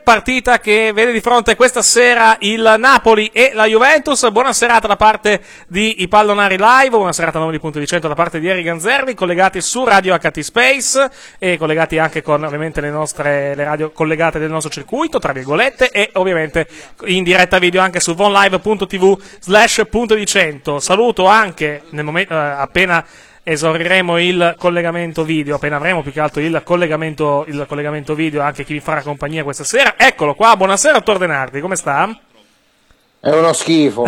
partita che vede di fronte questa sera il Napoli e la Juventus. Buona serata da parte di I Pallonari Live, buona serata a nome di Punto di Centro da parte di Eri Ganzervi, collegati su Radio HT Space e collegati anche con ovviamente le radio collegate del nostro circuito, tra virgolette, e ovviamente in diretta video anche su vonlive.tv/Punto di Centro. Saluto anche nel momento appena esauriremo il collegamento video, appena avremo più che altro il collegamento video, anche chi vi farà compagnia questa sera. Eccolo qua, buonasera Tor Denardi, come sta? È uno schifo.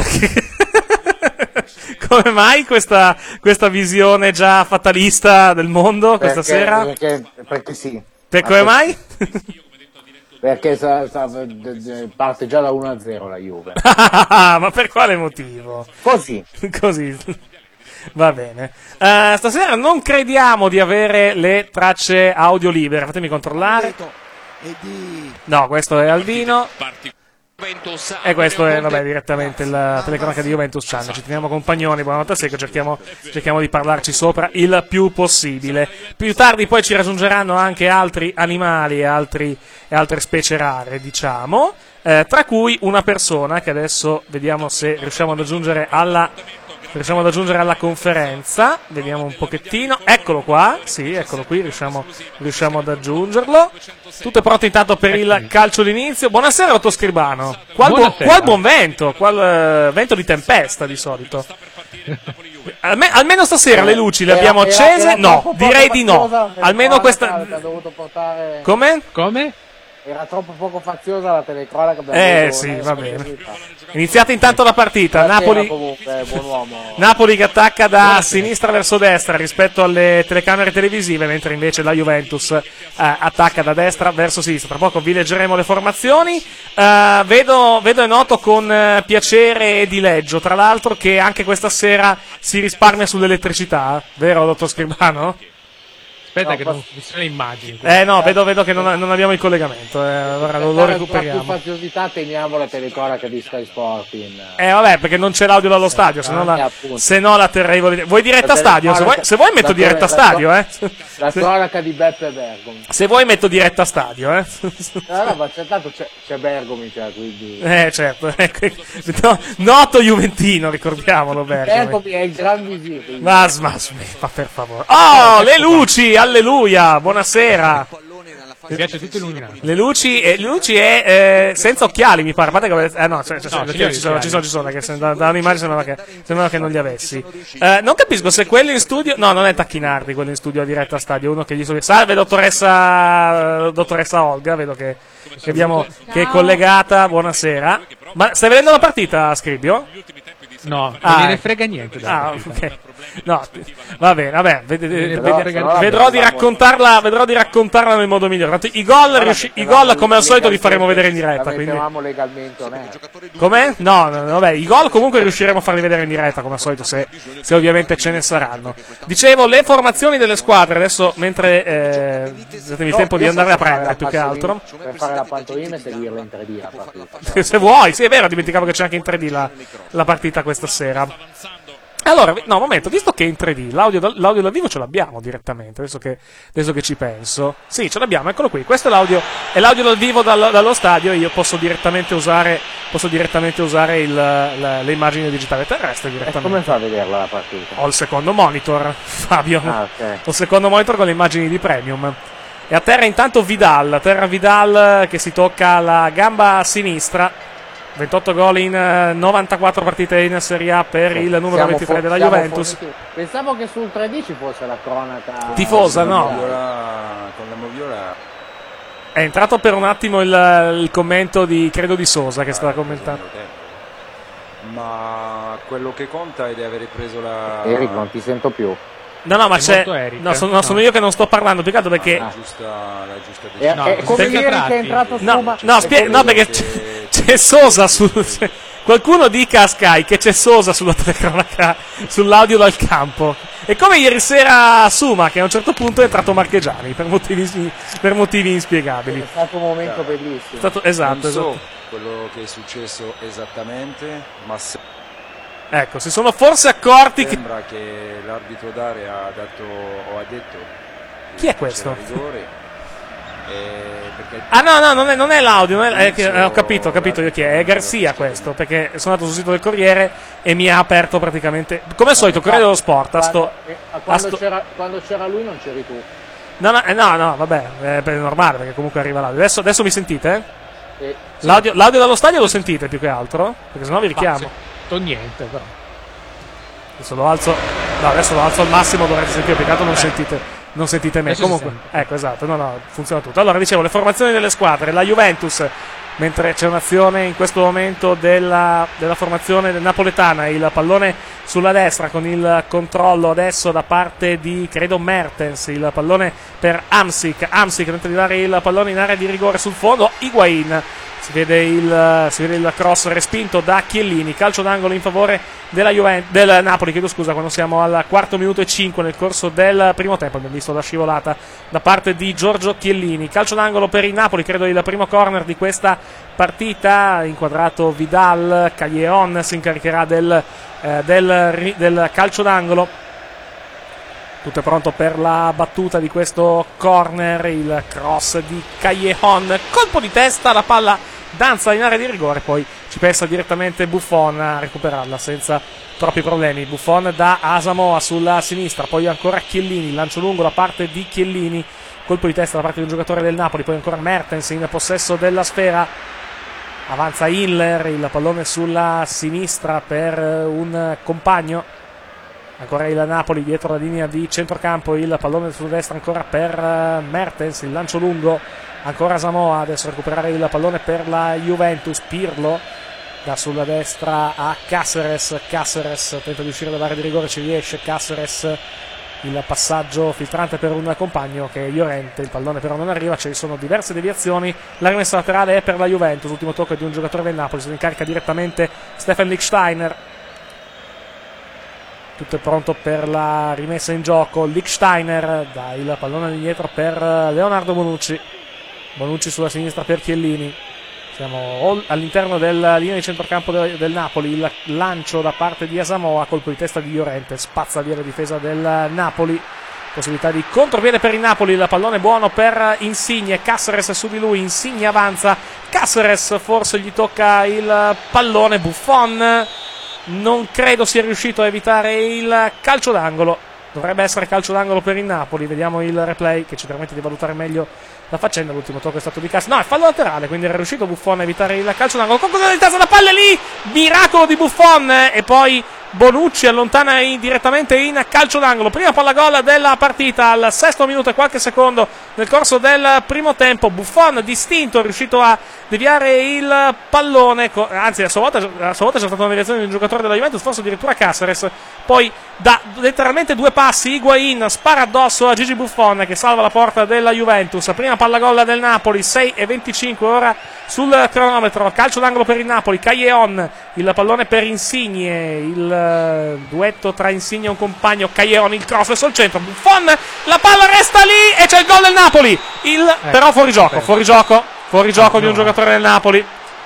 Come mai questa visione già fatalista del mondo questa sera? Perché sì. Come mai? Perché parte già da 1-0 la Juve. Ma per quale motivo? Così. Va bene. Stasera non crediamo di avere le tracce audio libere. Fatemi controllare. No, questo è Albino. E questo è, vabbè, direttamente la telecronaca di Juventus Channel. Ci teniamo compagnoni, buonanotte a secco, cerchiamo di parlarci sopra il più possibile. Più tardi poi ci raggiungeranno anche altri animali e altre specie rare, diciamo. Tra cui una persona che adesso vediamo se riusciamo ad aggiungere alla conferenza. Vediamo un pochettino. Eccolo qua, sì, eccolo qui, riusciamo ad aggiungerlo. Tutto è pronto intanto per il calcio d'inizio. Buonasera Otto Scribano. Qual buon vento, qual vento di tempesta di solito. Almeno stasera le luci le abbiamo accese? No, direi di no. Almeno questa. Come? Era troppo poco faziosa la telecronaca. Sì, va bene. Iniziata intanto la partita. Napoli, comunque, buon uomo. Napoli che attacca da sinistra verso destra rispetto alle telecamere televisive, mentre invece la Juventus attacca da destra verso sinistra. Tra poco vi leggeremo le formazioni. Vedo e noto con piacere e dileggio, tra l'altro, che anche questa sera si risparmia sull'elettricità, vero dottor Scribano? Aspetta, che non funziona immagini. No, vedo che non abbiamo il collegamento. Allora lo recuperiamo. Per più faziosità teniamo la telecronaca di Sky Sport vabbè, perché non c'è l'audio dallo stadio, se no la terrei. Vuoi diretta stadio? Se vuoi metto diretta stadio, La cronaca di Beppe Bergomi. Se vuoi metto diretta stadio, No, ma tanto c'è Bergomi, quindi. Certo. Noto juventino, ricordiamolo, Bergomi è il gran visibile. Ma per favore. Oh, le luci! Alleluia, buonasera. Mi piace tutto illuminato. Le luci è senza occhiali, mi pare. No, ci sono, perché da un'immagine sembrava che non li avessi. Non capisco se quello in studio. No, non è Tacchinardi quello in studio a diretta stadio. Uno che gli salve dottoressa Olga, vedo che è collegata. Buonasera. Ma stai vedendo la partita, Scribio? No, non gliene frega niente. Ok. No, va bene, vabbè, vedrò di raccontarla nel modo migliore. Tanto i gol come al solito li faremo vedere in diretta, quindi. Legalmente onesto. Com'è? No, vabbè, i gol comunque riusciremo a farli vedere in diretta come al solito, se ovviamente ce ne saranno. Dicevo, le formazioni delle squadre adesso, mentre datemi il tempo di andare a prendere più che altro. Per fare la pantomima e seguirla in 3D la partita. Se vuoi, sì, è vero, dimenticavo che c'è anche in 3D la partita questa sera. Allora, no, momento, visto che è in 3D, l'audio dal vivo ce l'abbiamo direttamente, adesso che ci penso. Sì, ce l'abbiamo, eccolo qui. Questo è l'audio dal vivo dallo stadio, e io posso direttamente usare le immagini digitali terrestri direttamente. Come fa a vederla la partita? Ho il secondo monitor, Fabio. Okay. Ho il secondo monitor con le immagini di premium. E a terra intanto Vidal che si tocca la gamba sinistra. 28 gol in 94 partite in Serie A per il numero 23 della Juventus. Pensavo che sul 3D ci fosse la cronaca tifosa, no? Con la moviola. È entrato per un attimo il commento di Sosa che stava commentando. Ma quello che conta è di aver preso la. Eric, non ti sento più. No, ma c'è. Sono io che non sto parlando, più che altro perché. La giusta decisione. È come ieri che è entrato Suma. No, perché c'è Sosa qualcuno dica a Sky che c'è Sosa sulla telecronaca, sull'audio dal campo. E come ieri sera Suma, che a un certo punto è entrato Marchegiani per motivi inspiegabili. È stato un momento bellissimo. Esatto. Non so quello che è successo esattamente, ma ecco, si sono forse accorti sembra che l'arbitro d'area ha detto chi è questo? Rigore. Ah no, non è l'audio, ho capito io chi è Garcia questo, perché sono andato sul sito del Corriere e mi ha aperto praticamente, come al solito, Corriere dello Sport. Quando c'era lui non c'eri tu. No, vabbè, è normale, perché comunque arriva l'audio. Adesso mi sentite? Sì. L'audio dallo stadio lo sentite più che altro? Perché sennò vi richiamo. Niente, però. Adesso lo alzo al massimo, dovrete sentire, peccato non sentite me. Comunque, ecco, esatto, funziona tutto. Allora, dicevo, le formazioni delle squadre. La Juventus, mentre c'è un'azione in questo momento della formazione napoletana, il pallone sulla destra con il controllo adesso da parte di, credo, Mertens, il pallone per Hamsik tenta di dare il pallone in area di rigore sul fondo, Higuain. Si vede il cross respinto da Chiellini, calcio d'angolo in favore del Napoli, quando siamo al 4 minuto e 5 nel corso del primo tempo. Abbiamo visto la scivolata da parte di Giorgio Chiellini, calcio d'angolo per il Napoli, credo il primo corner di questa partita, inquadrato Vidal, Callejon si incaricherà del calcio d'angolo. Tutto è pronto per la battuta di questo corner, il cross di Callejon, colpo di testa, la palla danza in area di rigore, poi ci pensa direttamente Buffon a recuperarla senza troppi problemi. Buffon da Asamoah sulla sinistra, poi ancora Chiellini, lancio lungo da parte di Chiellini, colpo di testa da parte di un giocatore del Napoli, poi ancora Mertens in possesso della sfera, avanza Hiller, il pallone sulla sinistra per un compagno. Ancora il Napoli dietro la linea di centrocampo, il pallone sulla destra ancora per Mertens, il lancio lungo, ancora Asamoah, adesso recuperare il pallone per la Juventus, Pirlo da sulla destra a Cáceres tenta di uscire dall'area di rigore, ci riesce Cáceres, il passaggio filtrante per un compagno che è Llorente, il pallone però non arriva, ci sono diverse deviazioni, la rimessa laterale è per la Juventus, ultimo tocco di un giocatore del Napoli, se ne incarica direttamente Stefan Lichtsteiner. Tutto è pronto per la rimessa in gioco, Lichtsteiner dà il pallone indietro per Leonardo Bonucci sulla sinistra per Chiellini, siamo all'interno della linea di centrocampo del Napoli, il lancio da parte di Asamoah, colpo di testa di Llorente, spazza via la difesa del Napoli, possibilità di contropiede per il Napoli, il pallone buono per Insigne, Cáceres su di lui, Insigne avanza, Cáceres forse gli tocca il pallone, Buffon non credo sia riuscito a evitare il calcio d'angolo, dovrebbe essere calcio d'angolo per il Napoli, vediamo il replay che ci permette di valutare meglio la faccenda. L'ultimo tocco è stato di Cáceres, no, è fallo laterale, quindi era riuscito Buffon a evitare il calcio d'angolo, conclusione di testa, la palla è lì, miracolo di Buffon, e poi Bonucci allontana direttamente in calcio d'angolo, prima palla gol della partita al 6° minuto e qualche secondo nel corso del primo tempo. Buffon distinto è riuscito a deviare il pallone, anzi a sua volta c'è stata una deviazione di un giocatore della Juventus, forse addirittura Cáceres, poi da letteralmente 2 passi Higuain spara addosso a Gigi Buffon che salva la porta della Juventus, prima palla gol del Napoli, 6:25 ora sul cronometro, calcio d'angolo per il Napoli, Callejon, il pallone per Insigne, il duetto tra Insigne e un compagno, Callejon, il cross sul centro, Buffon, la palla resta lì e c'è il gol del Napoli, però fuori gioco di un giocatore del Napoli,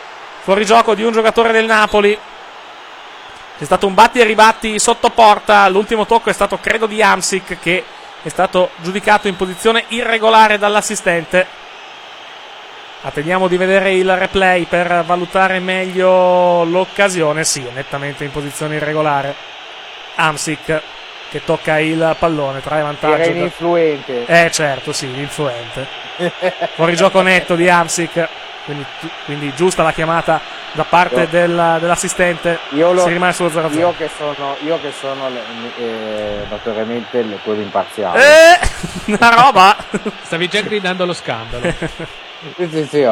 c'è stato un batti e ribatti sotto porta, l'ultimo tocco è stato credo di Hamsik che è stato giudicato in posizione irregolare dall'assistente. Attendiamo di vedere il replay per valutare meglio l'occasione. Sì, è nettamente in posizione irregolare Hamsik che tocca il pallone, trae vantaggio. Era ininfluente. Certo, sì, influente. Fuori gioco netto di Hamsik, quindi giusta la chiamata da parte dell'assistente. Si rimane sullo 0-0. Io che sono notoriamente il quello imparziale. Una roba. Stavi già gridando lo scandalo. Sì.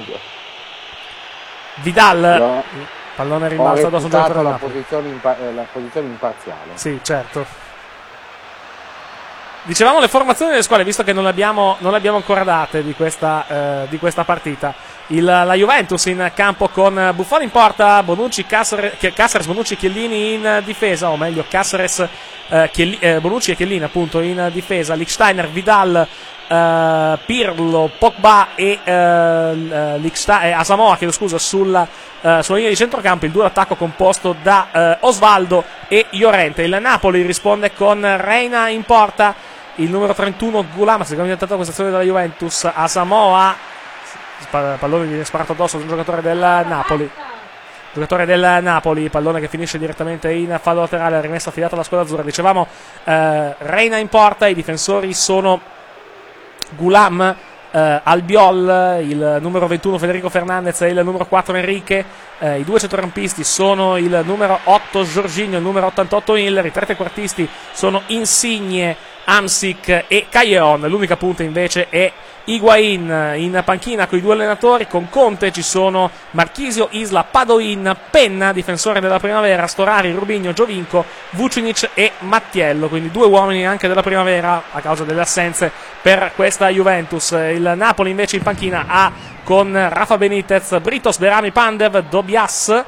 Vidal, pallone rimbalza addosso un giocatore la posizione imparziale. Sì, certo. Dicevamo le formazioni delle squadre, visto che non le abbiamo ancora date di questa partita. La Juventus in campo con Buffon in porta, Cáceres, Bonucci, Chiellini in difesa, o meglio Cáceres, Bonucci e Chiellini appunto in difesa, Lichtsteiner, Vidal, Pirlo, Pogba e Asamoah, sulla linea di centrocampo, il duo d'attacco composto da Osvaldo e Llorente. Il Napoli risponde con Reina in porta, il numero 31 Gulam, secondo diventato questa azione della Juventus. Asamoah, pallone viene sparato addosso ad un giocatore del Napoli. Pallone che finisce direttamente in fallo laterale, rimessa affidata alla squadra azzurra. Dicevamo Reina in porta, i difensori sono Gulam, Albiol, il numero 21 Federico Fernandez e il numero 4 Enrique. I due centrocampisti sono il numero 8 Jorginho e il numero 88 Hiller. I tre trequartisti sono Insigne, Hamsik e Callejon. L'unica punta invece è Higuain. In panchina con i due allenatori, con Conte ci sono Marchisio, Isla, Padoin, Penna, difensore della Primavera, Storari, Rubinho, Giovinco, Vucinic e Mattiello, quindi due uomini anche della Primavera a causa delle assenze per questa Juventus. Il Napoli invece in panchina ha con Rafa Benitez, Britos, Berami, Pandev, Dobias,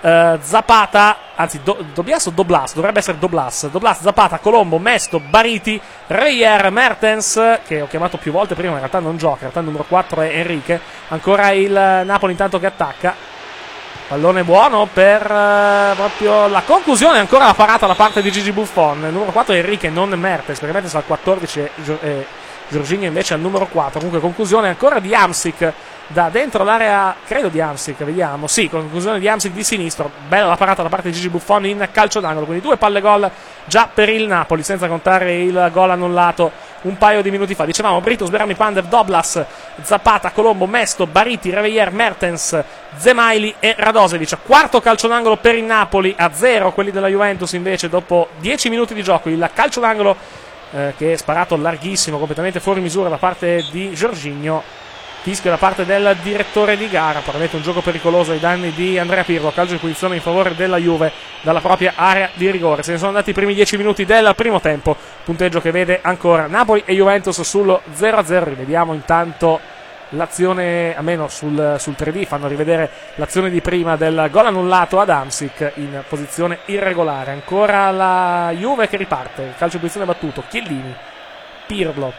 Zapata, anzi Dobias o Doblas, dovrebbe essere Doblas, Zapata, Colombo, Mesto, Bariti, Reyer, Mertens, che ho chiamato più volte prima, in realtà non gioca, in realtà il numero 4 è Enrique. Ancora il Napoli intanto che attacca, pallone buono per proprio la conclusione, ancora la parata da parte di Gigi Buffon. Il numero 4 è Enrique, non Mertens, perché Mertens al 14 e Jorginho invece al numero 4. Comunque conclusione ancora di Hamsik da dentro l'area, credo di Hamsik, vediamo, sì, conclusione di Hamsik di sinistro. Bella la parata da parte di Gigi Buffon in calcio d'angolo, quindi 2 palle gol già per il Napoli, senza contare il gol annullato un paio di minuti fa. Dicevamo Britos, Berami, Pandev, Doblas, Zapata, Colombo, Mesto, Bariti, Reveiller, Mertens, Zemaili e Radosevic. Quarto calcio d'angolo per il Napoli, a 0 quelli della Juventus invece dopo 10 minuti di gioco. Il calcio d'angolo che è sparato larghissimo, completamente fuori misura da parte di Jorginho. Fischio da parte del direttore di gara, probabilmente un gioco pericoloso ai danni di Andrea Pirlo. Calcio di punizione in favore della Juve dalla propria area di rigore. Se ne sono andati i primi 10 minuti del primo tempo, punteggio che vede ancora Napoli e Juventus sullo 0-0. Rivediamo intanto l'azione, almeno sul 3D fanno rivedere l'azione di prima del gol annullato ad Hamsik in posizione irregolare. Ancora la Juve che riparte, il calcio di punizione battuto, Chiellini, Pirlo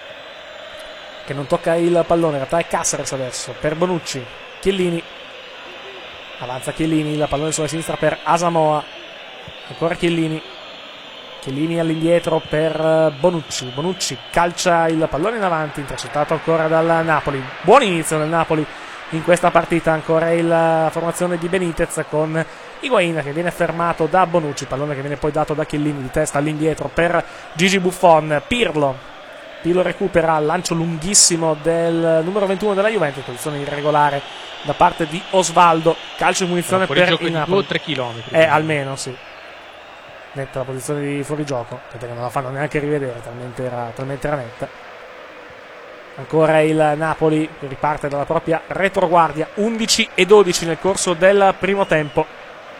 che non tocca il pallone, in realtà è Caceres adesso per Bonucci, Chiellini, avanza Chiellini, il pallone sulla sinistra per Asamoah, ancora Chiellini all'indietro per Bonucci calcia il pallone in avanti, intercettato ancora dal Napoli. Buon inizio del Napoli in questa partita, ancora la formazione di Benitez con Higuain che viene fermato da Bonucci, pallone che viene poi dato da Chiellini di testa all'indietro per Gigi Buffon. Pirlo recupera, lancio lunghissimo del numero 21 della Juventus, posizione irregolare da parte di Osvaldo, calcio di punizione per il Napoli. 2 o 3 km. Almeno sì. Netta la posizione di fuorigioco, perché non la fanno neanche rivedere, talmente era netta. Ancora il Napoli riparte dalla propria retroguardia, 11-12 nel corso del primo tempo,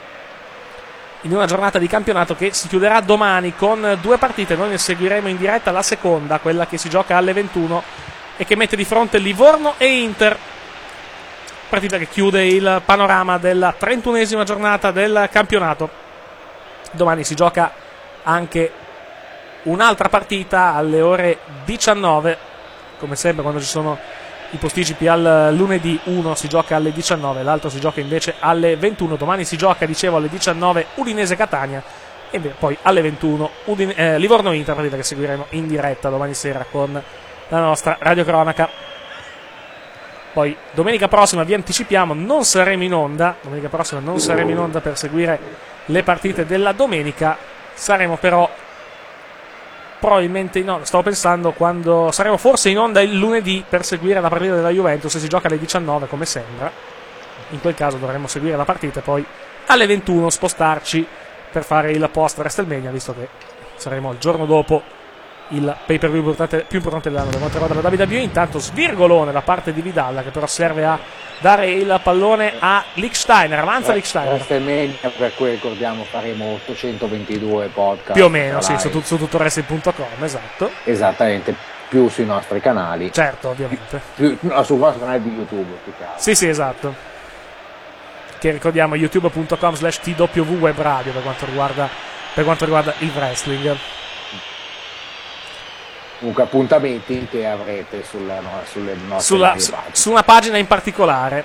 in una giornata di campionato che si chiuderà domani con 2 partite. Noi ne seguiremo in diretta la seconda, quella che si gioca alle 21 e che mette di fronte Livorno e Inter, partita che chiude il panorama della 31esima giornata del campionato. Domani si gioca anche un'altra partita alle ore 19, come sempre quando ci sono i posticipi al lunedì. Uno si gioca alle 19, l'altro si gioca invece alle 21. Domani si gioca, dicevo, alle 19 Udinese-Catania e poi alle 21 Livorno-Inter, partita che seguiremo in diretta domani sera con la nostra radiocronaca. Poi domenica prossima, vi anticipiamo, non saremo in onda per seguire le partite della domenica, saremo però probabilmente stavo pensando quando saremo forse in onda il lunedì per seguire la partita della Juventus, se si gioca alle 19 come sembra. In quel caso dovremo seguire la partita e poi alle 21 spostarci per fare il post WrestleMania, visto che saremo il giorno dopo il pay per view più importante dell'anno per quanto riguarda la WWE. Intanto svirgolone da parte di Vidal, che però serve a dare il pallone a Lichtsteiner. Avanza Lichtsteiner. WrestleMania, per cui ricordiamo faremo 822 podcast più o meno, sì, su tutto wrestling.com, esatto. Esattamente, più sui nostri canali. Certo, ovviamente. Sul nostro canale di YouTube, più che altro. Sì, esatto. Che ricordiamo youtube.com/TW Web Radio per quanto riguarda il wrestling. Comunque appuntamenti che avrete sulle nostre su una pagina in particolare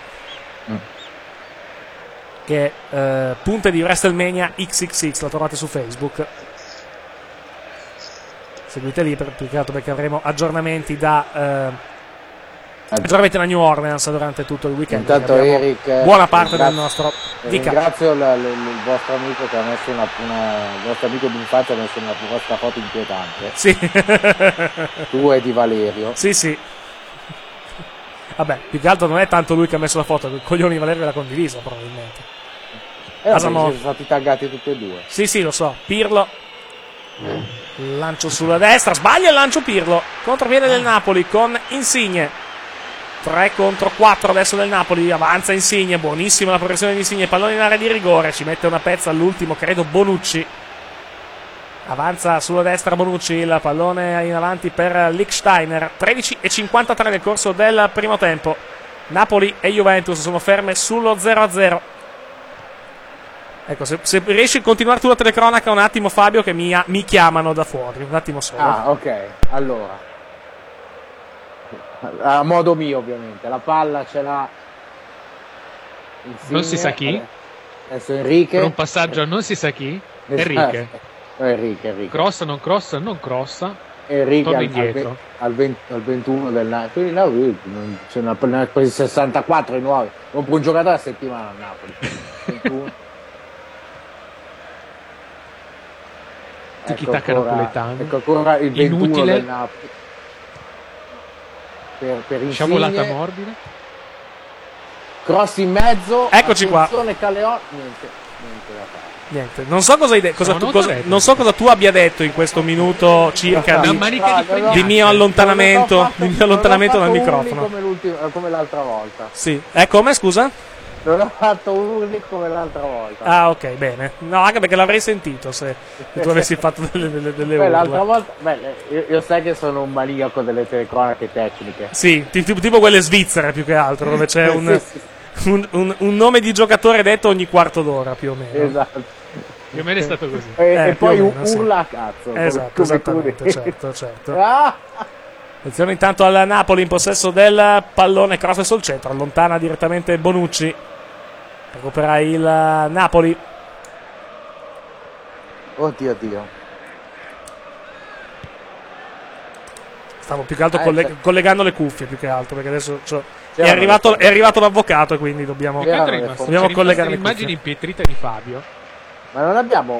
che è punte di WrestleMania XXX, la trovate su Facebook. seguite lì più che altro perché avremo aggiornamenti aggiornamenti da New Orleans durante tutto il weekend. Intanto Eric, buona parte del nostro ringrazio il vostro amico che ha messo il vostro amico d'infanzia ha messo una vostra foto inquietante. Sì. Tu e di Valerio. Sì. Vabbè, più che altro non è tanto lui che ha messo la foto, il coglione di Valerio l'ha condivisa probabilmente. Sono stati taggati tutti e due. Sì, lo so. Pirlo. Lancio sulla destra, sbaglia il lancio Pirlo. Contropiede del Napoli con Insigne. 3 contro 4 adesso del Napoli, avanza Insigne, buonissima la progressione di Insigne, pallone in area di rigore, ci mette una pezza all'ultimo, credo Bonucci. Avanza sulla destra Bonucci, il pallone in avanti per Lichtsteiner. 13:53 nel corso del primo tempo. Napoli e Juventus sono ferme sullo 0-0. Ecco, se riesci a continuare tu la telecronaca un attimo, Fabio, che mi chiamano da fuori, un attimo solo. Ok, allora. A modo mio, ovviamente. La palla ce l'ha Insigne. Non si sa chi. Adesso Enrique. Per un passaggio a non si sa chi. Enrique. Enrique. Crossa, non crossa. Enrique torna indietro. al 21 del Napoli. Quindi c'è quasi 64 nuovi. Non può un giocatore a settimana a Napoli. 21. Tiki-taka napoletano. Ecco ancora il 21 inutile. del Napoli. Per Sciabolata morbida. Cross in mezzo. Eccoci qua. Caleon, niente da fare. Niente, non so cosa tu abbia detto in questo minuto circa di mio allontanamento dal microfono. Come l'altra volta. Sì, come scusa? Non ho fatto un come l'altra volta. Ah, ok, bene. No, anche perché l'avrei sentito se tu avessi fatto delle urla. L'altra volta, io sai che sono un maniaco delle telecronache tecniche. Sì, tipo quelle svizzere più che altro, dove c'è un nome di giocatore detto ogni quarto d'ora più o meno. Esatto. Più o meno è stato così. E poi meno, urla a cazzo. Esatto, esattamente, certo. Ah! Attenzione intanto al Napoli in possesso del pallone, cross sul centro, allontana direttamente Bonucci. Recupera il Napoli. Oddio. Stavo più che altro collegando le cuffie, più che altro, perché adesso è arrivato l'avvocato e quindi dobbiamo collegare le l'immagine cuffie. impietrita di Fabio. Ma non abbiamo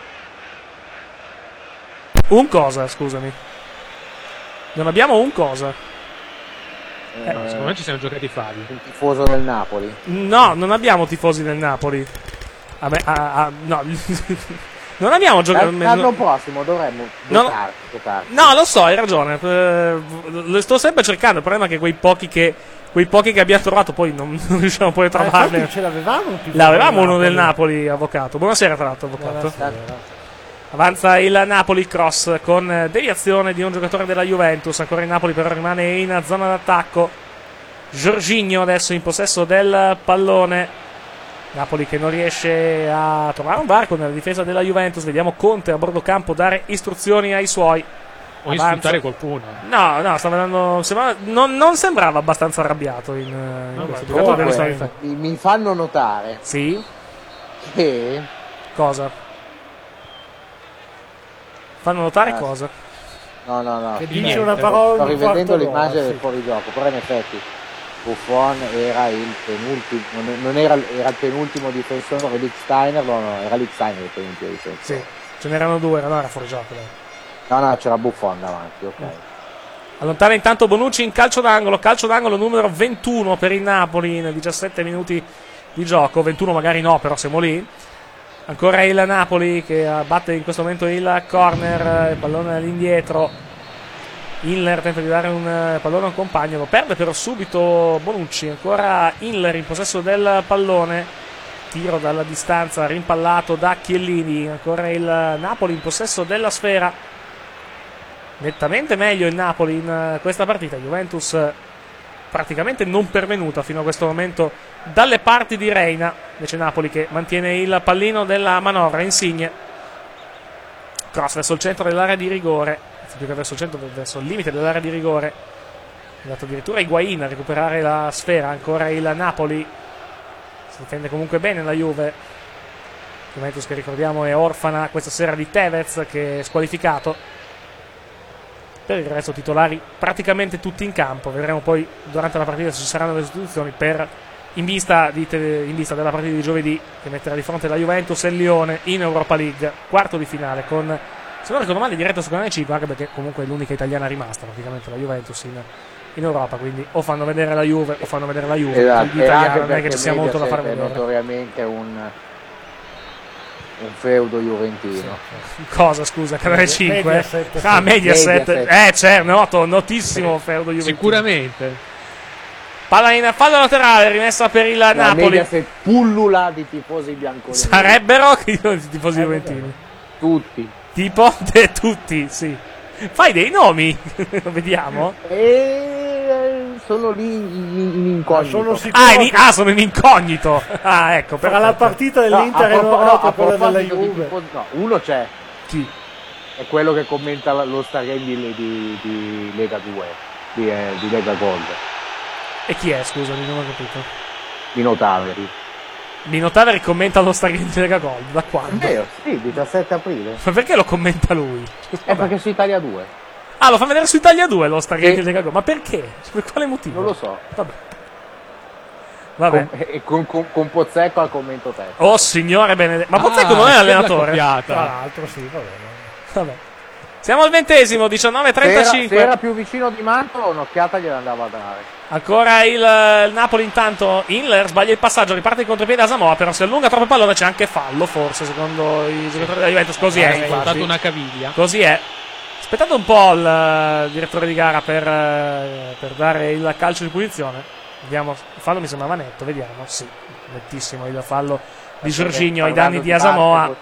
Un cosa, scusami. Non abbiamo un cosa. Secondo me ci siamo giocati Fabio. Un tifoso del Napoli. No, non abbiamo tifosi del Napoli. No. Non abbiamo giocato. L'anno prossimo dovremmo giocare. No, lo so, hai ragione. Lo sto sempre cercando. Il problema è che quei pochi che abbiamo trovato poi non riusciamo poi a trovarne. Ce L'avevamo uno del Napoli, avvocato. Buonasera, tra l'altro, avvocato. Avanza il Napoli, cross con deviazione di un giocatore della Juventus. Ancora il Napoli però rimane in zona d'attacco. Jorginho adesso in possesso del pallone. Napoli che non riesce a trovare un varco nella difesa della Juventus. Vediamo Conte a bordo campo dare istruzioni ai suoi. O insultare qualcuno. No, stava dando. Non sembrava abbastanza arrabbiato in questo giocatore. Mi fanno notare. Sì. Che. Cosa? Fanno notare cosa? No. Che dice una parola. Sto rivedendo l'immagine del fuorigioco, però in effetti Buffon era il penultimo, non era il penultimo difensore, Lichtsteiner, no, era Lichtsteiner il penultimo difensore. Sì, ce n'erano due, no, era fuorigioco. No, c'era Buffon davanti, ok. Allontana intanto Bonucci in calcio d'angolo numero 21 per il Napoli nel 17 minuti di gioco, 21 magari no, però siamo lì. Ancora il Napoli che batte in questo momento il corner, il pallone all'indietro. Inler tenta di dare un pallone a un compagno, lo perde però subito Bonucci. Ancora Inler in possesso del pallone, tiro dalla distanza rimpallato da Chiellini. Ancora il Napoli in possesso della sfera, nettamente meglio il Napoli in questa partita. Juventus praticamente non pervenuta fino a questo momento dalle parti di Reina. Invece Napoli che mantiene il pallino della manovra. Insigne, cross verso il centro dell'area di rigore, più che verso il centro, verso il limite dell'area di rigore. È andato addirittura Higuain a recuperare la sfera. Ancora il Napoli, si difende comunque bene la Juve. Juventus che ricordiamo è orfana questa sera di Tevez che è squalificato. Per il resto titolari praticamente tutti in campo. Vedremo poi durante la partita se ci saranno le sostituzioni in vista della partita di giovedì, che metterà di fronte la Juventus e il Lione in Europa League, quarto di finale, con, se non ricordo male, diretta su Canale 5, anche perché comunque è l'unica italiana rimasta praticamente la Juventus in Europa, quindi o fanno vedere la Juve o fanno vedere la Juve. Esatto, Gli italiani non è che ci sia molto da far vedere. È notoriamente un feudo juventino. Cosa, scusa? Canale 5? Mediaset. Ah, Mediaset. Certo, notissimo feudo juventino. Sicuramente. Palla in fallo laterale, rimessa per il Napoli. Mediaset pullula di tifosi bianconeri. Sarebbero i tifosi juventini. Tutti. Tipo? Tutti, sì. Fai dei nomi? Vediamo. Sono lì in incognito. Sono sicuro Sono in incognito. Ah, ecco. tra la partita dell'Inter in Europa e quella della Juve. Uno c'è. Chi? È quello che commenta lo Stargame di Lega 2, di Lega Gold. E chi è, scusami, non ho capito. Dino Taveri. Dino Taveri commenta lo Stargame di Lega Gold. Da quando? È vero, sì, 17 aprile. Ma perché lo commenta lui? È perché su Italia 2. Ah, lo fa vedere su Italia 2 lo Stargame di Lega Gold. Ma perché? Per quale motivo? Non lo so. Vabbè. Con Pozzecco al commento tecnico. Oh signore benedetto. Ma Pozzecco non è allenatore? Tra l'altro sì, Vabbè. Siamo al 20esimo, 19:35. Se era più vicino di Mantova, un'occhiata gliela andava a dare. Ancora il Napoli intanto. Inler sbaglia il passaggio, riparte in contropiede a Samoa, però se allunga troppo il pallone c'è anche fallo, forse, secondo i giocatori della Juventus. Così è. È stata una caviglia. Così è. Aspettate un po' il direttore di gara per dare il calcio di punizione. Vediamo, il fallo mi sembrava netto, vediamo. Sì, nettissimo il fallo di Giorginio ai danni di Asamoah.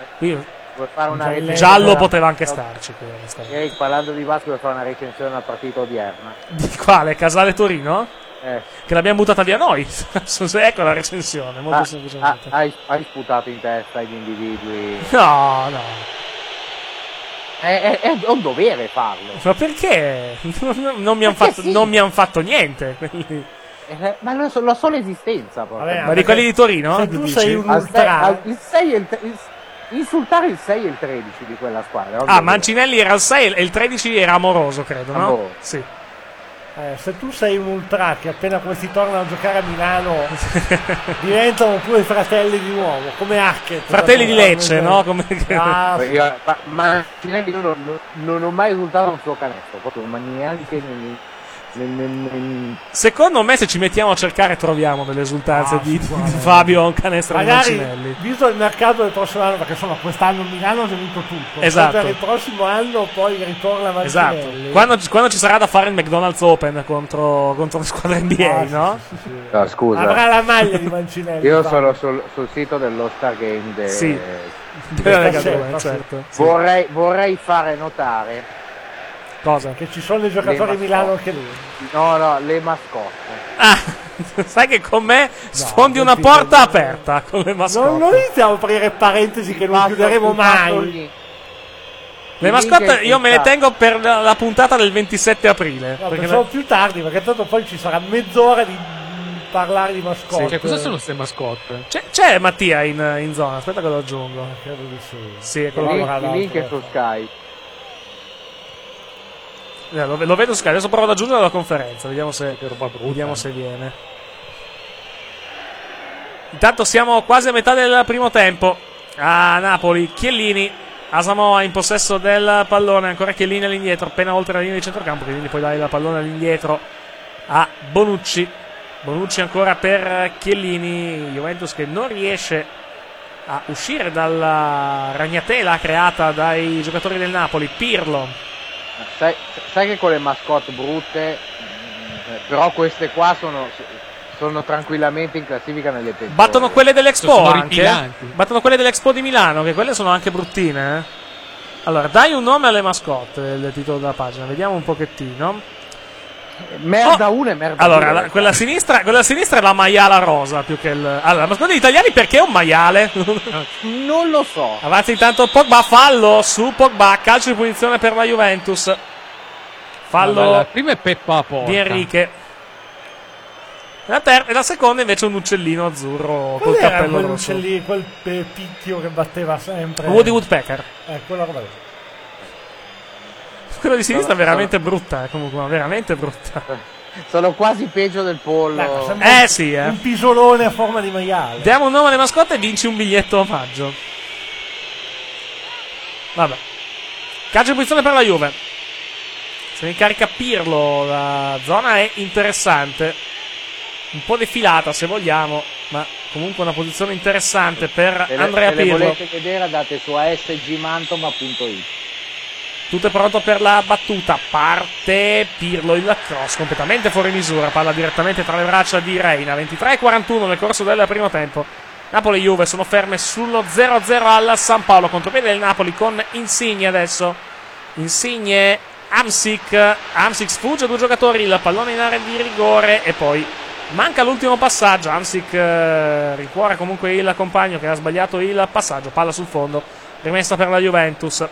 Giallo poteva anche starci. Eric, parlando di basket, vuoi fare una recensione della partita odierna? Di quale? Casale Torino? Che l'abbiamo buttata via noi. Ecco la recensione, molto semplicemente. Hai sputato in testa agli individui? No. È un dovere farlo. Ma perché? Non mi hanno fatto niente. Quindi... ma la sola esistenza. Vabbè, ma di quelli di Torino? Se tu sei un ultra... Insultare il 6 e il 13 di quella squadra. Mancinelli era il 6 e il 13 era Amoroso, credo, no? Amoroso. Sì. Se tu sei un ultra che appena questi tornano a giocare a Milano diventano pure fratelli di nuovo, come Hackett. Fratelli di Lecce, no? Ma Mancinelli non ho mai esultato un suo canestro, proprio, ma neanche Secondo me se ci mettiamo a cercare troviamo delle esultanze di Fabio a un canestro di Mancinelli. Visto il mercato del prossimo anno, perché insomma quest'anno Milano ha vinto tutto, esatto. Per il prossimo anno poi ritorna Mancinelli. Esatto. Quando ci sarà da fare il McDonald's Open contro le squadre NBA, no? Sì. No, scusa. Avrà la maglia di Mancinelli. Io sono sul sito dello Star Game della Lega 2, certo. Vorrei fare notare cosa? Che ci sono dei giocatori Milano anche lì. No, le mascotte. Sai che con me sfondi una porta aperta con le mascotte. Non iniziamo a aprire parentesi che non chiuderemo mai. Le mascotte io me le tengo per la puntata del 27 aprile. No, perché sono più tardi, perché tanto poi ci sarà mezz'ora di parlare di mascotte. Che cosa sono queste mascotte? C'è Mattia in zona, aspetta che lo aggiungo. Credo di sì. Sì, è quello il link è su Skype. Lo vedo su Skype, adesso provo ad aggiungere la conferenza, vediamo se viene. Intanto siamo quasi a metà del primo tempo. A Napoli, Chiellini, Asamoah in possesso del pallone, ancora Chiellini all'indietro, appena oltre la linea di centrocampo, quindi poi dai la pallone all'indietro a Bonucci. Bonucci ancora per Chiellini, Juventus che non riesce a uscire dalla ragnatela creata dai giocatori del Napoli. Pirlo. Sai che con le mascotte brutte, però queste qua sono tranquillamente in classifica nelle peggiori. Battono quelle dell'Expo anche. Ritilanti. Battono quelle dell'Expo di Milano, che quelle sono anche bruttine. Allora, dai un nome alle mascotte, il titolo della pagina, vediamo un pochettino. Merda 1 e merda 2. Allora, quella a sinistra è la maiala rosa più che il. Allora, mascotte degli italiani perché è un maiale? Non lo so. Avanza intanto Pogba, fallo su Pogba, calcio di punizione per la Juventus. Fallo prima è Peppa a porta di Enrique. E la seconda invece un uccellino azzurro col era cappello quel rosso. quel picchio che batteva sempre. Woody Woodpecker. Quella roba lì. quello di sinistra è veramente brutta, comunque, ma veramente brutta. Sono quasi peggio del pollo. Sì, Un pisolone a forma di maiale. Diamo un nome alle mascotte e vinci un biglietto omaggio. Vabbè. Calcio in posizione per la Juve. Se ne incarica Pirlo, la zona è interessante. Un po' defilata se vogliamo, ma comunque una posizione interessante per Andrea Pirlo. Se Pirlo. le volete vedere andate su asgmantoma.it. Tutto è pronto per la battuta. Parte Pirlo, il cross completamente fuori misura. Palla direttamente tra le braccia di Reina. 23:41 nel corso del primo tempo. Napoli e Juve sono ferme sullo 0-0 al San Paolo. Contropiede il Napoli con Insigne adesso. Insigne, Hamsik sfugge 2 giocatori. Il pallone in area di rigore e poi manca l'ultimo passaggio. Hamsik rincuora comunque il compagno che ha sbagliato il passaggio. Palla sul fondo, rimessa per la Juventus.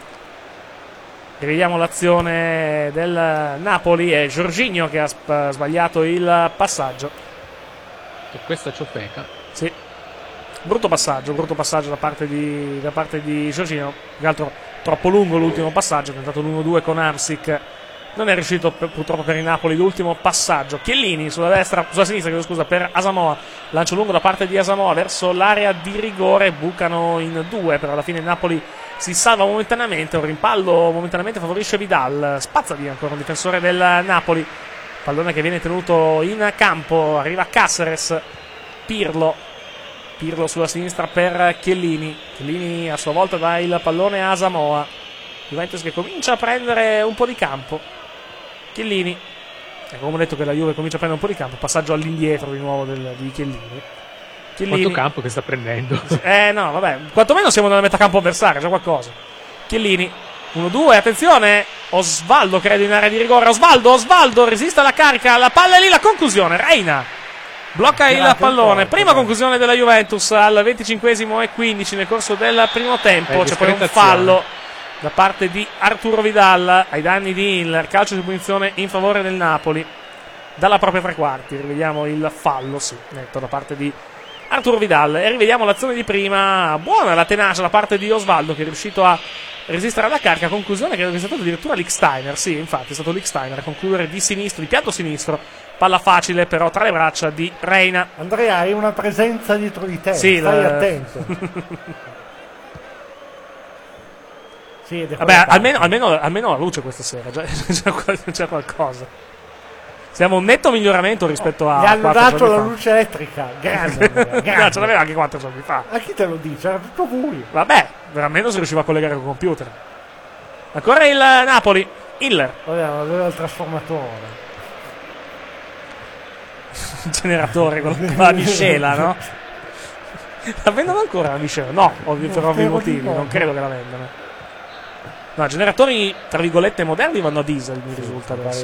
Rivediamo l'azione del Napoli. È Jorginho che ha sbagliato il passaggio. E questa ciofeca. Sì. Brutto passaggio da parte di Jorginho. Più che altro troppo lungo l'ultimo passaggio. Ha tentato l'1-2 con Hamsik. Non è riuscito purtroppo per il Napoli l'ultimo passaggio. Chiellini sulla sinistra, per Asamoah. Lancio lungo da parte di Asamoah verso l'area di rigore. Bucano in 2, però alla fine il Napoli si salva momentaneamente. Un rimpallo momentaneamente favorisce Vidal. Spazza via ancora un difensore del Napoli. Pallone che viene tenuto in campo. Arriva Cáceres. Pirlo sulla sinistra per Chiellini. Chiellini a sua volta dà il pallone a Asamoah. Juventus che comincia a prendere un po' di campo. Chiellini. Come ho detto che la Juve comincia a prendere un po' di campo. Passaggio all'indietro di nuovo di Chiellini. Quanto campo che sta prendendo. No, vabbè. Quantomeno siamo nella metà campo avversaria, già qualcosa. Chiellini. 1-2, attenzione. Osvaldo credo in area di rigore. Osvaldo resiste alla carica. La palla è lì, la conclusione. Reina blocca il pallone. Prima conclusione della Juventus al 25:15 nel corso del primo tempo. C'è poi un fallo da parte di Arturo Vidal ai danni di Hiller. Calcio di punizione in favore del Napoli dalla propria tre quarti. Rivediamo il fallo, sì, netto da parte di Arturo Vidal. E rivediamo l'azione di prima. Buona la tenacia da parte di Osvaldo, che è riuscito a resistere alla carica. Conclusione credo che sia stato addirittura Lichtsteiner. Sì, infatti è stato Lichtsteiner a concludere di sinistro, di piatto sinistro. Palla facile però tra le braccia di Reina. Andrea, hai una presenza dietro di te, sì, stai attento. Sì, vabbè, almeno la luce questa sera, c'è qualcosa. Siamo un netto miglioramento rispetto a. Gli hanno 4 dato giorni la fa. luce elettrica, grande. No, ce l'aveva anche 4 giorni fa. A chi te lo dice? Era tutto buio. Vabbè, almeno si riusciva a collegare col computer. Ancora il Napoli. Hiller. Vabbè, aveva il trasformatore. Il generatore con la miscela, no? La vendono ancora la miscela? No, per ovvi motivi, non credo che la vendano. No, generatori tra virgolette moderni vanno a diesel, mi risulta adesso.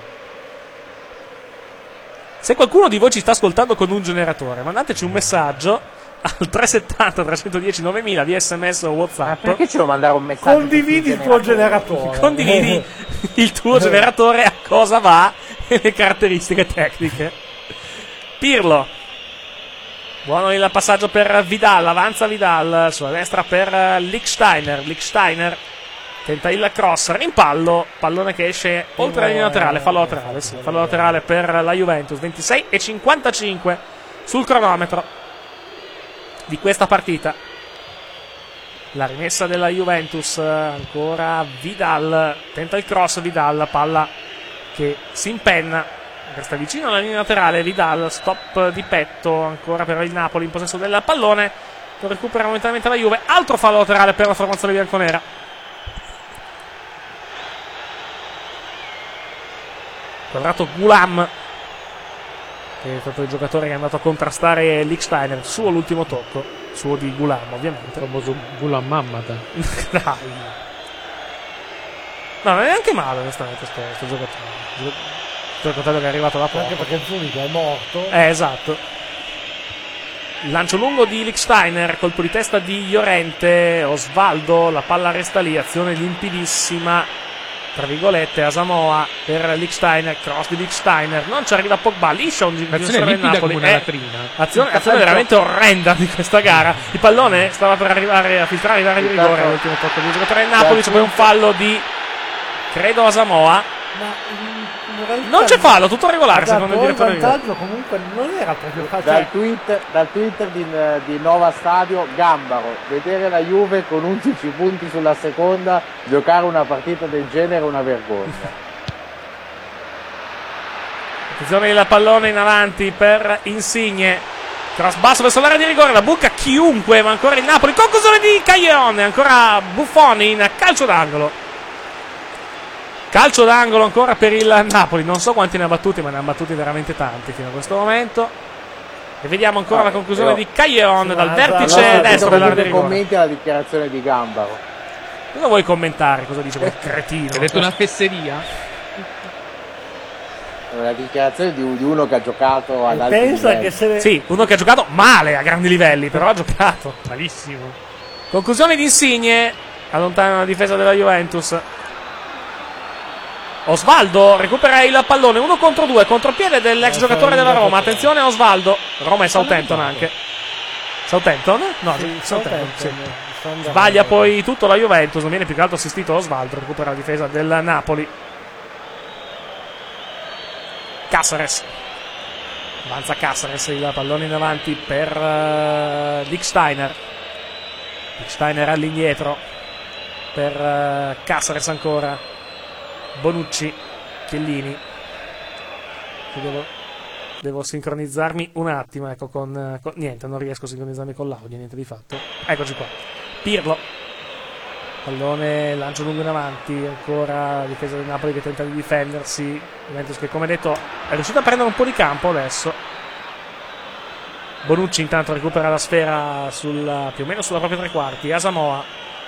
Se qualcuno di voi ci sta ascoltando con un generatore, mandateci un messaggio al 370 310 9000 via SMS o WhatsApp. Perché ce lo mandare un messaggio? Condividi il tuo generatore. Condividi il tuo generatore, a cosa va e le caratteristiche tecniche. Pirlo. Buono il passaggio per Vidal, avanza Vidal sulla destra per Lichtsteiner tenta il cross, rimpallo, pallone che esce oltre la linea laterale, fallo laterale, sì, fallo laterale per la Juventus. 26:55 sul cronometro di questa partita. La rimessa della Juventus, ancora Vidal, tenta il cross Vidal, palla che si impenna, resta vicino alla linea laterale. Vidal, stop di petto ancora per il Napoli in possesso del pallone, lo recupera momentaneamente la Juve. Altro fallo laterale per la formazione bianconera. Quadrato Gulam, che è stato il giocatore che è andato a contrastare Lichtsteiner. Suo l'ultimo tocco, suo di Gulam ovviamente. Il famoso Gulam Mammata. Dai. No, non è neanche male onestamente questo giocatore. Giocatore che è arrivato da poco. Anche perché Zuniga è morto. Esatto. Il lancio lungo di Lichtsteiner, colpo di testa di Llorente. Osvaldo, la palla resta lì, azione limpidissima tra virgolette. Asamoah per Lichtsteiner, cross di Lichtsteiner, non ci arriva Pogba, liscia un difensore del Napoli. Come una latrina. Azione veramente orrenda di questa gara. Il pallone stava per arrivare a filtrare l'area di rigore, l'ultimo tocco di giocatore del Napoli. C'è poi un fallo di credo Asamoah. Ma in realtà Non c'è fallo, tutto regolare secondo il il direttore di gara. vantaggio comunque non era proprio Dal Twitter di Nova Stadio, Gambaro, vedere la Juve con 11 punti sulla seconda, giocare una partita del genere è una vergogna. Attenzione il pallone in avanti per Insigne. Cross basso verso l'area di rigore, la buca chiunque, ma ancora il Napoli. Conclusione di Caglione, ancora Buffon in calcio d'angolo. Calcio d'angolo ancora per il Napoli, non so quanti ne ha battuti, ma ne ha battuti veramente tanti fino a questo momento. E vediamo ancora la conclusione di Caglione dal vertice destro dell'area di rigore. Commenti alla dichiarazione di Gambaro. Cosa vuoi commentare? Cosa dice quel cretino? Hai detto una fesseria? La dichiarazione di uno che ha giocato ad alti pensa livelli. che se Sì, uno che ha giocato male a grandi livelli, però ha giocato. Malissimo. Conclusione di Insigne, allontana la difesa della Juventus. Osvaldo recupera il pallone, 1 contro 2, contropiede dell'ex giocatore della Roma. Attenzione a Osvaldo. Roma e Southampton anche. Southampton? No, sì, Southampton, sì. Southampton. Sbaglia poi tutto la Juventus, non viene più che altro assistito Osvaldo, recupera la difesa del Napoli. Cáceres. Avanza Cáceres, il pallone in avanti per Lichtsteiner. Lichtsteiner all'indietro per Cáceres ancora. Bonucci, Chiellini. Devo sincronizzarmi un attimo, ecco, con niente, non riesco a sincronizzarmi con l'audio, niente di fatto. Eccoci qua. Pirlo. Pallone, lancio lungo in avanti, ancora difesa del Napoli che tenta di difendersi. Juventus che, come detto, è riuscito a prendere un po' di campo adesso. Bonucci intanto recupera la sfera più o meno sulla propria tre quarti. Asamoah,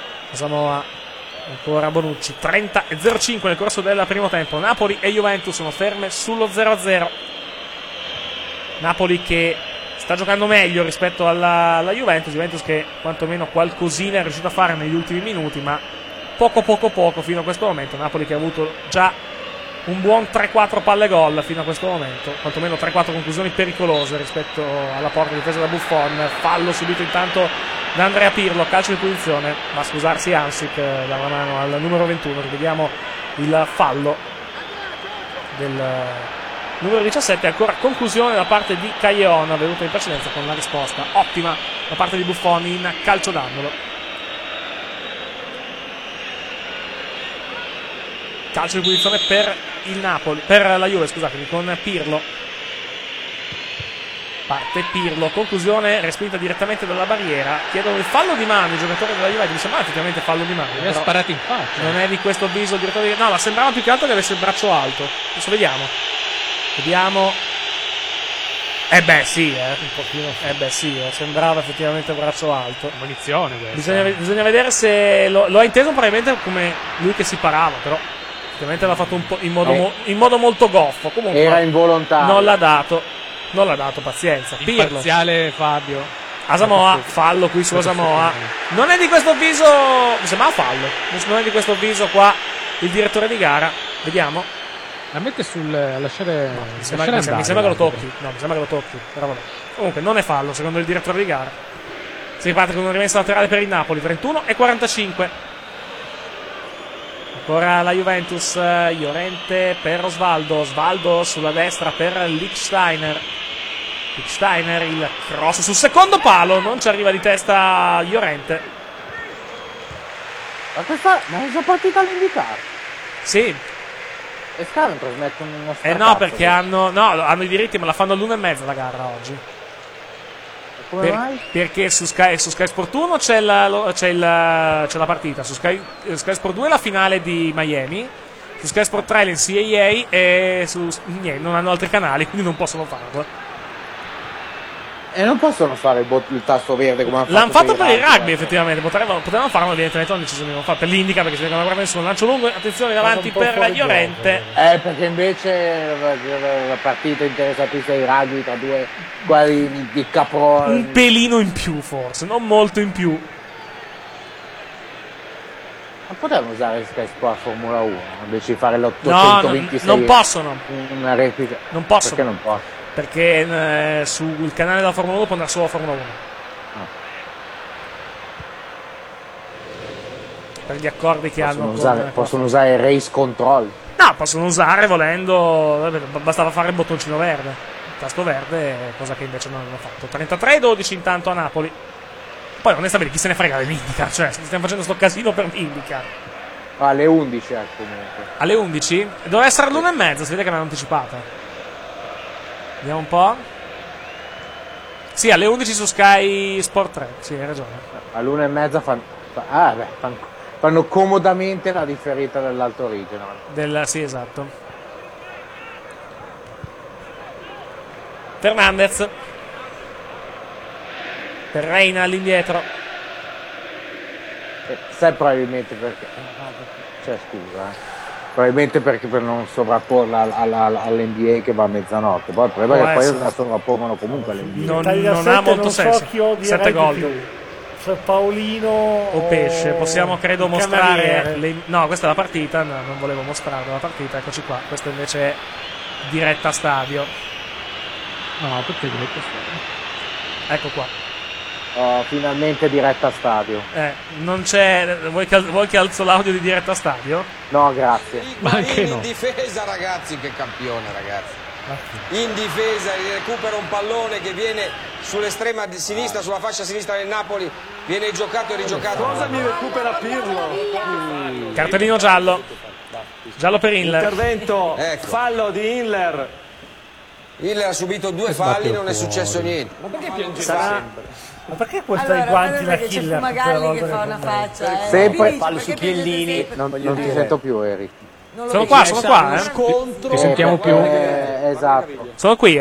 ancora Bonucci. 30-0-5 nel corso del primo tempo. Napoli e Juventus sono ferme sullo 0-0. Napoli che sta giocando meglio rispetto alla Juventus che quantomeno qualcosina è riuscito a fare negli ultimi minuti, ma poco fino a questo momento. Napoli che ha avuto già un buon 3-4 palle gol fino a questo momento, quantomeno 3-4 conclusioni pericolose rispetto alla porta difesa da Buffon. Fallo subito intanto da Andrea Pirlo, calcio di punizione, ma a scusarsi Hamsik dà una mano al numero 21. Rivediamo il fallo del numero 17, ancora conclusione da parte di Caglione, avvenuta in precedenza con la risposta ottima da parte di Buffon in calcio d'angolo. Calcio di punizione per il Napoli, per la Juve, scusatemi, con Pirlo. Parte Pirlo, conclusione respinta direttamente dalla barriera. Chiedono il fallo di mano i giocatori della Juve, mi sembra effettivamente fallo di mano. Mi ha sparato in faccia. Non è di questo avviso il direttore di... No, ma sembrava più che altro che avesse il braccio alto. Adesso vediamo. Sembrava effettivamente il braccio alto. Munizione questa. Bisogna vedere se lo ha inteso probabilmente come lui che si parava, però effettivamente l'ha fatto un po' in modo molto goffo. Comunque era involontario. Non l'ha dato, pazienza. Parziale Fabio. Asamoah, fallo qui su Asamoah. Non è di questo avviso, mi sembrava fallo. Non è di questo avviso qua il direttore di gara. Vediamo. La mette sul lasciare. No, mi sembra che lo tocchi. No, mi sembra che lo tocchi. Però vabbè. Comunque non è fallo secondo il direttore di gara. Si riparte con una rimessa laterale per il Napoli. 31-45. Ancora la Juventus. Llorente per Osvaldo sulla destra per Lichtsteiner, il cross sul secondo palo. Non ci arriva di testa Llorente. Ma è già partita all'indicare. Sì. E Sky non trasmettono uno stracazzo. No, perché hanno i diritti, ma la fanno all'1:30 la gara oggi. Come mai? Perché su Sky Sport 1 c'è la partita, su Sky Sport 2 la finale di Miami, su Sky Sport 3 l'NCAA e non hanno altri canali, quindi non possono farlo. E non possono fare il tasto verde come hanno fatto. L'hanno fatto per il rugby, effettivamente. Potevano farlo, evidentemente non deciso di non farlo. Per l'Indica, perché si vede che non avrà nessuno. Lancio lungo, attenzione davanti per Llorente. Perché invece la partita interessatissima di rugby tra due guardi di caprone. Un pelino in più, forse, non molto in più. Ma potevano usare Sky Sport Formula 1 invece di fare l'826. No, non possono. Una replica. Non possono. Perché non possono? Perché sul canale della Formula 1 può andare solo la Formula 1. per gli accordi che hanno. Possono usare race control. No, possono usare volendo, bastava fare il bottoncino verde, il tasto verde, cosa che invece non hanno fatto. 33-12 intanto a Napoli. Poi onestamente chi se ne frega dell'IndyCar, cioè stiamo facendo sto casino per l'IndyCar. Alle 11 comunque. Alle 11? Doveva essere all'1:30, si vede che l'hanno anticipata. Vediamo un po'. Sì, alle 11 su Sky Sport 3, sì, hai ragione. All'1:30 fanno comodamente la differita dell'Alto Regional. Sì, esatto. Fernandez. Per Reina all'indietro. Sai probabilmente perché. Cioè scusa. Probabilmente perché per non sovrapporla all'NBA che va a mezzanotte. Poi il problema è che poi la sovrappongono comunque all'NBA. Non ha molto senso. 7 gol. Se Paolino o Pesce, possiamo credo mostrare no, questa è la partita, no, non volevo mostrare la partita, eccoci qua, questa invece è diretta stadio. No, perché diretta stadio? Ecco qua. Oh, finalmente diretta stadio. Non c'è. Vuoi che alzo l'audio di diretta stadio? No, grazie. Ma anche no. In difesa, ragazzi, che campione, ragazzi. In difesa recupera un pallone che viene sull'estrema sinistra, sulla fascia sinistra del Napoli, viene giocato e rigiocato. Cosa mi recupera Pirlo? Cartellino giallo. Giallo per Hiller. Intervento, fallo di Hiller. Hiller ha subito 2 falli, non è successo niente. Ma perché piange sempre? Ma perché questa i guanti la killer? Fumagalli che fa una faccia. Sempre fallo su Chiellini. Non ti sento più, Eric. Sono qua, Ti sentiamo più. Esatto. Sono qui,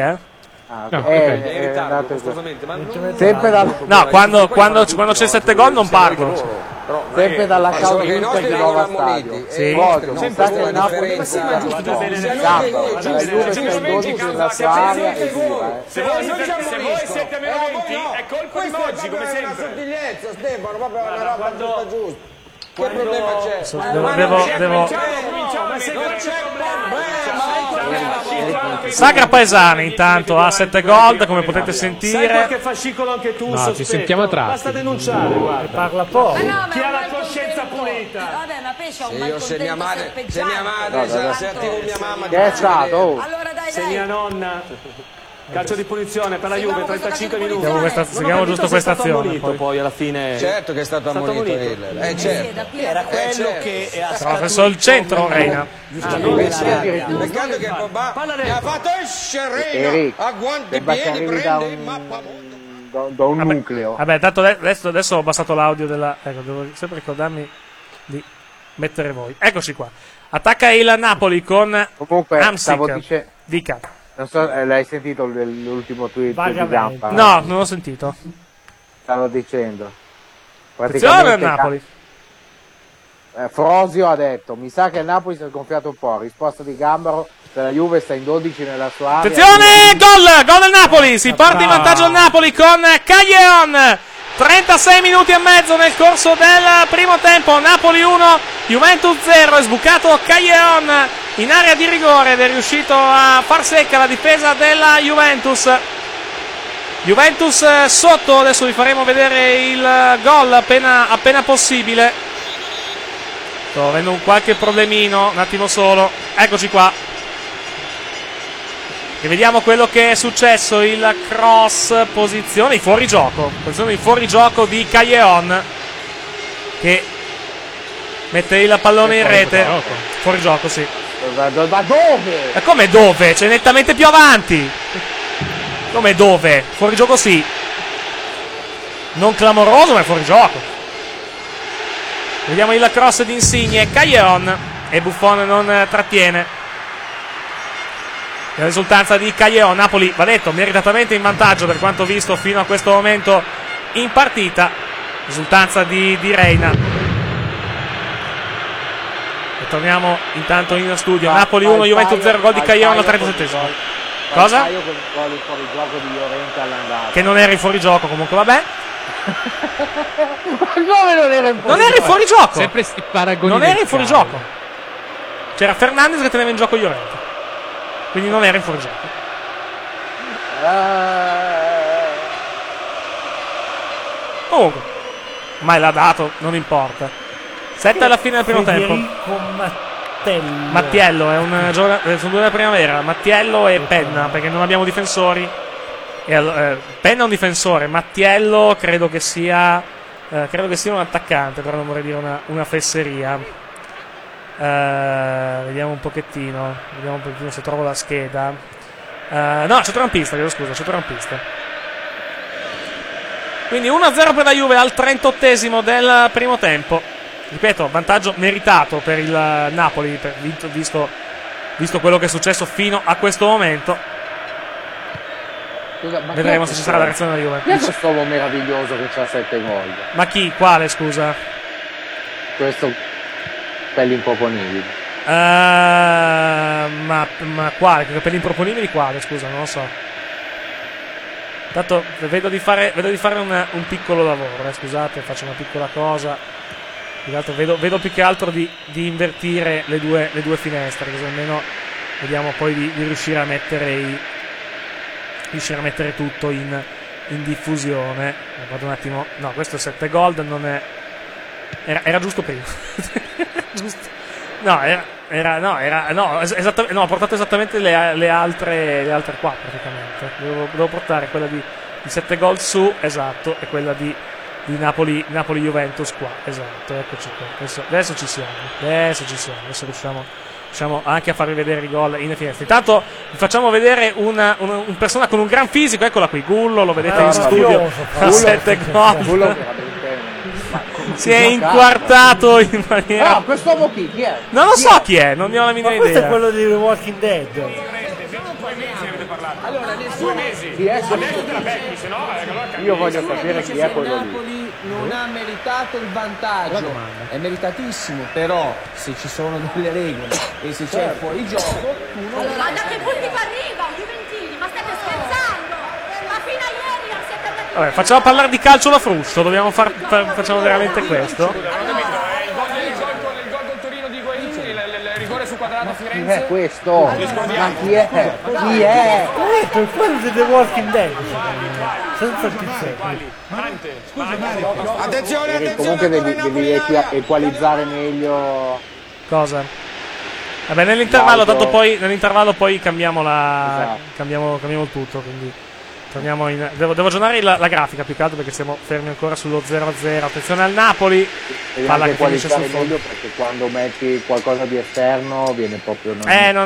Sempre no, quando c'è 7 gol non parlo. Sempre dalla causa di nuova stadio. Sì. Mi sa che il Napoli la Juve sta in 12 nella sua area e via. Se voi siete meno 20 è colpa di Moggi, come sempre. Una sottigliezza, Stefano, proprio una roba tutta giusta. Che problema c'è? Devo Sacra Paesana intanto ha 7 gol, come potete sentire. Sai qualche fascicolo anche tu? No, ci sentiamo a tratti. Basta denunciare, guarda. Parla poco. Chi ha la coscienza pulita? Vabbè, ma Pesce ha un Io se mia madre, se attivo mia mamma, Che è stato? Allora dai, Se mia nonna. Calcio di punizione per la Juve, 35 minuti. Seguiamo giusto questa azione. Poi alla fine. Certo che è stato ammonito Hiller. Certo. era quello che Però verso il centro Reina. Peccato che Pogba mi ha fatto esce Reina a guanti pieni, prende il mappa da un nucleo. Vabbè, tanto adesso ho abbassato l'audio della. Ecco, devo sempre ricordarmi di mettere voi. Eccoci qua. Attacca il Napoli con Comunque Hamsik. Dica. Non so, l'hai sentito l'ultimo tweet di Zampa? No, non l'ho sentito. Stavo dicendo. Attenzione al Napoli. Frosio ha detto: mi sa che il Napoli si è gonfiato un po'. Risposta di Gambaro: se la Juve sta in 12 nella sua area. Attenzione! Gol del Napoli. Si porta in vantaggio il Napoli con Callejon. 36 minuti e mezzo nel corso del primo tempo. Napoli 1, Juventus 0. È sbucato Callejon in area di rigore ed è riuscito a far secca la difesa della Juventus. Juventus sotto, adesso vi faremo vedere il gol appena possibile. Sto avendo un qualche problemino, un attimo solo. Eccoci qua. E vediamo quello che è successo, il cross, posizione di fuorigioco. Posizione di fuorigioco di Callejon che mette il pallone in rete. Fuorigioco, sì. Ma dove? Ma come dove? C'è nettamente più avanti. Come dove? Fuorigioco sì. Non clamoroso, ma è fuorigioco. Vediamo il cross di Insigne. Callejon e Buffon non trattiene. La risultanza di Callejon. Napoli, va detto, meritatamente in vantaggio per quanto visto fino a questo momento in partita. Risultanza di Reina. E torniamo intanto in studio. Napoli 1, Juventus 0, gol di Callejon al 37esimo. Cosa? Che non era in fuorigioco, comunque vabbè. Ma come non era in fuorigioco? Non era in fuorigioco. Sempre sti paragoni. Non era in fuorigioco. C'era Fernandez che teneva in gioco Llorente. Quindi non era in fuorigioco. Comunque, mai l'ha dato, non importa. 7 alla fine del primo tempo. Mattiello è un giocatore, sono due della primavera, Mattiello e Penna, perché non abbiamo difensori. Penna è un difensore, Mattiello credo che sia un attaccante, però non vorrei dire una fesseria. Vediamo un pochettino se trovo la scheda. No, centrocampista, chiedo scusa, centrocampista. Quindi 1-0 per la Juve al 38esimo del primo tempo. Ripeto, vantaggio meritato per il Napoli, visto quello che è successo fino a questo momento. Scusa, vedremo se ci sarà la reazione della Juve. Chi è questo uomo meraviglioso che ha 7 gol? Ma chi? Quale, scusa? Questo capelli improponibili. Ma quale? Capelli improponibili quale? Scusa, non lo so. Intanto vedo di fare un piccolo lavoro, scusate, faccio una piccola cosa. Vedo più che altro di invertire le due finestre, così almeno vediamo poi di riuscire a mettere tutto in diffusione. Guarda un attimo. No, questo è 7 gold, non è. Era giusto prima. Giusto. No, esattamente, no, ho portato esattamente le altre 4 praticamente. Devo portare quella di 7 gol su, esatto, e quella di Napoli Juventus qua, esatto, eccoci qua. Adesso ci siamo. Adesso riusciamo anche a farvi vedere i gol in finestra. Intanto vi facciamo vedere un persona con un gran fisico, eccola qui, Gullo, lo vedete in studio, a 7 gol. Si è inquartato in maniera. No, quest'uomo chi è? Non lo so chi è, non ne ho la minima idea. Questo è quello di The Walking Dead. Allora, nel 2 mesi. Chi è? Io voglio sapere chi è quello lì. Napoli non ha meritato il vantaggio. È meritatissimo, però se ci sono delle regole e se c'è il fuorigioco, tu non. Ma da che punti arriva, Juventini? Ma state scherzando? Ma fino a ieri non siete andati. Vabbè, facciamo parlare di calcio da Fruscio, facciamo veramente questo. Chi è questo? Ma chi è? Chi è? Questo è quello di The Walking Dead. Senza il pizzetto. Attenzione, comunque devi equalizzare meglio. Cosa? Vabbè, nell'intervallo poi cambiamo Esatto. cambiamo il tutto, quindi torniamo in. Devo aggiornare la grafica più che altro perché siamo fermi ancora sullo 0-0. Attenzione al Napoli. Devi Palla anche che finisce sul meglio fondo. perché quando metti qualcosa di esterno viene proprio.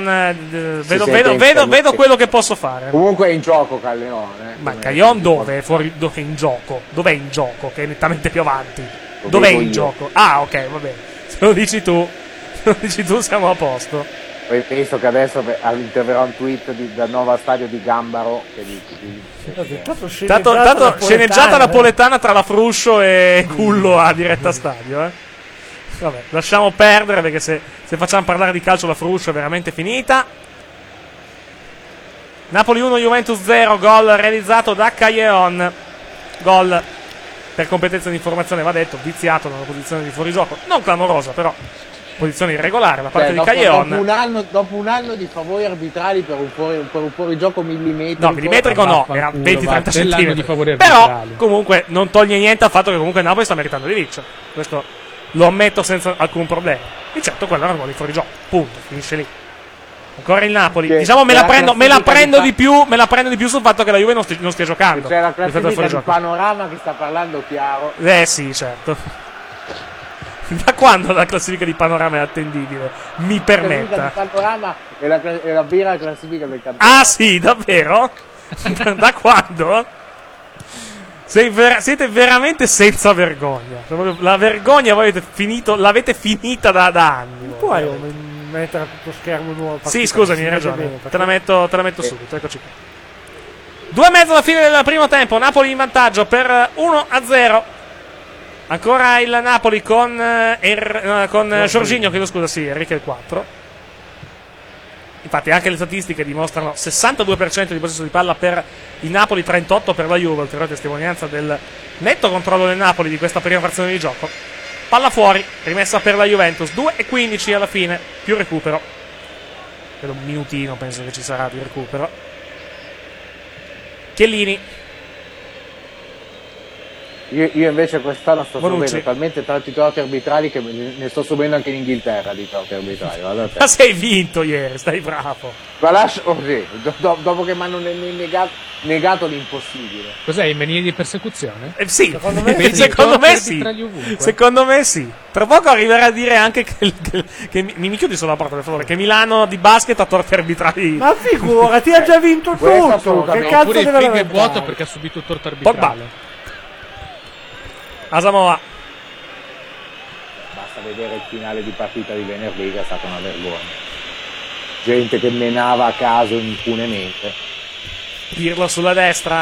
Vedo quello che posso fare. Comunque è in gioco Calleone. Ma Caglion dove? Dove è in gioco? Dov'è in gioco? Che è nettamente più avanti. Dov'è in gioco? Ah, ok, va bene. Se lo dici tu siamo a posto. Poi penso che adesso interverrà un tweet dal nuovo stadio di Gambaro che Tanto sceneggiata napoletana tra la Fruscio e Cullo a diretta stadio. Vabbè, lasciamo perdere perché se facciamo parlare di calcio la Fruscio è veramente finita. Napoli 1, Juventus 0, gol realizzato da Callejon. Gol per competenza di informazione, va detto, viziato da una posizione di fuorigioco, non clamorosa però. Posizione irregolare da parte di Callejon. Dopo un anno di favori arbitrali per un fuorigioco millimetrico. No, millimetrico no, era 20-30 centimetri. Però comunque non toglie niente al fatto che comunque Napoli sta meritando di vincere. Questo lo ammetto senza alcun problema. E certo, quello era un gol di fuorigioco. Punto, finisce lì. Ancora il Napoli. Diciamo me la prendo di più sul fatto che la Juve non stia giocando. C'è la classifica di Panorama che sta parlando chiaro. Sì, certo. Da quando la classifica di Panorama è attendibile? Mi permetta. La classifica di Panorama è la vera classifica del campionato. Ah sì, davvero? Da quando? Siete veramente senza vergogna. La vergogna l'avete finita da anni. Puoi mettere a tutto schermo nuovo? Sì, scusami, hai ragione. Te la metto subito, eccoci qua. 2,5 alla fine del primo tempo. Napoli in vantaggio per 1-0. Ancora il Napoli con Jorginho, chiedo scusa, sì, Enrique il 4. Infatti anche le statistiche dimostrano 62% di possesso di palla per il Napoli, 38% per la Juve, ulteriore testimonianza del netto controllo del Napoli di questa prima frazione di gioco. Palla fuori, rimessa per la Juventus, 2:15 alla fine, più recupero. Per un minutino penso che ci sarà di recupero. Chiellini. Io invece quest'anno sto Bonucci. subendo talmente tanti tratti arbitrali che ne sto subendo anche in Inghilterra di tratti arbitrali. Guardate. Ma sei vinto ieri, stai bravo. Ma lascio così, dopo che mi hanno negato l'impossibile. Cos'è, i menie di persecuzione? Sì, Secondo me Vedi, secondo me sì. arbitrali ovunque. Secondo me sì. Tra poco arriverà a dire anche che mi chiudi solo la porta per favore, che Milano di basket ha torti arbitrali. Ma figurati, ha già vinto Questo tutto. Che assolutamente. cazzo Oppure il deve figo è lamentare? vuoto perché ha subito il torto Pogba. arbitrale. Asamoah. Basta vedere il finale di partita di venerdì che è stata una vergogna. Gente che menava a caso impunemente. Pirlo sulla destra.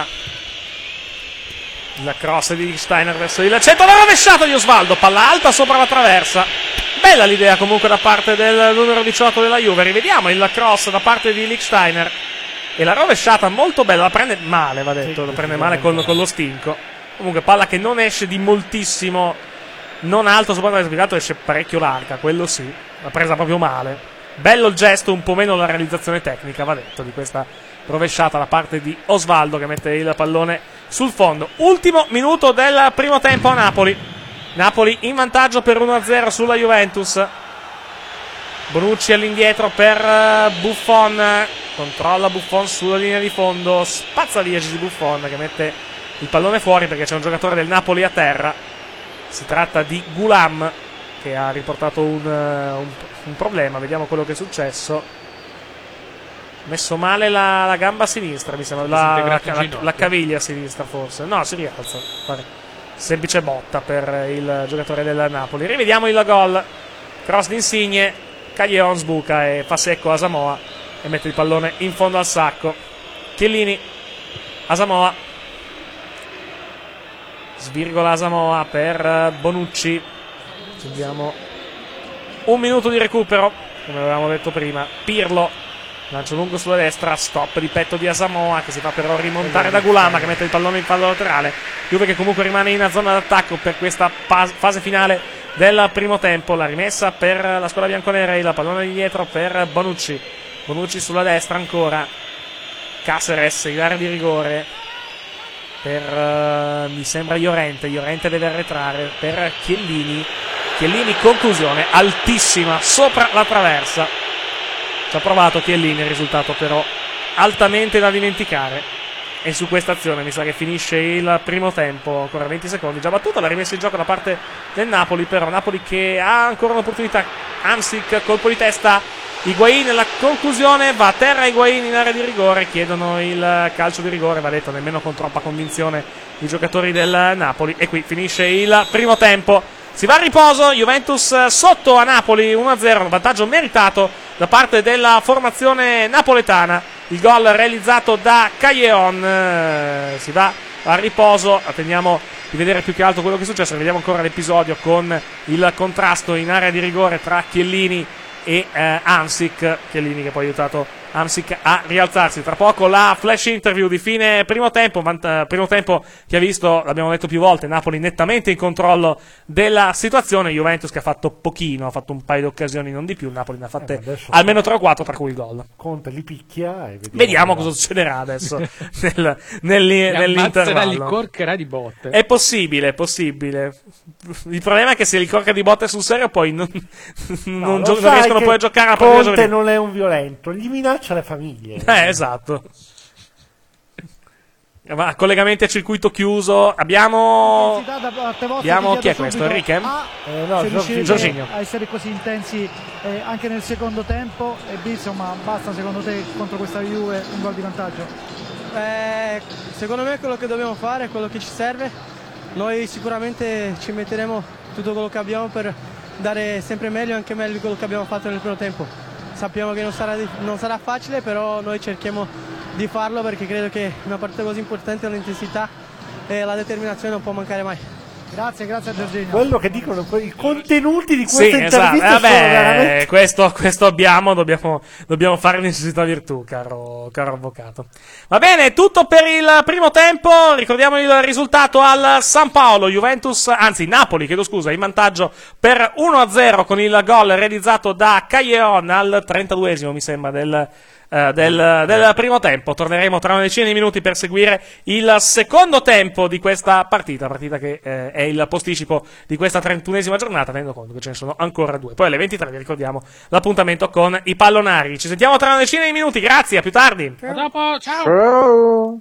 La cross di Steiner verso il centro, la rovesciata di Osvaldo, palla alta sopra la traversa. Bella l'idea comunque da parte del numero 18 della Juve. Rivediamo il cross da parte di Lichtsteiner. E la rovesciata molto bella, la prende male, va detto, la prende male con lo stinco. Comunque palla che non esce di moltissimo, non alto sopra la traversa, esce parecchio larga, quello sì. L'ha presa proprio male. Bello il gesto, un po' meno la realizzazione tecnica, va detto, di questa rovesciata da parte di Osvaldo che mette il pallone sul fondo. Ultimo minuto del primo tempo a Napoli. Napoli in vantaggio per 1-0 sulla Juventus. Bonucci all'indietro per Buffon. Controlla Buffon sulla linea di fondo. Spazza via Gigi Buffon che mette il pallone fuori perché c'è un giocatore del Napoli a terra. Si tratta di Gulam che ha riportato un problema. Vediamo quello che è successo. Messo male la gamba sinistra, mi sembra, la caviglia sinistra forse. No, si rialza. Semplice botta per il giocatore del Napoli. Rivediamo il gol. Cross di Insigne, Callejon sbuca e fa secco Asamoah e mette il pallone in fondo al sacco. Chiellini, Asamoah, svirgola Asamoah per Bonucci. Abbiamo un minuto di recupero, come avevamo detto prima. Pirlo, lancio lungo sulla destra, stop di petto di Asamoah che si fa però rimontare da Gulama che mette il pallone in fallo laterale. Juve che comunque rimane in zona d'attacco per questa fase finale del primo tempo. La rimessa per la squadra bianconera, il pallone di dietro per Bonucci. Bonucci sulla destra ancora. Caceres in area di rigore per mi sembra Llorente deve arretrare per Chiellini. Conclusione altissima sopra la traversa. Ci ha provato Chiellini, il risultato però altamente da dimenticare. E su questa azione mi sa che finisce il primo tempo, ancora 20 secondi, già battuta la rimessa in gioco da parte del Napoli, però Napoli che ha ancora un'opportunità. Hamsik, colpo di testa, Higuain, la conclusione, va a terra Higuain in area di rigore, chiedono il calcio di rigore, va detto nemmeno con troppa convinzione i giocatori del Napoli, e qui finisce il primo tempo. Si va a riposo, Juventus sotto a Napoli 1-0, un vantaggio meritato da parte della formazione napoletana. Il gol realizzato da Callejon. Si va a riposo, attendiamo di vedere più che altro quello che è successo. Vediamo ancora l'episodio con il contrasto in area di rigore tra Chiellini e Hamsik. Chiellini che poi ha aiutato Hamsik a rialzarsi. Tra poco la flash interview di fine primo tempo. Primo tempo che ha visto, l'abbiamo detto più volte, Napoli nettamente in controllo della situazione. Juventus che ha fatto pochino, ha fatto un paio di occasioni, non di più. Napoli ne ha fatte almeno 3 o 4, tra cui il gol. Conte li picchia e vediamo cosa succederà adesso nell'intervallo. Li corcherà di botte. È possibile, è possibile. Il problema è che se li corca di botte sul serio poi non riescono poi a giocare a partita. Conte non è un violento, gli minaccia le famiglie. Esatto. Collegamenti a circuito chiuso. Abbiamo chi è questo? Enrique? No, Giorginio. A essere così intensi anche nel secondo tempo e B, insomma, basta secondo te contro questa Juve un gol di vantaggio? Secondo me è quello che dobbiamo fare, è quello che ci serve. Noi sicuramente ci metteremo tutto quello che abbiamo per dare sempre meglio, anche meglio di quello che abbiamo fatto nel primo tempo. Sappiamo che non sarà facile, però noi cerchiamo di farlo perché credo che una partita così importante l'intensità e la determinazione non può mancare mai. Grazie a Giorginio. Quello che dicono i contenuti di questa intervista esatto. sono veramente... questo dobbiamo fare necessità virtù, caro avvocato. Va bene, tutto per il primo tempo. Ricordiamo il risultato al San Paolo. Napoli, in vantaggio per 1-0 con il gol realizzato da Callejon al 32esimo, mi sembra, del primo tempo. Torneremo tra una decina di minuti per seguire il secondo tempo di questa partita che è il posticipo di questa 31esima giornata, tenendo conto che ce ne sono ancora 2. Poi alle 23 vi ricordiamo l'appuntamento con i pallonari. Ci sentiamo tra una decina di minuti, grazie, a più tardi. A dopo, ciao. Ciao.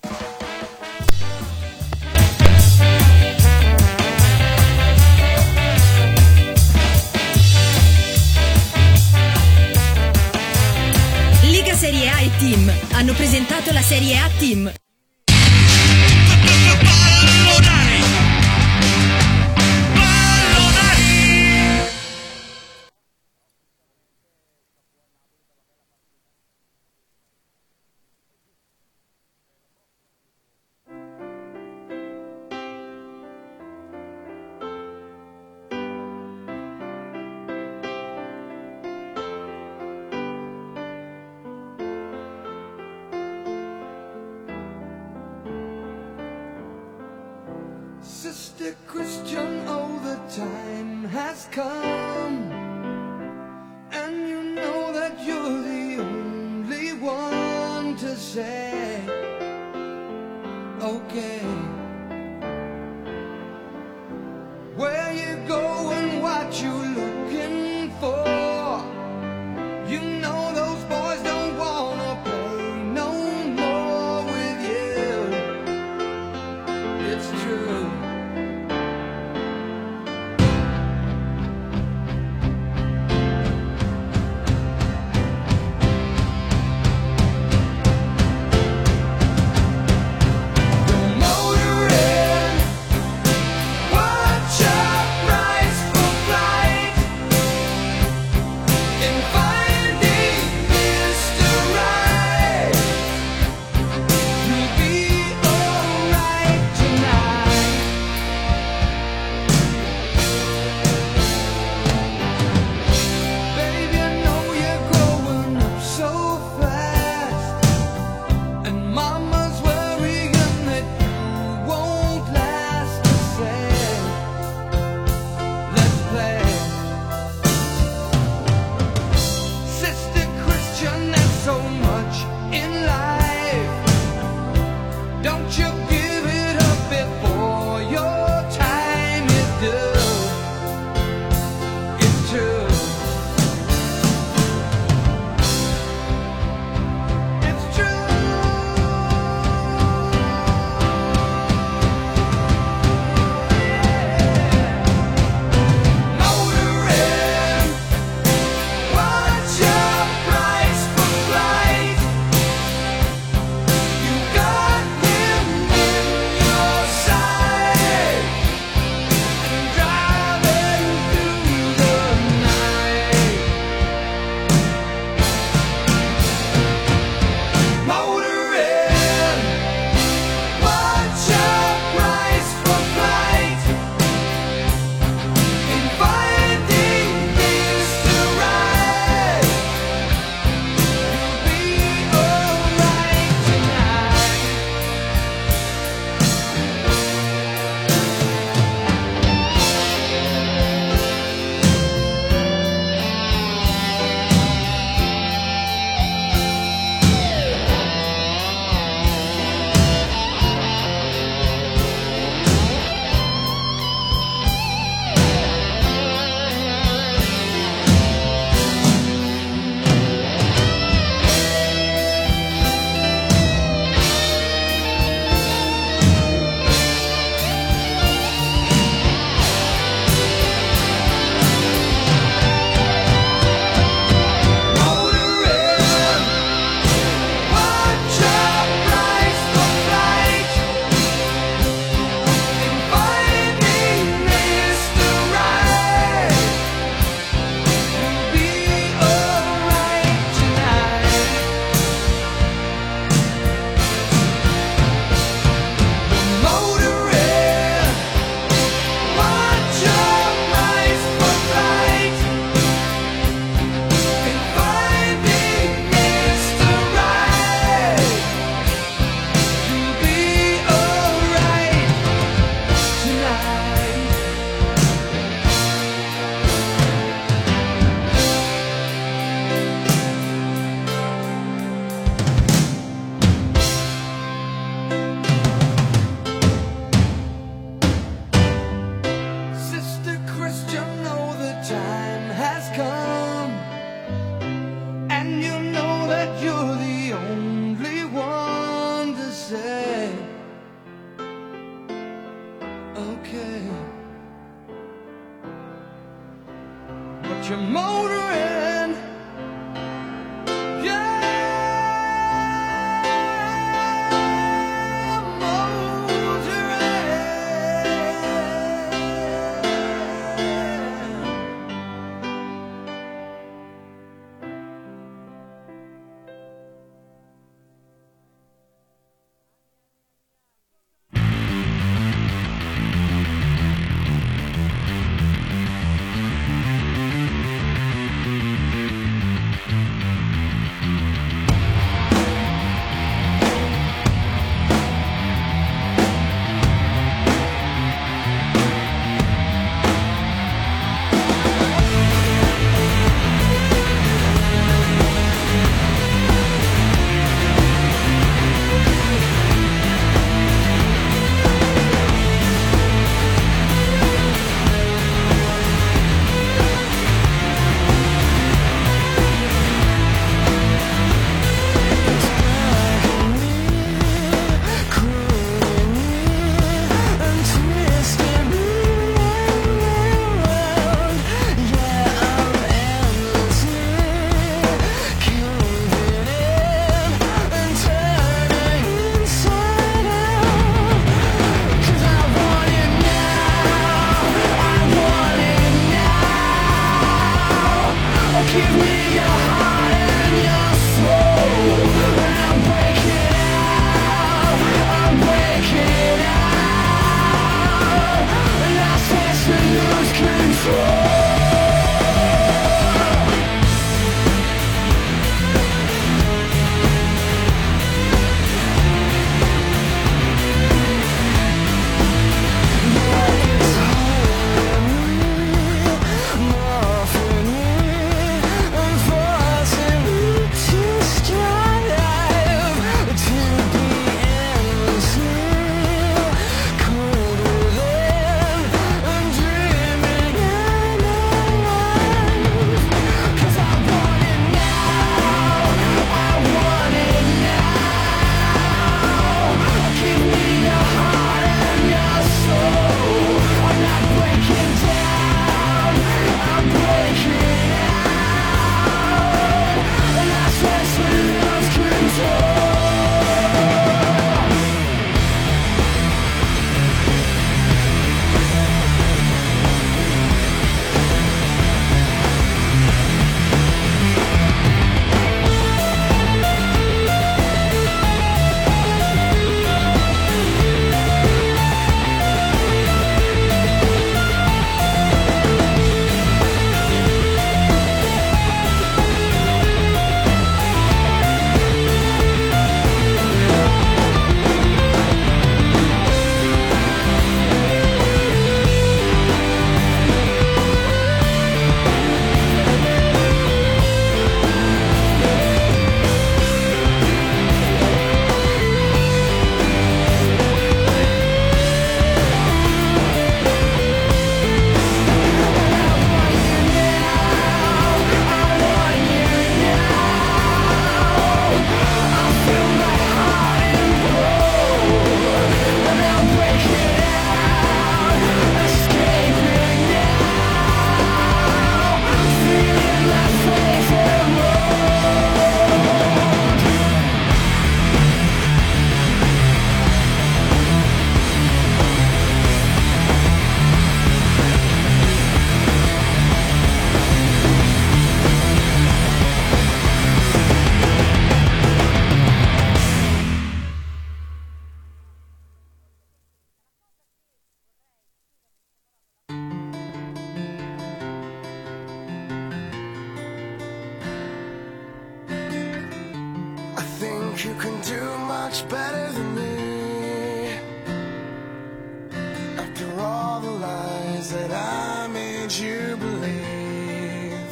Liga Serie A e Team hanno presentato la Serie A Team. Sister Christian, oh, the time has come, and you know that you're the only one to say, okay, where you going, what you looking for, you know those boys don't wanna play no more with you, it's true. okay. But you're motoring, yeah, You can do much better than me. After all the lies that I made you believe,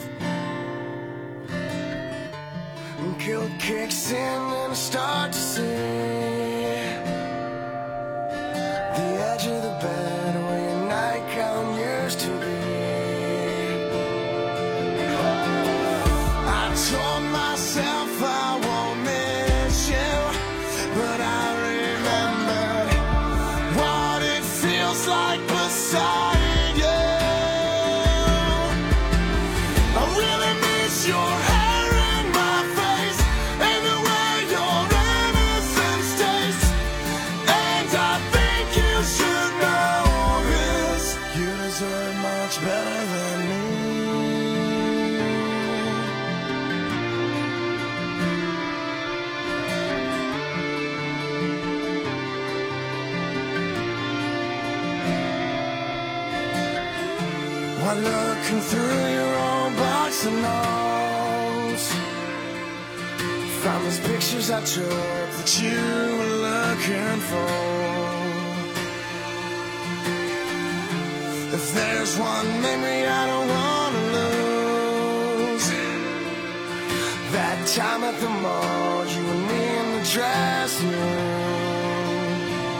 guilt kicks in and I start to see the edge of the bed where your nightgown used to be. I told myself I won't miss you, but I remembered what it feels like beside you. I really miss your hair in my face and the way your innocence tastes. And I think you should know this. You deserve much better than me. While looking through your own box of notes, found those pictures I took that you were looking for. If there's one memory I don't want to lose, that time at the mall, you and me in the dressing room.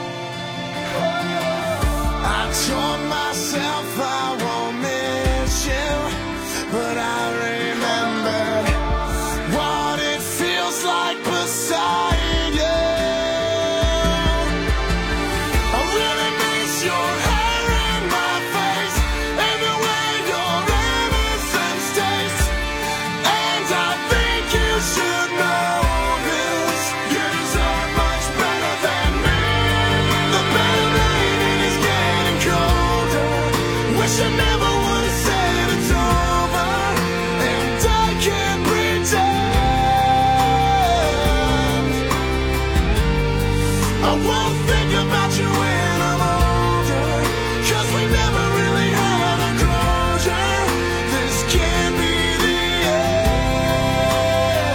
I told myself I won't miss you, but I remembered what it feels like beside you. I really miss your hair in my face and the way your innocence tastes. And I think you should know this. You deserve much better than me. The Mediterranean is getting colder. Wish I never would have said it's over. And I can't pretend I won't think about you when I'm older, 'cause we never really had a closure. This can't be the end.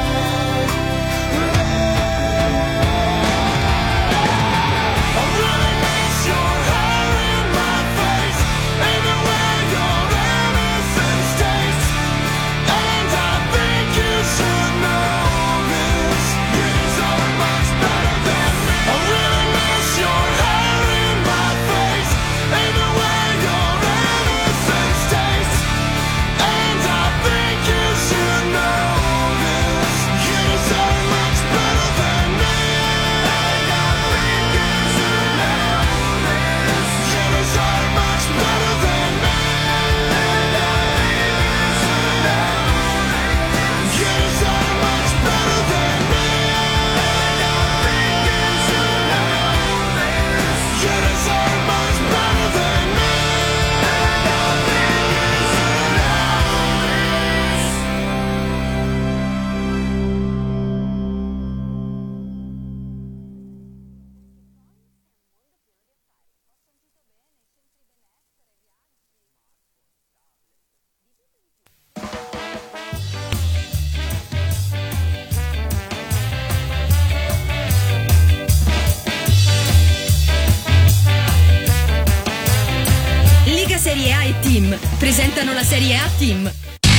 I really miss your hair in my face and the way your innocence tastes. And I think you should know this. You deserve much better than me. I really miss your hair in my face and the way your innocence tastes. And I think you should know this. You deserve much better than me. And I think you should know this. You deserve much better than me. And I think you should know this. You deserve much better than me. And I think you should know this. You deserve much better than me. And I think you should Liga Serie A e Team presentano la Serie A Team.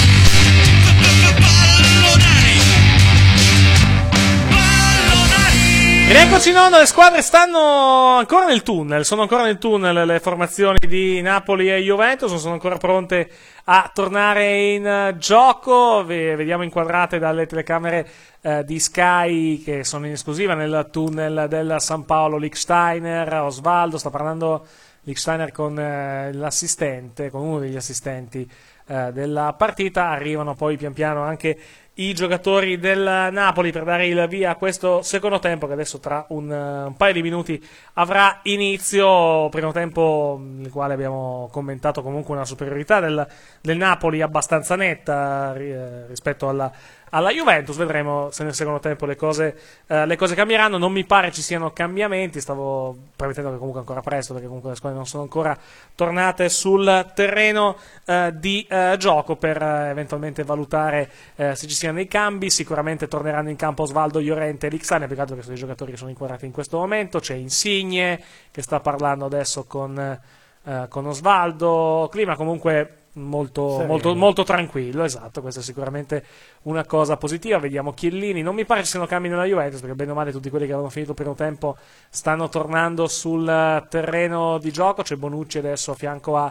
Rieccoci in onda, le squadre stanno ancora nel tunnel, sono ancora nel tunnel le formazioni di Napoli e Juventus, non sono ancora pronte a tornare in gioco, vediamo inquadrate dalle telecamere di Sky che sono in esclusiva nel tunnel del San Paolo Lichtsteiner. Osvaldo sta parlando Lichtsteiner con l'assistente, con uno degli assistenti della partita. Arrivano poi pian piano anche i giocatori del Napoli per dare il via a questo secondo tempo che adesso tra un paio di minuti avrà inizio. Primo tempo nel quale abbiamo commentato comunque una superiorità del Napoli abbastanza netta rispetto alla Juventus. Vedremo se nel secondo tempo le cose cambieranno. Non mi pare ci siano cambiamenti, stavo premettendo che comunque è ancora presto perché comunque le squadre non sono ancora tornate sul terreno di gioco per eventualmente valutare se ci siano dei cambi. Sicuramente torneranno in campo Osvaldo, Llorente e Lichtsteiner, peccato che sono i giocatori che sono inquadrati in questo momento. C'è Insigne che sta parlando adesso con Osvaldo. Clima comunque molto tranquillo, esatto, questa è sicuramente una cosa positiva. Vediamo Chiellini, non mi pare ci siano cambi nella Juventus perché bene o male tutti quelli che avevano finito il primo tempo stanno tornando sul terreno di gioco. C'è Bonucci adesso a fianco a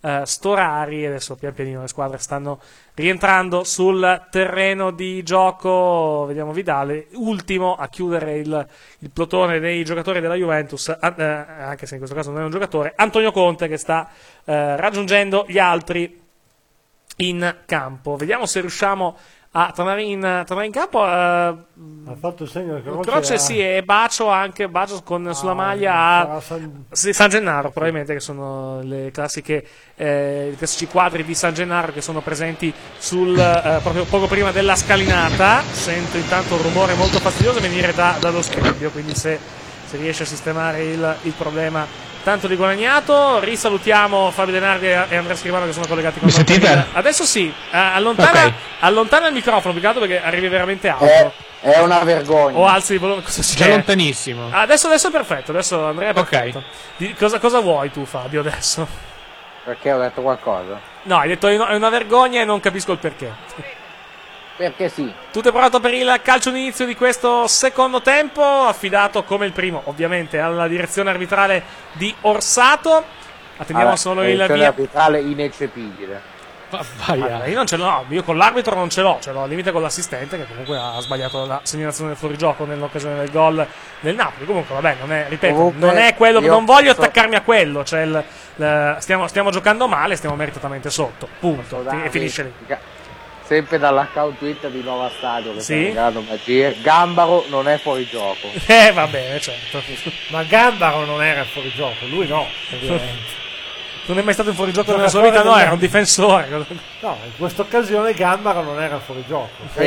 Storari. Adesso pian pianino le squadre stanno rientrando sul terreno di gioco. Vediamo Vidal, ultimo a chiudere il plotone dei giocatori della Juventus, anche se in questo caso non è un giocatore, Antonio Conte, che sta raggiungendo gli altri in campo. Vediamo se riusciamo a tornare in campo. Ha fatto il segno del croce, sì, e bacio sulla maglia a San Gennaro, probabilmente, che sono i classici quadri di San Gennaro che sono presenti proprio poco prima della scalinata. Sento intanto un rumore molto fastidioso venire dallo scribbio, quindi se riesce a sistemare il problema tanto di guadagnato. Risalutiamo Fabio Denardi e Andrea Scrivano che sono collegati con noi. Mi sentite? Adesso sì, allontana il microfono, più che altro perché arrivi veramente alto. È una vergogna. O alzi il volume, cosa Già lontanissimo. Adesso è perfetto, adesso Andrea è perfetto. Cosa vuoi tu, Fabio, adesso? Perché ho detto qualcosa? No, hai detto è una vergogna e non capisco il perché. Perché sì. Tutto è pronto per il calcio d'inizio di questo secondo tempo, affidato come il primo, ovviamente, alla direzione arbitrale di Orsato. Attendiamo solo il via arbitrale ineccepibile. Allora, io non ce l'ho, io con l'arbitro non ce l'ho al limite con l'assistente che comunque ha sbagliato la segnalazione del fuorigioco nell'occasione del gol del Napoli. Comunque vabbè, non è, ripeto, comunque, non è quello, non voglio attaccarmi a quello, cioè stiamo giocando male, stiamo meritatamente sotto, punto, e finisce lì. Sempre dall'account Twitter di Nova Stadio che sta regalando magie. Gambaro non è fuori gioco. Va bene, certo. Ma Gambaro non era fuori gioco, lui no, ovviamente. Non è mai stato in fuorigioco nella sua vita, no, era un difensore. No, in questa occasione Gambaro non era fuori gioco.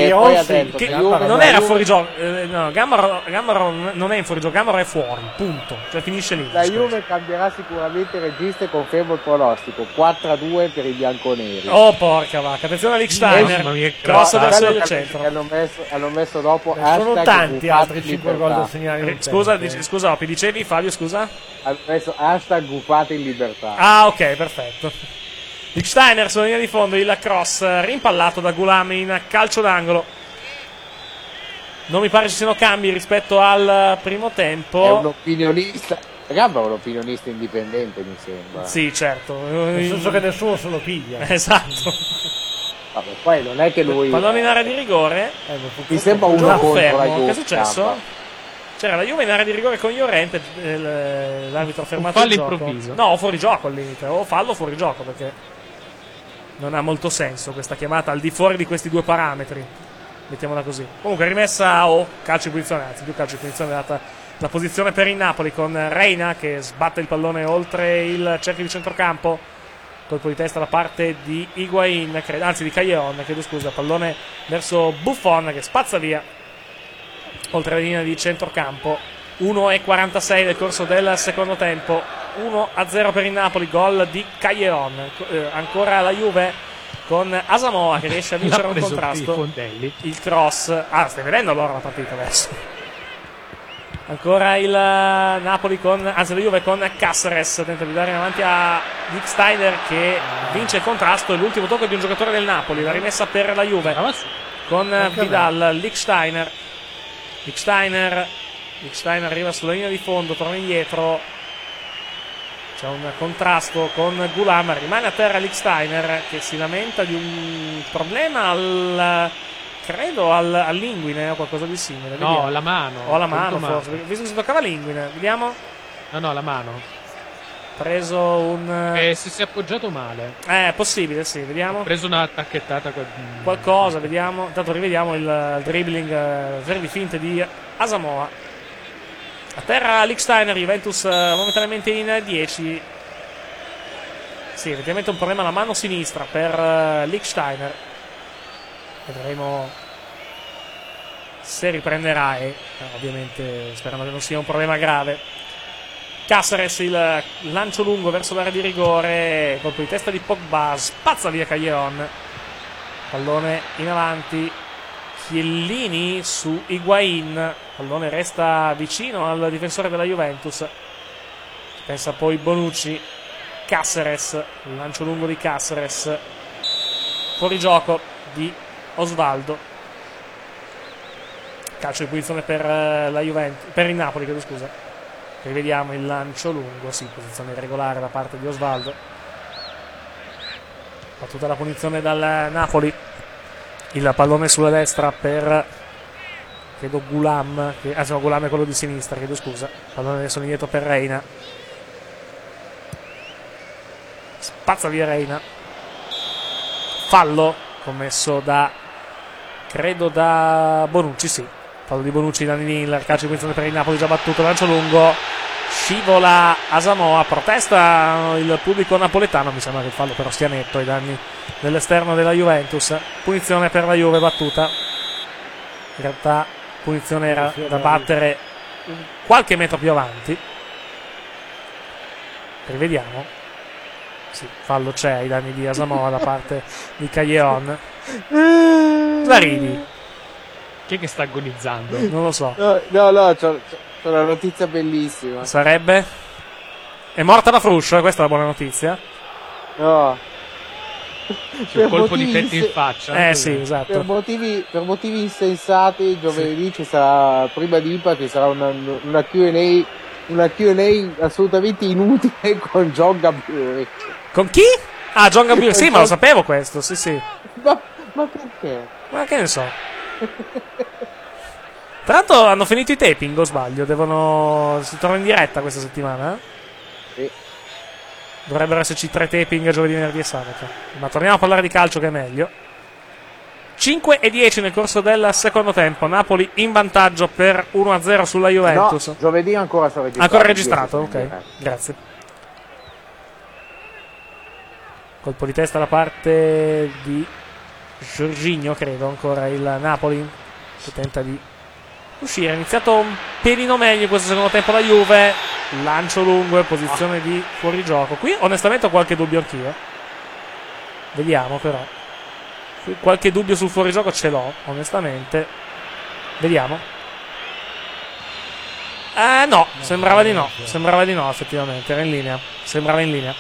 Non era fuori gioco. No, Gambaro non è in fuori gioco, Gambaro è fuori, punto. Cioè finisce lì. La Juve cambierà sicuramente il regista e confermo il pronostico. 4-2 per i bianconeri. Oh porca vacca, attenzione a Lichtsteiner. Cross verso il centro. Hanno messo dopo. Sono tanti altri 5 gol da segnare. Scusa, Opi, dicevi Fabio, scusa? Hanno messo hashtag Gufate in libertà. Ah, ok, perfetto. Lichtsteiner sulla linea di fondo, il cross rimpallato da Gulam in calcio d'angolo. Non mi pare ci siano cambi rispetto al primo tempo. È un opinionista. Gambaro è un opinionista indipendente, mi sembra. Sì, certo. Nel senso che nessuno se lo piglia. Esatto. Vabbè, poi non è che lui. Pallone in area di rigore. Mi sembra una contro la Juve. Che è successo? C'era la Juve in area di rigore con Llorente, l'arbitro ha fermato il gioco. Improvviso. No, o fuori gioco al limite, o fallo o fuori gioco, perché non ha molto senso questa chiamata al di fuori di questi due parametri, mettiamola così. Comunque rimessa calcio di punizione, anzi più calcio di punizione data la posizione per il Napoli, con Reina che sbatte il pallone oltre il cerchio di centrocampo, colpo di testa da parte di Higuain, anzi di Callejon, chiedo scusa, pallone verso Buffon che spazza via oltre la linea di centrocampo. 1:46 del corso del secondo tempo, 1-0 per il Napoli, gol di Callejon. Ancora la Juve con Asamoah che riesce a vincere un contrasto. Il cross, stai vedendo allora la partita adesso. Ancora il Napoli la Juve con Cáceres, tenta di dare in avanti a Lichtsteiner che vince il contrasto, e l'ultimo tocco di un giocatore del Napoli, la rimessa per la Juve con Vidal. Lichtsteiner arriva sulla linea di fondo, torna indietro, c'è un contrasto con Gulam, rimane a terra Lichtsteiner che si lamenta di un problema credo all'inguine o qualcosa di simile. No, vediamo. la mano. O la mano forse, visto che si toccava l'inguine, vediamo. No, la mano. Preso un... si è appoggiato male. È possibile, sì, vediamo. Ha preso una tacchettata. Qualcosa, vediamo. Intanto rivediamo il dribbling verdi finte di Asamoah. A terra Lichtsteiner, Juventus momentaneamente in 10. Sì, effettivamente un problema alla mano sinistra per Lichtsteiner. Vedremo se riprenderà e ovviamente sperando che non sia un problema grave. Cáceres, il lancio lungo verso l'area di rigore, colpo di testa di Pogba, spazza via Callejon, pallone in avanti, Chiellini su Higuain, pallone resta vicino al difensore della Juventus, pensa poi Bonucci. Cáceres, il lancio lungo di Cáceres, fuori gioco di Osvaldo, calcio di punizione per la Juventus, per il Napoli, chiedo scusa. Rivediamo il lancio lungo, sì, posizione irregolare da parte di Osvaldo. battuta la punizione dal Napoli, il pallone sulla destra per credo Gulam, no, Gulam è quello di sinistra, chiedo scusa, pallone adesso indietro per Reina, spazza via Reina, fallo commesso credo da Bonucci, sì, fallo di Bonucci, Danny Miller, calcio di punizione per il Napoli già battuto, lancio lungo, scivola Asamoah, protesta il pubblico napoletano, mi sembra che il fallo però sia netto ai danni dell'esterno della Juventus, punizione per la Juve battuta, in realtà punizione era da battere qualche metro più avanti, rivediamo, sì, fallo c'è ai danni di Asamoah da parte di Callejon. Zaridi, chi è che sta agonizzando? Non lo so. No, c'ho una notizia bellissima. Sarebbe? È morta la Fruscio, questa è la buona notizia. No. C'è un colpo di petto in faccia. Sì, esatto. Per motivi insensati, giovedì ci sarà, prima di Impact, ci sarà una Q&A assolutamente inutile con John Gabbiuri. Con chi? Ah, John Gabbiuri, sì, ma lo sapevo questo, sì. Ma perché? Ma che ne so. Tra l'altro hanno finito i taping, o sbaglio? Si torna in diretta questa settimana? Sì. Dovrebbero esserci 3 taping giovedì, venerdì e sabato. Ma torniamo a parlare di calcio che è meglio. 5:10 nel corso del secondo tempo. Napoli in vantaggio per 1-0 sulla Juventus. No, giovedì ancora sta registrato. Ancora registrato, ok. Grazie. Colpo di testa da parte di Jorginho, credo, ancora il Napoli che tenta di uscire. Ha iniziato un pelino meglio in questo secondo tempo la Juve, lancio lungo e posizione di fuorigioco. Qui onestamente ho qualche dubbio anch'io, vediamo però, qui qualche dubbio sul fuorigioco ce l'ho onestamente, vediamo. No, sembrava di no effettivamente, era in linea, sembrava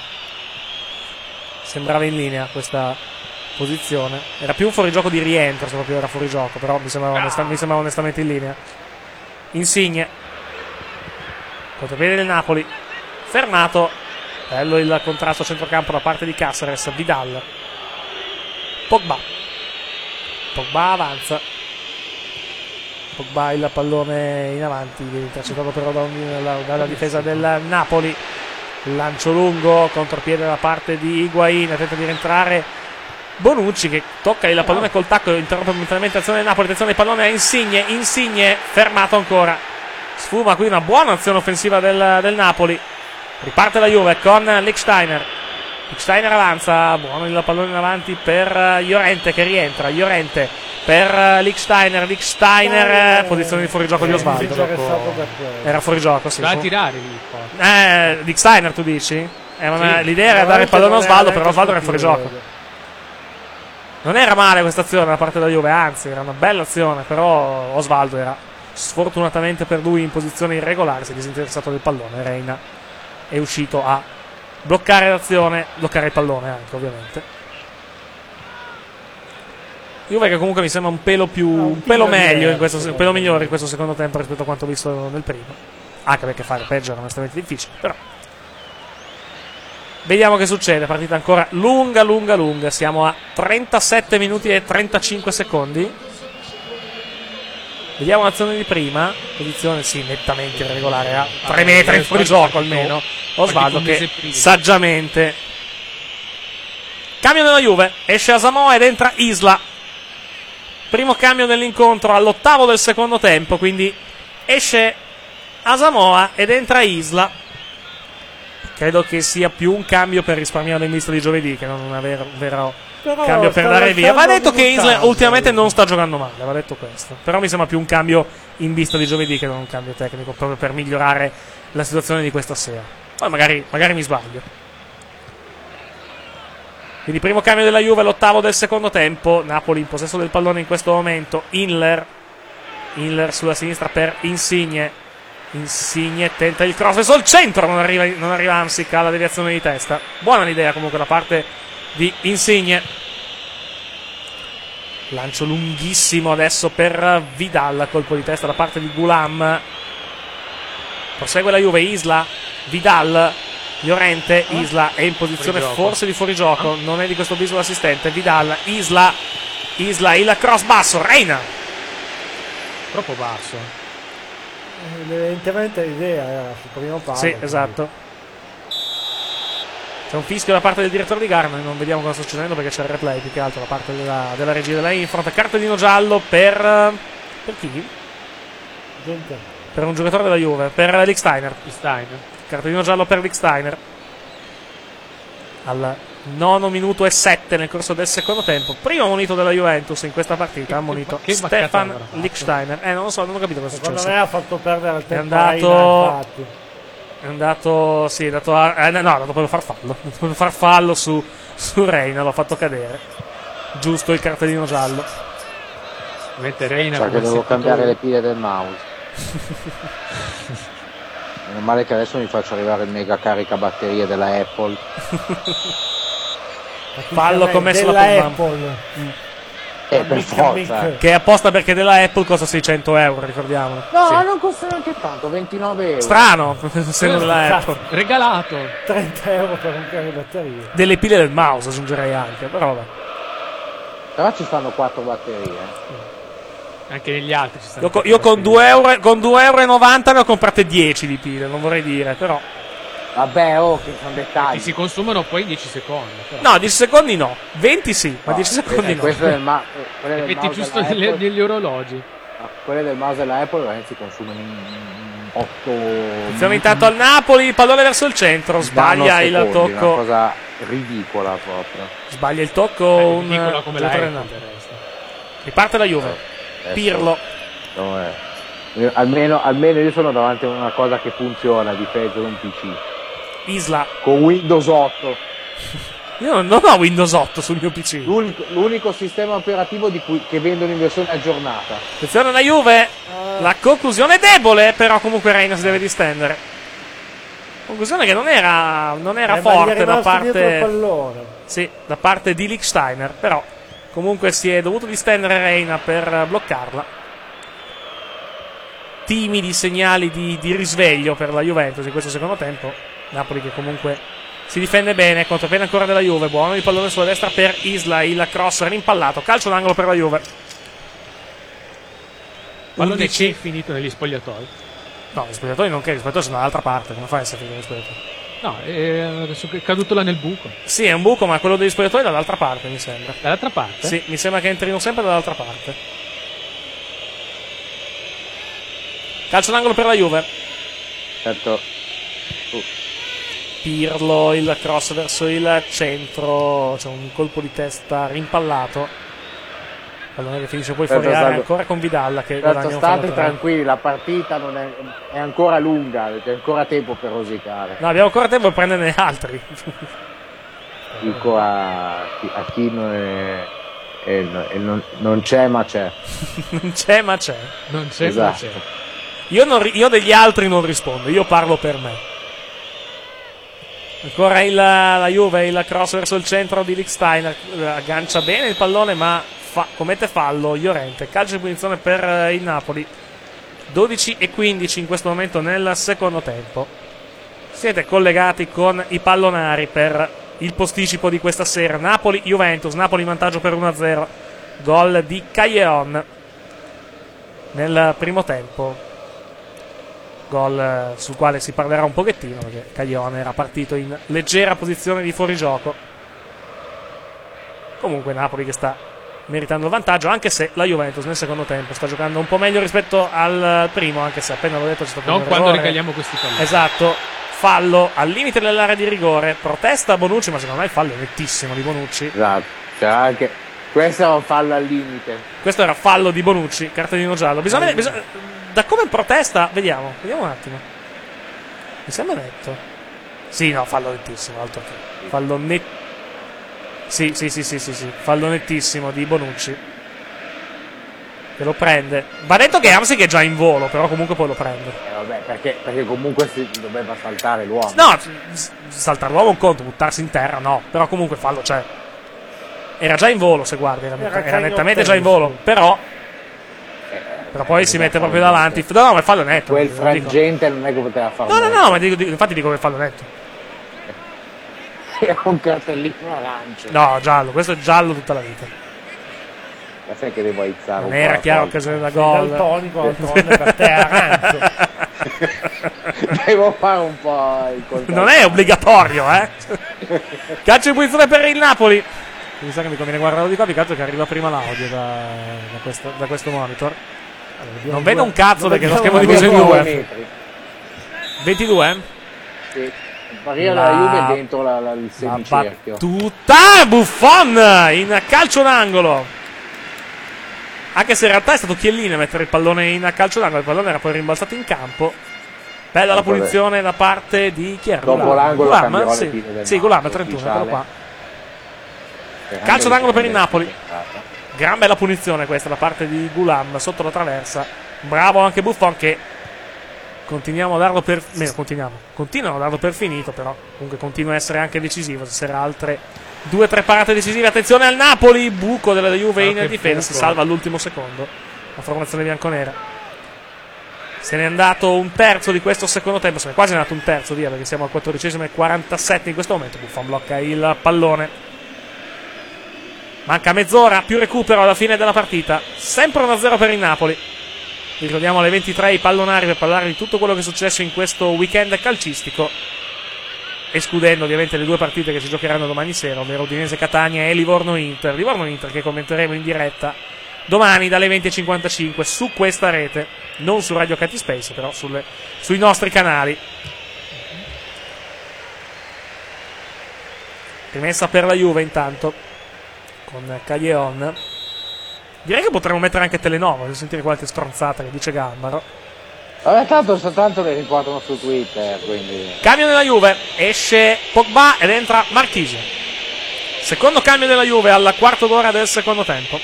in linea questa posizione, era più un fuorigioco di rientro se proprio era fuorigioco, però mi sembrava onestamente in linea. Insigne, contropiede del Napoli, fermato, bello il contrasto a centrocampo da parte di Cáceres. Vidal, Pogba avanza, Pogba il pallone in avanti, viene intercettato però dalla difesa del Napoli, lancio lungo, contropiede da parte di Higuain, tenta di rientrare Bonucci che tocca il pallone col tacco, interrompe momentaneamente l'azione del Napoli. Attenzione, il pallone a Insigne, fermato ancora, sfuma qui una buona azione offensiva del Napoli. Riparte la Juve con Lichtsteiner avanza, buono il pallone in avanti per Llorente che rientra, Llorente per Lichtsteiner, posizione di fuorigioco di Osvaldo. Era fuorigioco, sì. Va a tirare lì. Lichtsteiner tu dici? L'idea era dare il pallone a Osvaldo, però Osvaldo era fuorigioco. Non era male questa azione da parte della Juve, anzi era una bella azione, però Osvaldo era sfortunatamente per lui in posizione irregolare, si è disinteressato del pallone. Reina è uscito a bloccare l'azione, bloccare il pallone anche ovviamente. Juve che comunque mi sembra un pelo meglio in questo, un pelo migliore in questo secondo tempo rispetto a quanto visto nel primo, anche perché fare peggio era onestamente difficile, però vediamo che succede. Partita ancora lunga. Siamo a 37 minuti e 35 secondi. Vediamo l'azione di prima. Posizione sì, nettamente irregolare, a 3 metri in fuorigioco almeno. Osvaldo che saggiamente cambio nella Juve. Esce Asamoah ed entra Isla. Primo cambio nell'incontro all'8° del secondo tempo. Quindi esce Asamoah ed entra Isla. Credo che sia più un cambio per risparmiare in vista di giovedì che non un vero cambio per andare via. Va detto che Isla ultimamente non sta giocando male, va detto questo. Però mi sembra più un cambio in vista di giovedì che non un cambio tecnico, proprio per migliorare la situazione di questa sera. Poi magari mi sbaglio. Quindi primo cambio della Juve all'8° del secondo tempo. Napoli in possesso del pallone in questo momento. Inler sulla sinistra per Insigne tenta il cross verso il centro, non arriva Hamsik alla deviazione di testa. Buona l'idea comunque da parte di Insigne. Lancio lunghissimo adesso per Vidal, colpo di testa da parte di Gulam. Prosegue la Juve, Isla, Vidal Llorente, Isla è in posizione forse di fuorigioco, non è di questo avviso l'assistente. Vidal, Isla, il cross basso, Reina. Troppo basso. Evidentemente l'idea era sul primo palo. Sì, esatto. C'è un fischio da parte del direttore di gara, noi non vediamo cosa sta succedendo perché c'è il replay più che altro da parte della regia della Infront. Cartellino giallo per chi? Gente. Per un giocatore della Juve, per Lichtsteiner. Cartellino giallo per Lichtsteiner. Al 9 minuto e 7 nel corso del secondo tempo. Primo monito della Juventus in questa partita. Ha monito Stefan Lichtsteiner. Non lo so, non ho capito cosa è successo. Secondo me ha fatto perdere il tempo. È andato per farfallo. Per farfallo su Reina, l'ha fatto cadere. Giusto il cartellino giallo. Mette Reina che devo cambiare le pile del mouse. Meno male che adesso mi faccio arrivare il mega carica batterie della Apple. Fallo commesso della Apple. Per forza. Che è apposta perché della Apple costa 600 euro, ricordiamolo. No, non costa neanche tanto, 29 euro. Strano, se non della Apple. Regalato. 30 euro per un carico batterie. Delle pile del mouse aggiungerei anche, però vabbè. Però ci stanno 4 batterie. Anche negli altri ci stanno. Io con 2,90 euro ne ho comprate 10 di pile, non vorrei dire, però. Vabbè, che sono dettagli. Ti si consumano poi in 10 secondi. Però. No, 10 secondi no, 20 sì, ma 10 secondi no. Questo è il metti giusto negli orologi. Quelle del mouse della Apple si consumano in 8. Siamo intanto al Napoli, pallone verso il centro, sbaglia il tocco. Una cosa ridicola proprio. Sbaglia il tocco ridicola come la Apple. Riparte la Juve. Pirlo. Almeno io sono davanti a una cosa che funziona di peggio di un PC. Isla. Con Windows 8. Io non ho Windows 8 sul mio PC. L'unico sistema operativo che vendono in versione aggiornata. Attenzione alla Juve. La conclusione è debole, però comunque Reina si deve distendere. Conclusione che non era forte da parte. Sì, da parte di Lichtsteiner, però comunque si è dovuto distendere Reina per bloccarla. Timidi segnali di risveglio per la Juventus in questo secondo tempo. Napoli che comunque si difende bene, contropiede ancora della Juve. Buono il pallone sulla destra per Isla, il cross rimpallato, calcio d'angolo per la Juve. Pallone che è finito negli spogliatoi. No, gli spogliatoi non che, gli spogliatoi sono dall'altra parte, come fa a essere finito negli spogliatoi? No, adesso è caduto là nel buco. Sì, è un buco, ma quello degli spogliatoi è dall'altra parte, mi sembra. Dall'altra parte? Sì, mi sembra che entrino sempre dall'altra parte. Calcio d'angolo per la Juve. Certo. Pirlo, il cross verso il centro, c'è un colpo di testa rimpallato. Pallone che finisce poi fuori area ancora con Vidal che guadagna un fallo. State tranquilli, la partita non è ancora lunga, c'è ancora tempo per rosicare. No, abbiamo ancora tempo per prenderne altri. Dico a chi non c'è ma c'è. Non c'è ma c'è. Non c'è esatto. ma c'è. Io degli altri non rispondo, io parlo per me. Ancora la Juve, il cross verso il centro di Lichtsteiner, aggancia bene il pallone ma commette fallo Llorente. Calcio di punizione per il Napoli. 12:15 in questo momento nel secondo tempo. Siete collegati con i pallonari per il posticipo di questa sera. Napoli-Juventus, Napoli in vantaggio per 1-0. Gol di Callejon nel primo tempo. Gol sul quale si parlerà un pochettino perché Callejon era partito in leggera posizione di fuorigioco. Comunque Napoli che sta meritando il vantaggio, anche se la Juventus nel secondo tempo sta giocando un po' meglio rispetto al primo, anche se appena l'ho detto c'è stato un errore. Non quando regaliamo questi palloni. Esatto, fallo al limite dell'area di rigore, protesta Bonucci, ma secondo me il fallo è nettissimo di Bonucci. Esatto, cioè anche questo era un fallo al limite. Questo era fallo di Bonucci, cartellino giallo. Bisogna da come protesta, vediamo un attimo. Mi sembra netto. Sì, no, fallo nettissimo, altro che. Fallo nettissimo. Sì, fallo nettissimo di Bonucci. Che lo prende. Va detto che Hamsik è già in volo, però comunque poi lo prende. Vabbè, perché comunque si doveva saltare l'uomo. No, saltare l'uomo è un conto, buttarsi in terra no. Però comunque fallo c'è. Era già in volo, se guardi, era nettamente già in volo. Però poi si mette proprio davanti. No, ma il fallo è netto. Quel frangente non è che poteva farlo. No, ma infatti dico che il fallo è netto. Era un cartellino arancio. No, giallo, questo è giallo tutta la vita. Ma sai che devo aizzare Non un era po' chiaro la occasione da Sei gol. daltonico, d'altronde per te è arancio. Devo fare un po' il contrario. Non è obbligatorio, Calcio di punizione per il Napoli. Mi sa che mi conviene guardarlo di qua, più che altro che arriva prima l'audio da questo monitor. Non vedo un cazzo perché lo schermo è diviso in due. 22? Sì. Maria della Juve è dentro il semicerchio. Tutta Buffon in calcio d'angolo. Anche se in realtà è stato Chiellini a mettere il pallone in calcio d'angolo, il pallone era poi rimbalzato in campo. Bella la punizione da parte di chi era? Dopo l'angolo Gulam, sì, Gulam 31, eccolo qua. Calcio d'angolo per il Napoli. Gran bella punizione questa da parte di Gulam sotto la traversa. Bravo anche Buffon che continuano a darlo per finito, però comunque continua a essere anche decisivo. Se sarà altre 2-3 parate decisive. Attenzione al Napoli, buco della Juve in difesa, si salva all'ultimo secondo la formazione bianconera. Se n'è andato un terzo di questo secondo tempo, se n'è quasi andato un terzo via perché siamo al 14:47 in questo momento. Buffon blocca il pallone. Manca mezz'ora, più recupero alla fine della partita. Sempre 1-0 per il Napoli. Ricordiamo alle 23 i pallonari per parlare di tutto quello che è successo in questo weekend calcistico, escludendo ovviamente le due partite che si giocheranno domani sera, ovvero Udinese Catania e Livorno-Inter. Livorno-Inter che commenteremo in diretta domani dalle 20:55 su questa rete, non su Radio Cati Space, però sui nostri canali. Rimessa per la Juve intanto con Callejon. Direi che potremmo mettere anche Telenova per sentire qualche stronzata che dice Gambaro. Vabbè, soltanto le riportano su Twitter, quindi. Cambio nella Juve, esce Pogba ed entra Marchisio. Secondo cambio della Juve al quarto d'ora del secondo tempo.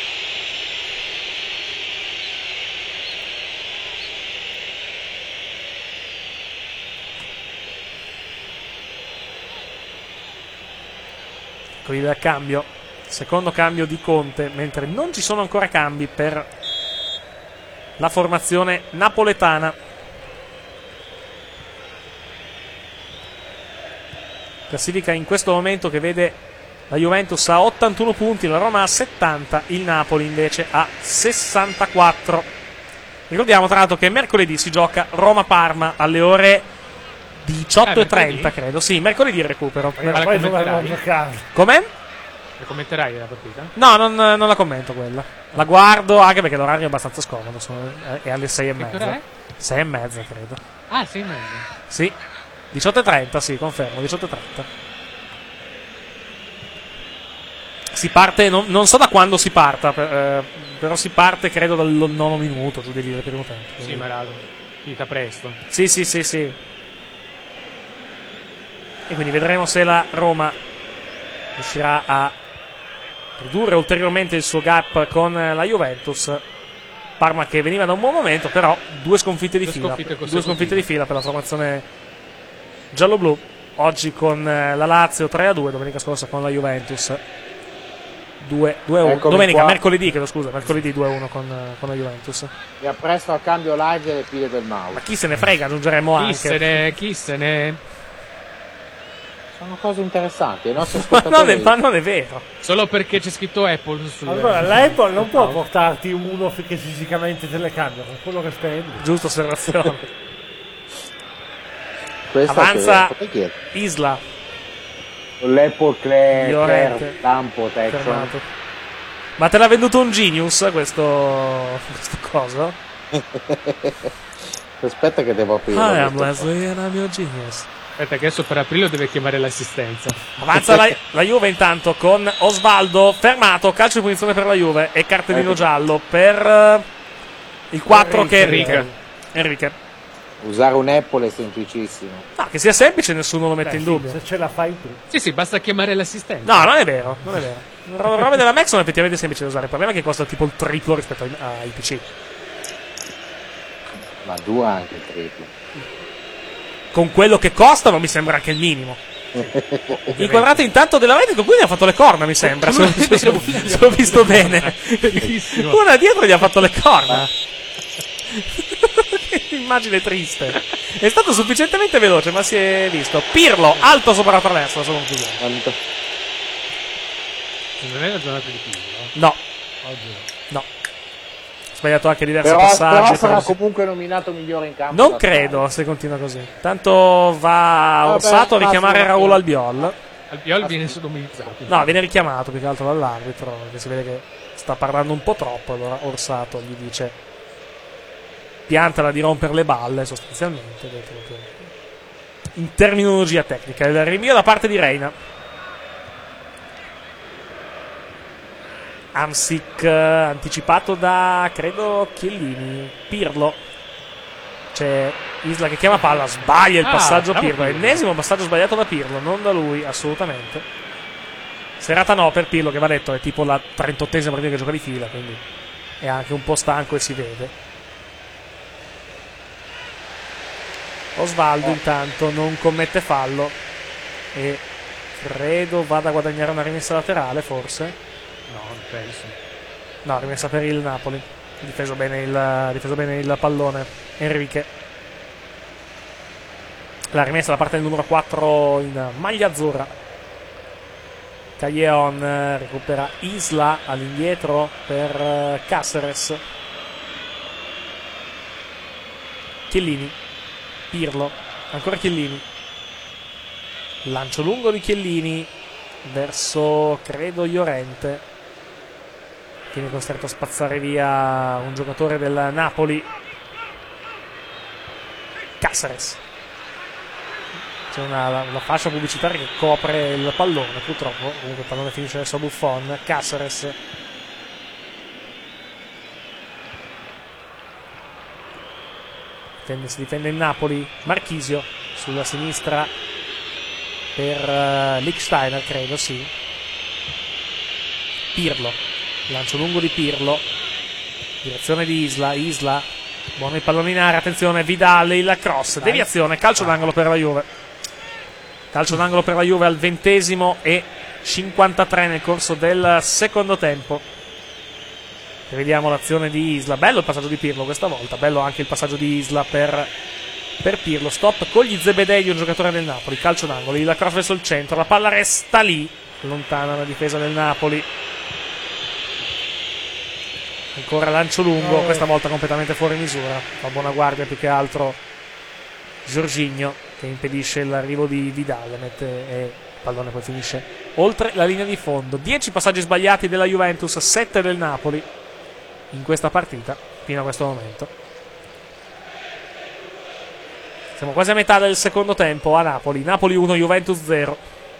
Qui il cambio, secondo cambio di Conte, mentre non ci sono ancora cambi per la formazione napoletana. Classifica in questo momento che vede la Juventus a 81 punti, la Roma a 70, il Napoli invece a 64. Ricordiamo tra l'altro che mercoledì si gioca Roma-Parma alle ore 18:30 credo. Sì, mercoledì recupero. Com'è? La commenterai la partita? No, non la commento quella. La guardo anche perché l'orario è abbastanza scomodo. È alle 6:30. 6:30 credo. Ah, 6:30. Sì. 18:30, sì, confermo, 18:30. Si parte, non so da quando si parta, però si parte credo dal 9 minuto, giù di lì del primo tempo. Sì, ma era finita presto. Sì. E quindi vedremo se la Roma riuscirà a ridurre ulteriormente il suo gap con la Juventus. Parma che veniva da un buon momento, però due sconfitte di fila per la formazione giallo-blu. Oggi con la Lazio 3-2, domenica scorsa con la Juventus 2-1. Domenica, mercoledì 2-1 con la Juventus. Mi appresto al cambio live delle pile del mouse. Ma chi se ne frega, aggiungeremo anche. Chi se ne... Sono cose interessanti, i nostri ascoltatori. Ma non è vero. Solo perché c'è scritto Apple allora l'Apple non può portarti uno che fisicamente te le cambia, con quello che spendi. Giusta osservazione. Avanza Isla. L'Apple Claire Lampo Texan. Ma te l'ha venduto un Genius questo coso? Aspetta che devo aprire. I am Leslie and I'm your genius. Aspetta che adesso per aprirlo deve chiamare l'assistenza. Avanza la Juve intanto con Osvaldo fermato, calcio di punizione per la Juve e cartellino giallo per il 4 che è Enrique. Usare un Apple è semplicissimo. No, che sia semplice nessuno lo mette in dubbio. Se ce la fai tu. Sì, basta chiamare l'assistenza. No, non è vero. Robe della Mac sono effettivamente semplici da usare. Il problema è che costa tipo il triplo rispetto ai PC. Ma dura anche il triplo. Con quello che costa non mi sembra anche il minimo. Inquadrato intanto della Medico, quindi ha fatto le corna, mi sembra. Se ho visto bene. Una dietro gli ha fatto le corna. Che immagine triste. È stato sufficientemente veloce, ma si è visto. Pirlo, alto sopra la traversa, la sua conclusione. Non è la giornata di Pirlo? No. Oggi no. Sbagliato anche diversi Però passaggi. sarà comunque nominato migliore in campo. Non credo se continua così. Tanto va Orsato a richiamare Raul Albiol. Albiol viene sodomizzato. No, viene richiamato più che altro dall'arbitro, che si vede che sta parlando un po' troppo. Allora Orsato gli dice: piantala di rompere le balle, sostanzialmente. In terminologia tecnica. Il rinvio da parte di Reina. Hamsik anticipato da, credo, Chiellini. Pirlo. C'è Isla che chiama palla, sbaglia il passaggio a Pirlo. Ennesimo passaggio sbagliato da Pirlo, non da lui, assolutamente. Serata no per Pirlo, che va detto è tipo la 38esima partita che gioca di fila, quindi è anche un po' stanco e si vede. Osvaldo intanto non commette fallo e credo vada a guadagnare una rimessa laterale, forse. No, non penso. No, rimessa per il Napoli. Difeso bene il pallone Enrique. La rimessa da parte del numero 4 in maglia azzurra. Callejon recupera Isla all'indietro per Cáceres. Chiellini. Pirlo. Ancora Chiellini. Lancio lungo di Chiellini verso, credo, Llorente. Viene costretto a spazzare via un giocatore del Napoli. Cáceres. C'è una fascia pubblicitaria che copre il pallone, purtroppo. Comunque il pallone finisce adesso a Buffon. Cáceres. Si difende il Napoli. Marchisio sulla sinistra per Lichtsteiner, credo, sì. Pirlo. Lancio lungo di Pirlo. Direzione di Isla. Isla. Buono il pallone in area. Attenzione, Vidal, il cross. Deviazione. Calcio d'angolo per la Juve. Calcio d'angolo per la Juve al 20:53 nel corso del secondo tempo. Vediamo l'azione di Isla. Bello il passaggio di Pirlo questa volta. Bello anche il passaggio di Isla per Pirlo. Stop con gli Zebedei di un giocatore del Napoli. Calcio d'angolo. Il cross verso il centro. La palla resta lì. Lontana la difesa del Napoli. Ancora lancio lungo, questa volta completamente fuori misura. Fa buona guardia più che altro Jorginho, che impedisce l'arrivo di Vidal, e il pallone poi finisce oltre la linea di fondo. 10 passaggi sbagliati della Juventus, 7 del Napoli in questa partita fino a questo momento. Siamo quasi a metà del secondo tempo a Napoli. Napoli 1, Juventus 0.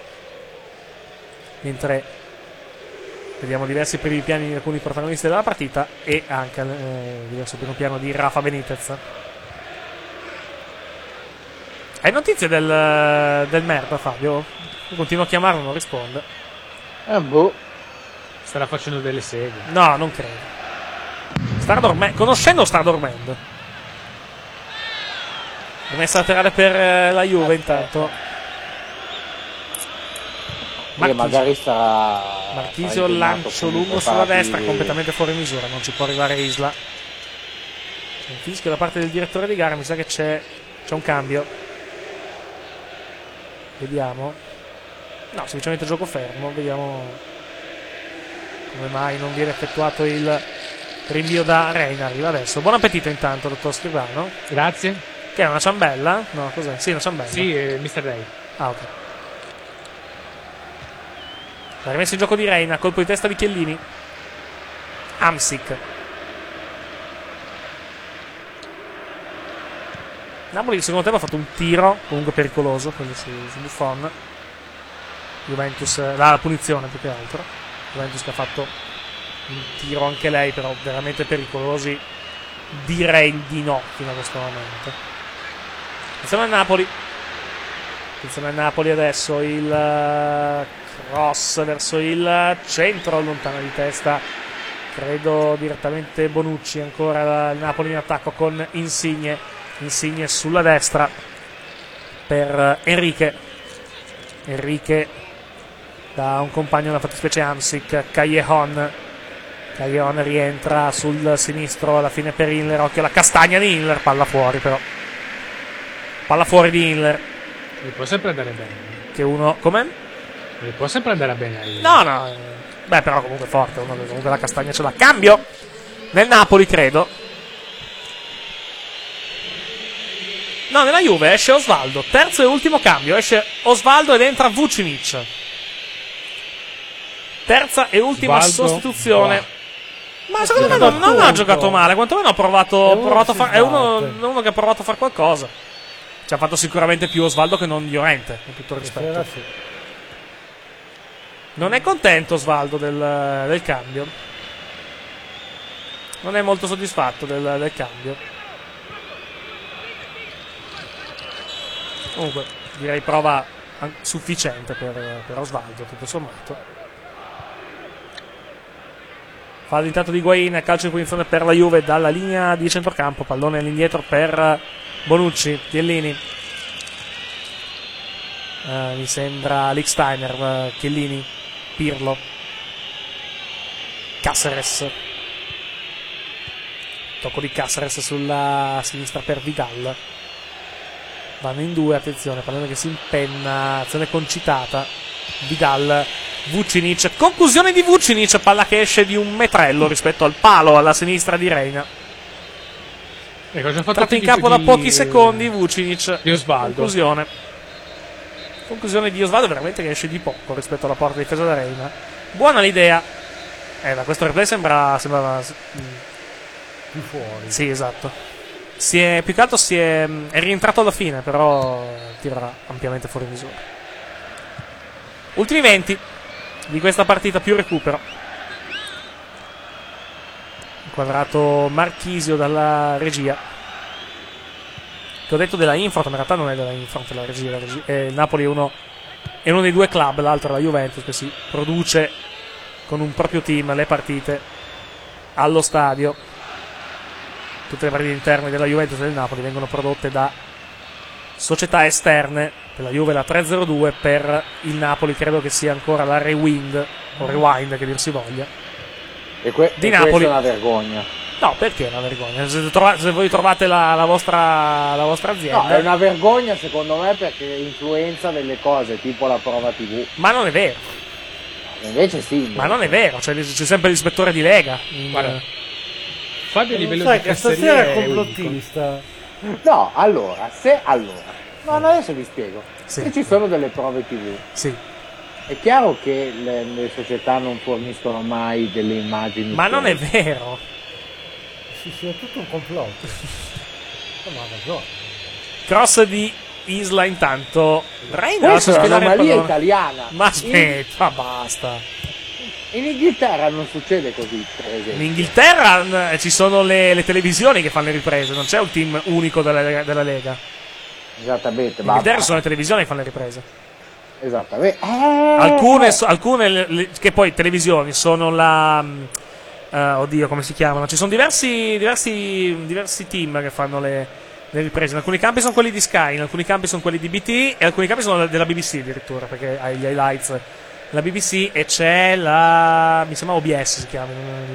Mentre vediamo diversi primi piani di alcuni protagonisti della partita e anche diverso primo piano di Rafa Benitez. Hai notizie del Merda, Fabio? Io continuo a chiamarlo, non risponde. Boh. Starà facendo delle seghe. No, non credo. Conoscendo sta dormendo. Rimessa laterale per la Juve intanto. Magari sarà Marchisio, lancio lungo sulla destra, completamente fuori misura, non ci può arrivare Isla. C'è un fischio da parte del direttore di gara, mi sa che c'è un cambio. Vediamo. No, semplicemente gioco fermo, vediamo come mai non viene effettuato il rinvio da Reina. Arriva adesso. Buon appetito intanto, dottor Scrivano. Grazie. Che è una ciambella? No, cos'è? Sì, una ciambella. Sì, Mr. Ray. Ah, ok. La rimessa in gioco di Reina, colpo di testa di Chiellini. Hamsik. Napoli nel secondo tempo ha fatto un tiro comunque pericoloso, quello su Buffon. Juventus, la punizione più che altro. Juventus che ha fatto un tiro anche lei, però veramente pericolosi. Direi di no fino a questo momento. Attenzione al Napoli. Attenzione al Napoli adesso, il cross verso il centro, lontano di testa, credo direttamente Bonucci. Ancora il Napoli in attacco con Insigne sulla destra per Enrique da un compagno della fattispecie Hamsik. Callejon rientra sul sinistro alla fine per Inler, occhio alla castagna di Inler, palla fuori però. Palla fuori di Hiller. Li può sempre andare bene. Che uno... Come? Li può sempre andare bene a Hiller. No. Beh, però comunque è forte. Uno comunque la castagna ce l'ha. Cambio nel Napoli, credo. No, nella Juve esce Osvaldo. Terzo e ultimo cambio. Esce Osvaldo ed entra Vucinic. Terza e ultima Osvaldo, sostituzione. Ma secondo me non ha giocato male. Quantomeno ha provato a fare. È uno che ha provato a fare qualcosa. Ci ha fatto sicuramente più Osvaldo che non Llorente, con tutto il rispetto. Non è contento Osvaldo del cambio. Non è molto soddisfatto del cambio. Comunque, direi prova sufficiente per Osvaldo, tutto sommato. Fallo intanto di Higuain, calcio di punizione per la Juve dalla linea di centrocampo, pallone all'indietro per Bonucci, Chiellini. Mi sembra Lichtsteiner, Chiellini, Pirlo, Cáceres. Tocco di Cáceres sulla sinistra per Vidal. Vanno in due, attenzione, pallone che si impenna, azione concitata. Vidal, Vucinic, conclusione di Vucinic, palla che esce di un metrello rispetto al palo alla sinistra di Reina. Tratto in campo da pochi secondi, Vucinic. Di Osvaldo. Conclusione di Osvaldo veramente che esce di poco rispetto alla porta difesa da Reina. Buona l'idea. Da questo replay sembrava più fuori. Sì, esatto. Più che altro è rientrato alla fine, però tira ampiamente fuori misura. Ultimi 20 di questa partita, più recupero. Inquadrato Marchisio dalla regia. Che ho detto della Infront, ma in realtà non è della Infront la regia. Il Napoli è uno dei due club, l'altro è la Juventus, che si produce con un proprio team le partite allo stadio. Tutte le partite interne della Juventus e del Napoli vengono prodotte da società esterne. Per la Juve la 302, per il Napoli credo che sia ancora la Rewind o Rewind, che dir si voglia. Di Napoli. È una vergogna. No, perché è una vergogna? Se voi trovate la vostra azienda. No, è una vergogna secondo me perché influenza delle cose tipo la prova TV. Ma non è vero. Invece sì. Ma non è vero, c'è sempre l'ispettore di Lega. Fabio a livello sai di che stasera è complottista. No, allora. No, adesso vi spiego. Sì. Se ci sono delle prove TV. Sì. È chiaro che le società non forniscono mai delle immagini. Ma non è vero. Sì, è tutto un complotto. Ma ha ragione. Cross di Isla intanto. Reina Questa è un'anomalia italiana. Ma aspetta, basta. In Inghilterra non succede così, per esempio. In Inghilterra ci sono le televisioni che fanno le riprese, non c'è un team unico della Lega. Esattamente. In Inghilterra sono le televisioni che fanno le riprese. Esattamente. Alcune che poi televisioni sono la... oddio, come si chiamano? Ci sono diversi team che fanno le riprese. In alcuni campi sono quelli di Sky, in alcuni campi sono quelli di BT e in alcuni campi sono della BBC addirittura, perché hai gli highlights la BBC e c'è mi sembra OBS si chiama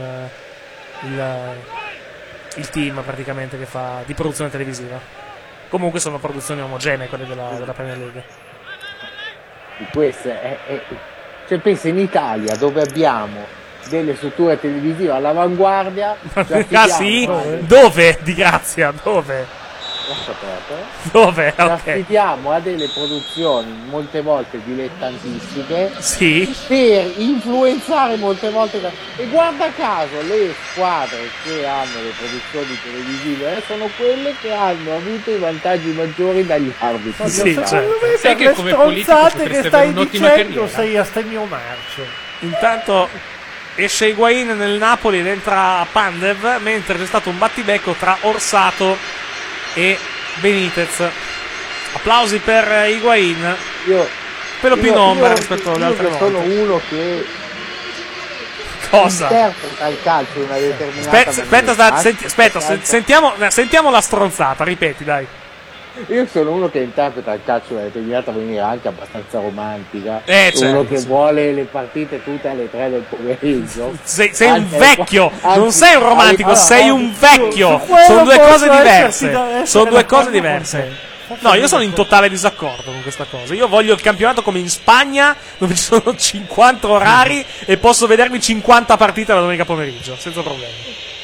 il team praticamente che fa di produzione televisiva. Comunque sono produzioni omogenee quelle della Premier League. Di queste cioè pensa in Italia dove abbiamo delle strutture televisive all'avanguardia. Ah sì? Dove? Di grazia, dove? Dove? Affidiamo a delle produzioni molte volte dilettantistiche, sì, per influenzare molte volte e guarda caso le squadre che hanno le produzioni televisive sono quelle che hanno avuto i vantaggi maggiori dagli arbitri. Sì, secondo me sai per che le come politico stronzate che stai un'ottima dicendo carriera. sei a stemio marcio. Intanto esce Higuain nel Napoli ed entra Pandev, mentre c'è stato un battibecco tra Orsato e Benitez. Applausi per Higuain. Pelo più in ombra rispetto alle altre volte. Sono uno che cosa interpreta il calcio in una determinata sentiamo la stronzata, ripeti dai. Io sono uno che interpreta il calcio in una determinata maniera anche abbastanza romantica, certo, uno che vuole le partite tutte alle 3 del pomeriggio. Sei un vecchio, non sei un romantico, sei un vecchio. Sono due cose diverse. Sono due cose diverse. No, io sono in totale disaccordo con questa cosa. Io voglio il campionato come in Spagna, dove ci sono 50 orari e posso vedermi 50 partite la domenica pomeriggio, senza problemi.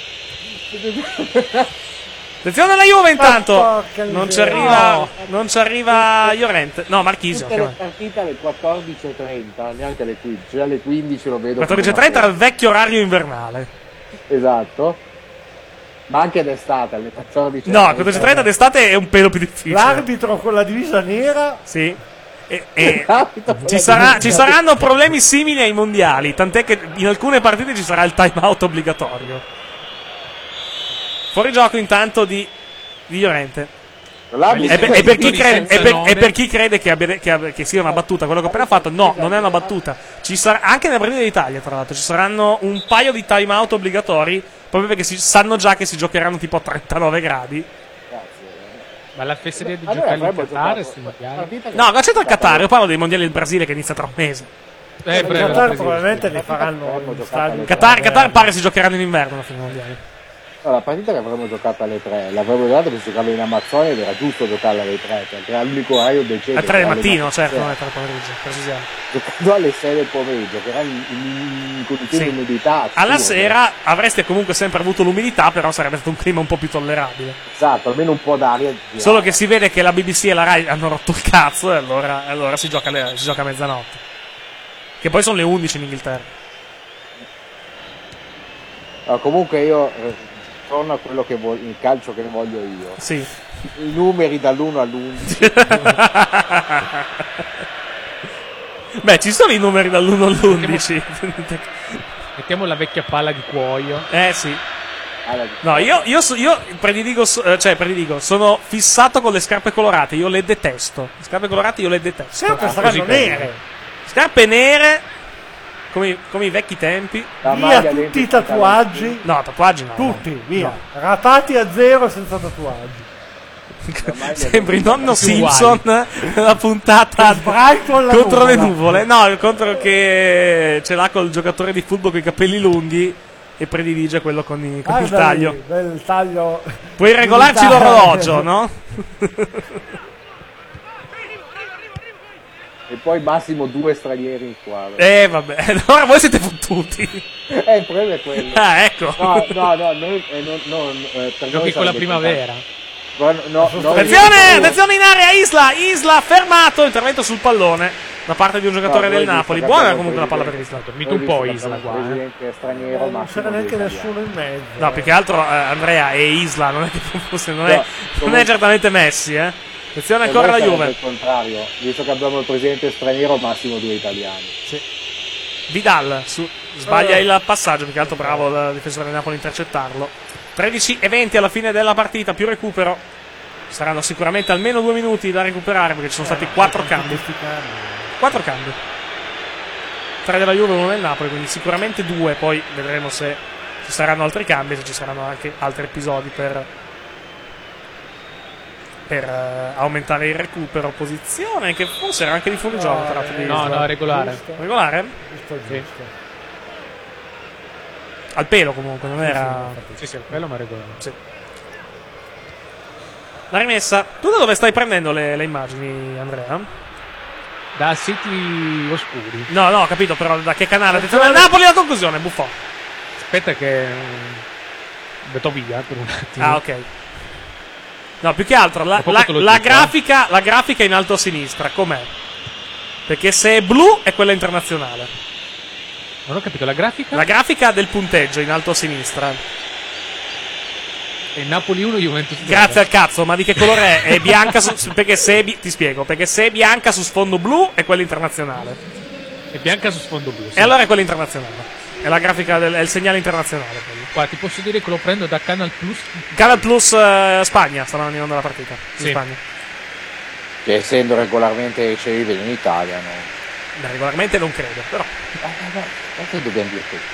Attenzione alla Juve intanto. Non ci arriva Llorente. No, Marchisio. Tutte le partite alle 14:30, neanche alle 15. Già alle 15 lo vedo. 14:30 era il vecchio orario invernale. Esatto. Ma anche d'estate alle 14. No, 14:30 d'estate è un pelo più difficile. L'arbitro con la divisa nera. Sì. Ci saranno problemi simili ai mondiali, tant'è che in alcune partite ci sarà il time out obbligatorio. Fuori gioco intanto di Llorente. E per chi crede che sia una battuta quello che ho appena fatto, no, non è una battuta. Anche nella partita d'Italia, tra l'altro, ci saranno un paio di time out obbligatori, proprio perché sanno già che si giocheranno tipo a 39 gradi. Ma la fesseria di giocare in Qatar sti mondiali? No, non c'entra il Qatar, io parlo dei mondiali del Brasile che inizia tra un mese. Il Qatar probabilmente li faranno in stadio. Qatar pare si giocheranno in inverno alla fine dei mondiali. No, la partita che avremmo giocato alle 3, l'avremmo giocato per giocare in Amazzonia ed era giusto giocarla alle 3, perché era l'unico orario decente. Alle 3 del mattino, certo, non alle 3 del pomeriggio, precisiamo. Giocando alle 6 del pomeriggio, che era in condizioni di umidità. Alla sera avreste comunque sempre avuto l'umidità, però sarebbe stato un clima un po' più tollerabile. Esatto, almeno un po' d'aria. Solo che si vede che la BBC e la Rai hanno rotto il cazzo e allora si gioca a mezzanotte. Che poi sono le 11 in Inghilterra. Comunque io torno a quello che il calcio che ne voglio io. Sì. I numeri dall'1 all'11. Beh, ci sono i numeri dall'1 all'11. Mettiamo la vecchia palla di cuoio. Sì. No, io prediligo, sono fissato con le scarpe colorate, io le detesto. Le scarpe colorate io le detesto. Scarpe saranno nere. Scarpe nere. Come i vecchi tempi. Via tutti i tatuaggi. No, tatuaggi no. Tutti, via. No. Ratati a zero senza tatuaggi. Sembri nonno Simpson nella puntata contro le nuvole. No, contro che ce l'ha col giocatore di football con i capelli lunghi e predilige quello con il taglio. Bel taglio. Puoi regolarci l'orologio, no? E poi massimo 2 stranieri in squadra. Vabbè, allora voi siete fottuti. Il problema è quello. Ah, ecco. No, giochi con la primavera. Attenzione in area, Isla fermato, intervento sul pallone da parte di un giocatore del Napoli. Buona comunque la palla per Isla. Dormito un po' Isla qua. Non c'era neanche nessuno in mezzo. No, più che altro Andrea e Isla, non è che non è certamente Messi, Attenzione ancora la Juve. Al contrario, visto che abbiamo il presidente straniero, massimo 2 italiani. Sì. Vidal sbaglia il passaggio, più che altro bravo il difensore del Napoli a intercettarlo. 13:20 alla fine della partita, più recupero. Saranno sicuramente almeno 2 minuti da recuperare perché ci sono stati 4 cambi. 4 cambi. 3 della Juve e 1 del Napoli, quindi sicuramente 2, poi vedremo se ci saranno altri cambi, se ci saranno anche altri episodi per aumentare il recupero. Posizione che forse era anche di fuorigioco tra l'altro. No, regolare. Regolare? Sì. Al pelo comunque, non era. Sì, al pelo ma regolare. Sì. La rimessa. Tu da dove stai prendendo le immagini, Andrea? Da siti oscuri. No, ho capito, però da che canale? Attenzione al Napoli, la conclusione, Buffon. Aspetta che metto via per un attimo. Ah, ok. No, più che altro la grafica in alto a sinistra, com'è? Perché se è blu è quella internazionale. Non ho capito, la grafica? La grafica del punteggio in alto a sinistra. E Napoli 1, Juventus 0. Grazie al cazzo, ma di che colore è? È bianca perché se ti spiego, perché se è bianca su sfondo blu è quella internazionale. È bianca su sfondo blu. Sì. E allora è quella internazionale. È la grafica è il segnale internazionale. Quello. Qua ti posso dire che lo prendo da Canal Plus. Canal Plus Spagna, stanno andando la partita. In Spagna. Che essendo regolarmente ricevibile in Italia, no? Beh, regolarmente non credo, però. Che dobbiamo dire qui?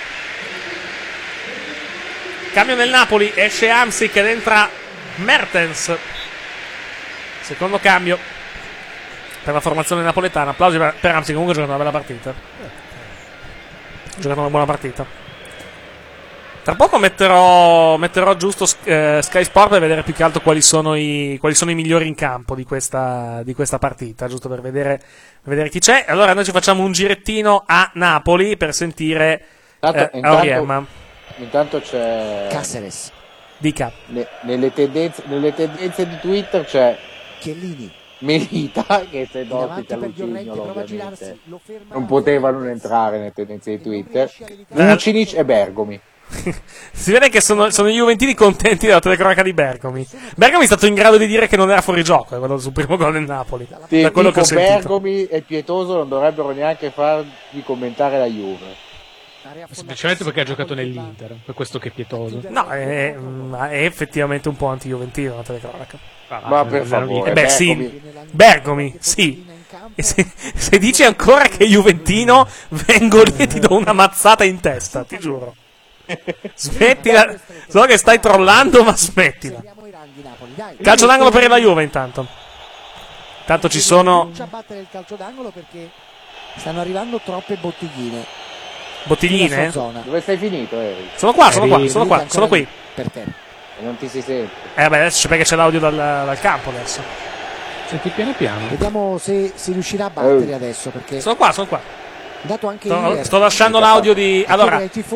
Cambio nel Napoli, esce Hamsik ed entra Mertens. Secondo cambio per la formazione napoletana. Applausi per Hamsik, comunque ha giocato una bella partita. Ha giocato una buona partita. Tra poco metterò giusto Sky Sport per vedere più che altro quali sono i migliori in campo di questa partita, giusto per vedere chi c'è. Allora noi ci facciamo un girettino a Napoli per sentire Auriemma. Intanto c'è Caceres. Dica. Nelle tendenze di Twitter c'è Chiellini. Melita che se ospita Lucignolo, ovviamente non poteva non entrare nelle tendenze di Twitter. Vucinic e Bergomi. Si vede che sono i juventini contenti della telecronaca di Bergomi. Bergomi è stato in grado di dire che non era fuori gioco quello sul primo gol del Napoli. Da quello che ho sentito. Bergomi e Pietoso non dovrebbero neanche fargli commentare la Juve. Semplicemente perché ha giocato nell'Inter, per questo che è pietoso. No, è effettivamente un po' anti-juventino la telecronaca. Ma per favore, beh, sì, Bergomi, sì. E se dici ancora che è juventino, vengo lì e ti do una mazzata in testa, ti giuro. Smettila, so che stai trollando, ma smettila. Calcio d'angolo per la Juve intanto. Intanto ci sono. Non ci abbattere il calcio d'angolo perché stanno arrivando troppe bottigline. Bottigline? Dove sei finito, Eric? Sono qui. Per te. E non ti si sente. Vabbè, adesso c'è perché c'è l'audio dal campo adesso. Senti piano piano. Vediamo se si riuscirà a battere adesso perché Sono qua. dato anche Sto lasciando l'audio di. Allora,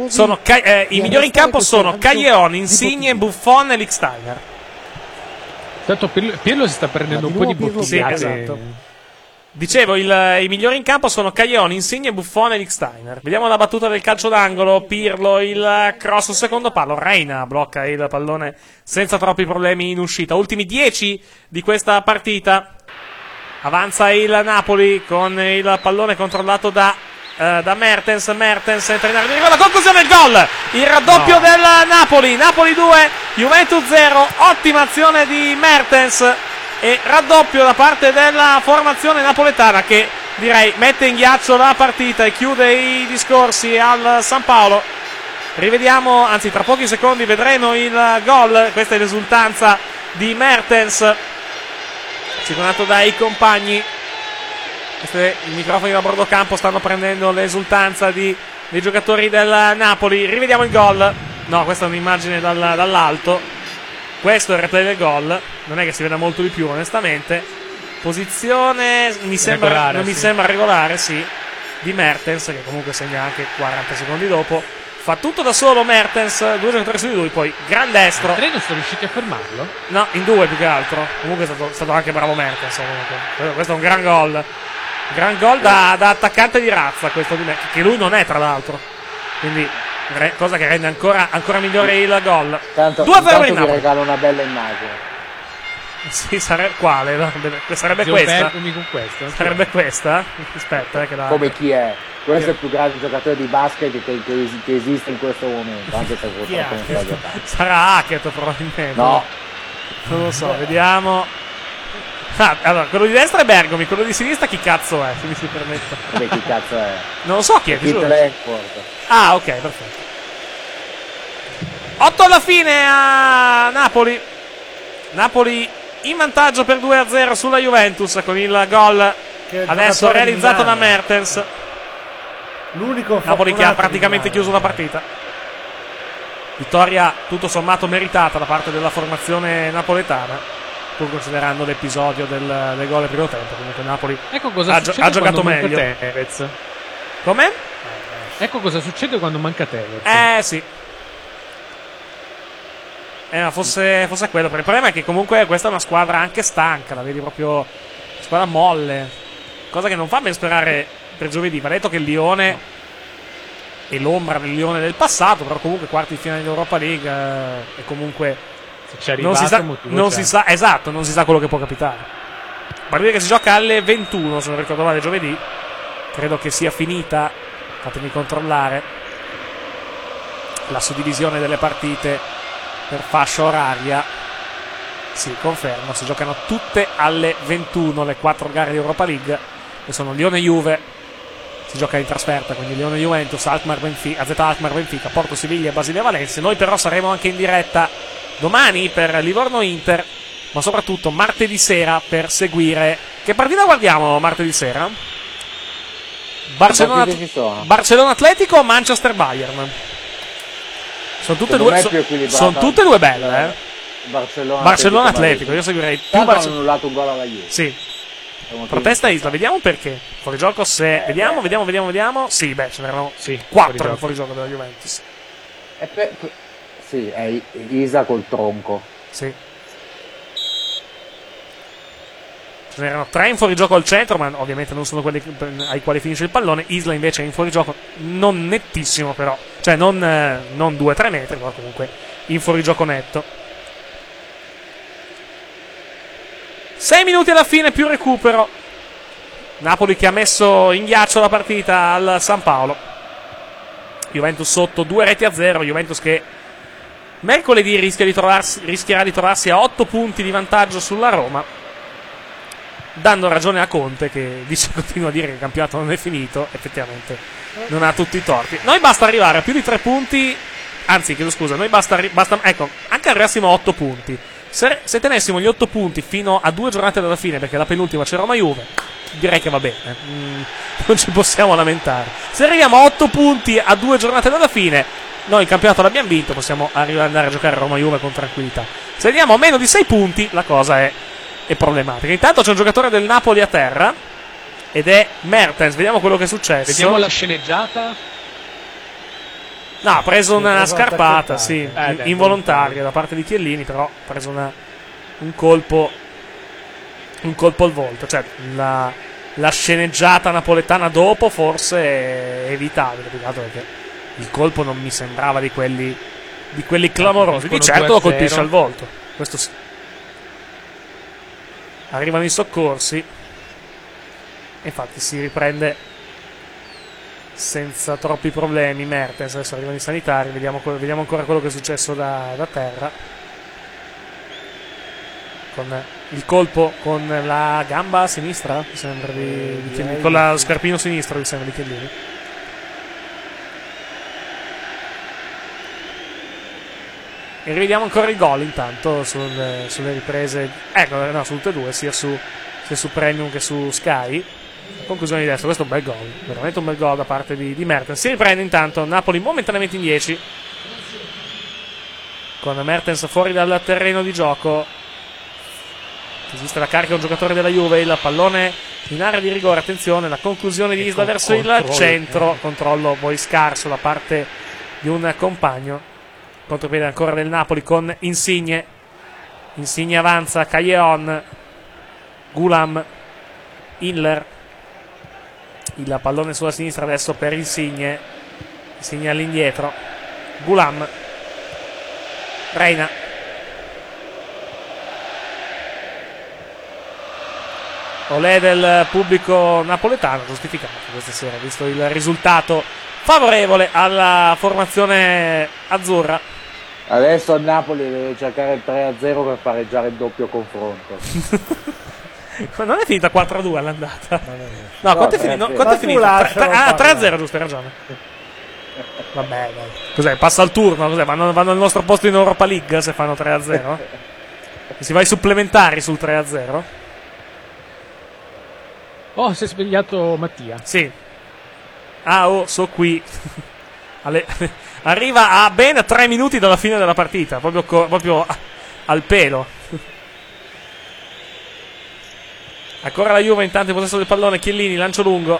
i migliori in campo sono Caglion, Insigne, Buffon e Lichtsteiner. Tanto Pirlo si sta prendendo un po' di bottiglie. Sì, esatto. Dicevo, i migliori in campo sono Caglion, Insigne, Buffon e Lichtsteiner. Vediamo la battuta del calcio d'angolo. Pirlo, il cross sul secondo palo. Reina blocca il pallone senza troppi problemi in uscita. Ultimi 10 di questa partita. Avanza il Napoli con il pallone controllato da Mertens entra in area di rigore, la conclusione, il gol, il raddoppio del Napoli 2, Juventus 0, ottima azione di Mertens e raddoppio da parte della formazione napoletana che direi mette in ghiaccio la partita e chiude i discorsi al San Paolo. Rivediamo, anzi tra pochi secondi vedremo il gol, questa è l'esultanza di Mertens circondato dai compagni. I microfoni da bordo campo stanno prendendo l'esultanza dei giocatori del Napoli. Rivediamo il gol. No, questa è un'immagine dall'alto. Questo è il replay del gol. Non è che si veda molto di più, onestamente. Posizione non mi sembra regolare, sì, di Mertens, che comunque segna anche 40 secondi dopo. Fa tutto da solo Mertens, 2 giocatori su di lui, poi gran destro. I tre non sono riusciti a fermarlo? No, in 2 più che altro. Comunque è stato anche bravo Mertens. Questo è un gran gol. Gran gol da attaccante di razza, questo di me, che lui non è tra l'altro. Quindi, cosa che rende ancora migliore il gol. 2-0 per il Napoli. Ti regalo una bella immagine. Sì, quale? No? Sarebbe questa? Con questo. Sarebbe questa? Aspetta, che la... Come chi è? Questo è il più grande giocatore di basket che esiste in questo momento. Anche se purtroppo non sta giocando. Sarà Hackett probabilmente. No. Non lo so, vediamo. Allora, quello di destra è Bergomi, quello di sinistra chi cazzo è, se mi si permette. Beh, chi cazzo è? Non lo so chi è. Ok, perfetto. 8 alla fine a Napoli. Napoli in vantaggio per 2-0 sulla Juventus con il gol adesso realizzato da Mertens. L'unico Napoli che ha praticamente chiuso la partita. Vittoria tutto sommato meritata da parte della formazione napoletana, pur considerando l'episodio del gol del primo tempo. Comunque Napoli ha giocato meglio. Come? Ecco cosa succede quando manca Tevez. Sì. Ma fosse quello. Il problema è che comunque questa è una squadra anche stanca, la vedi proprio squadra molle, cosa che non fa ben sperare per giovedì. Va detto che il Lione è l'ombra del Lione del passato, però comunque quarti di finale dell'Europa League e comunque non si sa quello che può capitare. Partita che si gioca alle 21, se non ricordo male, giovedì. Credo che sia finita, fatemi controllare, la suddivisione delle partite per fascia oraria. Sì, confermo, si giocano tutte alle 21 le 4 gare di Europa League, che sono Lione-Juve, si gioca in trasferta, quindi Lione-Juventus, AZ Alkmaar-Benfica, Porto-Siviglia e Basilea-Valencia. Noi però saremo anche in diretta domani per Livorno-Inter, ma soprattutto martedì sera per seguire... Che partita guardiamo martedì sera? Barcellona-Atletico o Manchester-Bayern? Sono tutte Secondo due, me è più equilibrata. sono tutte e due belle, Barcellona Atletico, io seguirei più Tanto hanno Barcellona. annullato un gol alla Juve. Sì. Protesta Isla, vediamo perché. Fuorigioco se. Vediamo. Sì, beh, ce n'erano 4 in fuorigioco della Juventus. Sì, è Isa col tronco. Sì. Ce n'erano 3 in fuorigioco al centro, ma ovviamente non sono quelli ai quali finisce il pallone. Isla invece è in fuorigioco non nettissimo, però. Cioè non 2-3 metri, ma comunque in fuorigioco netto. 6 minuti alla fine più recupero. Napoli che ha messo in ghiaccio la partita al San Paolo. Juventus sotto 2-0. Juventus che mercoledì rischierà di trovarsi a 8 punti di vantaggio sulla Roma, dando ragione a Conte che continua a dire che il campionato non è finito. Effettivamente non ha tutti i torti. Noi basta arrivare a più di 3 punti. Anzi, chiedo scusa, noi basta ecco, anche arrivassimo a 8 punti. Se tenessimo gli 8 punti fino a 2 giornate dalla fine, perché la penultima c'è Roma-Juve, direi che va bene. Non ci possiamo lamentare. Se arriviamo a 8 punti a 2 giornate dalla fine, noi il campionato l'abbiamo vinto, possiamo andare a giocare a Roma-Juve con tranquillità. Se andiamo a meno di 6 punti, la cosa è problematica. Intanto c'è un giocatore del Napoli a terra, ed è Mertens. Vediamo quello che è successo. Vediamo la sceneggiata. No, ha preso una scarpata, sì, involontaria da parte di Chiellini, però ha preso un colpo al volto. Cioè, la sceneggiata napoletana dopo forse è evitabile, perché il colpo non mi sembrava di quelli clamorosi. Di certo lo colpisce al volto, questo sì. Arrivano i soccorsi, infatti si riprende senza troppi problemi Mertens. Adesso arrivano i sanitari, vediamo ancora quello che è successo da terra, con il colpo con la gamba sinistra, mi sembra di Chiellini, con lo scarpino sinistro, mi sembra di Chiellini. E rivediamo ancora il gol intanto sulle riprese, no, su tutte e due, sia su Premium che su Sky. Conclusione di destra, questo è un bel gol, veramente un bel gol da parte di Mertens. Si riprende intanto Napoli momentaneamente in 10, con Mertens fuori dal terreno di gioco. Esiste la carica, un giocatore della Juve, il pallone in area di rigore, attenzione, la conclusione di Isla verso il centro, controllo poi scarso da parte di un compagno. Contropiede ancora del Napoli con Insigne avanza, Callejon, Gulam, Hiller. Il pallone sulla sinistra adesso per Insigne all'indietro, Gulam, Reina, olè del pubblico napoletano, giustificato questa sera, visto il risultato favorevole alla formazione azzurra. Adesso il Napoli deve cercare il 3-0 per pareggiare il doppio confronto. Non è finita 4-2 all'andata? No, quanto è finito? 3-0, giusto, hai ragione. Vabbè, dai. Cos'è? Passa il turno? Cos'è? Vanno al nostro posto in Europa League se fanno 3-0? Si va ai supplementari sul 3-0? Oh, si è svegliato Mattia. Sì. So qui. Arriva a ben 3 minuti dalla fine della partita, proprio al pelo. Ancora la Juve intanto in possesso del pallone, Chiellini, lancio lungo.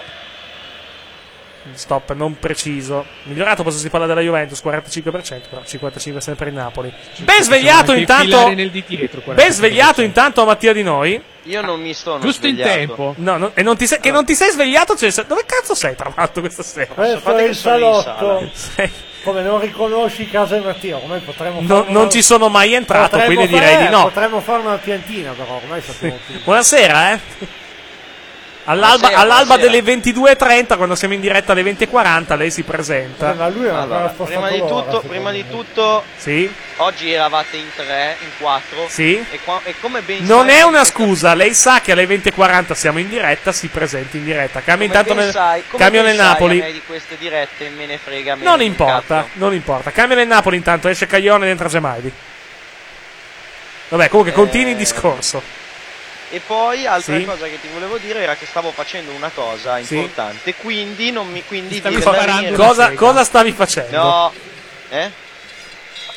Stop non preciso. Migliorato possesso di palla della Juventus, 45%, però 55% sempre in Napoli. Ben svegliato intanto. Ben svegliato intanto a Mattia Di Noi. Io non mi sono giusto svegliato. in tempo. No, e non ti sei svegliato? Cioè, dove cazzo sei tra l'altro questa sera? Questo è il salotto. Come non riconosci casa di Mattia, come potremmo fare? Non ci sono mai entrato, quindi direi di no. Potremmo fare una piantina, però ormai sappiamo più. Buonasera, All'alba delle 22:30, quando siamo in diretta alle 20:40, lei si presenta. Ma lui allora, prima di tutto sì? Oggi eravate in 3, in 4. Sì? E come ben non è una scusa, lei sa che alle 20:40 siamo in diretta, si presenti in diretta. Cambia intanto cambio nel Napoli. A me di queste dirette me ne frega. Non importa. Cambia nel Napoli intanto, esce Caglione ed entra Gemaidi. Vabbè, comunque continui il discorso. E poi altra cosa che ti volevo dire era che stavo facendo una cosa importante, quindi non mi cosa stavi facendo? No.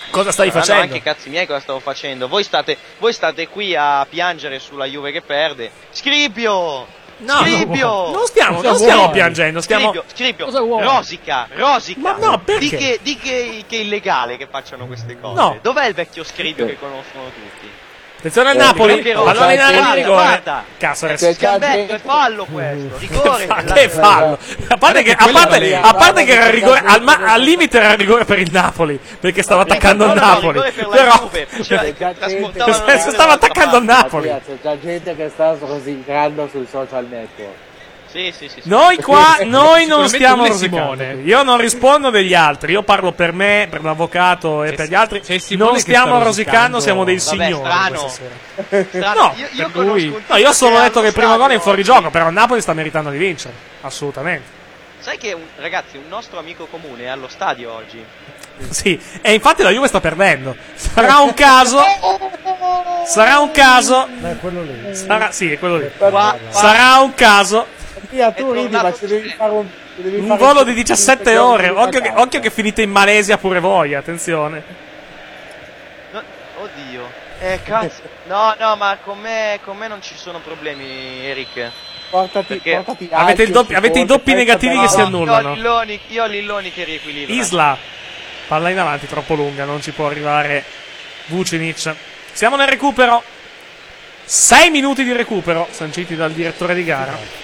Cosa stai Saranno facendo? anche cazzi miei cosa stavo facendo. Voi state qui a piangere sulla Juve che perde. Scribio! No, Scribio! non stiamo piangendo, stiamo... Scribio, Cosa vuoi? Rosica. Ma no, perché? Di che è illegale che facciano queste cose. No. Dov'è il vecchio Scribio che conoscono tutti? Attenzione al Napoli, pallone in area di rigore. Guarda. Caceres. Scambetto, è fallo questo. Rigore. Che fallo? A parte che era rigore, al limite era rigore per il Napoli, perché stava attaccando il Napoli. Però stava attaccando il Napoli. C'è già gente che sta rosicando sul social network. Sì. Noi qua, non stiamo rosicando. Io non rispondo degli altri, io parlo per me, per l'avvocato e per gli altri. Non stiamo rosicando, siamo dei signori. Strano. No, io ho solo detto che il primo gol è in fuorigioco, però il Napoli sta meritando di vincere, assolutamente. Sai che, ragazzi, un nostro amico comune è allo stadio oggi. Sì, e infatti la Juve sta perdendo. Sarà un caso. Beh, quello lì. Sì, è quello lì. Sarà un caso. Tu ridi, ma ci devi fare un Volo di 17 ore. Occhio che finite in Malesia pure voi, attenzione. No, oddio. Cazzo. No, ma con me non ci sono problemi, Eric. Portati avete i doppi negativi che si annullano. Io ho Lilloni che riequilibra. Isla. Palla in avanti, troppo lunga, non ci può arrivare Vucinic. Siamo nel recupero. 6 minuti di recupero, sanciti dal direttore di gara.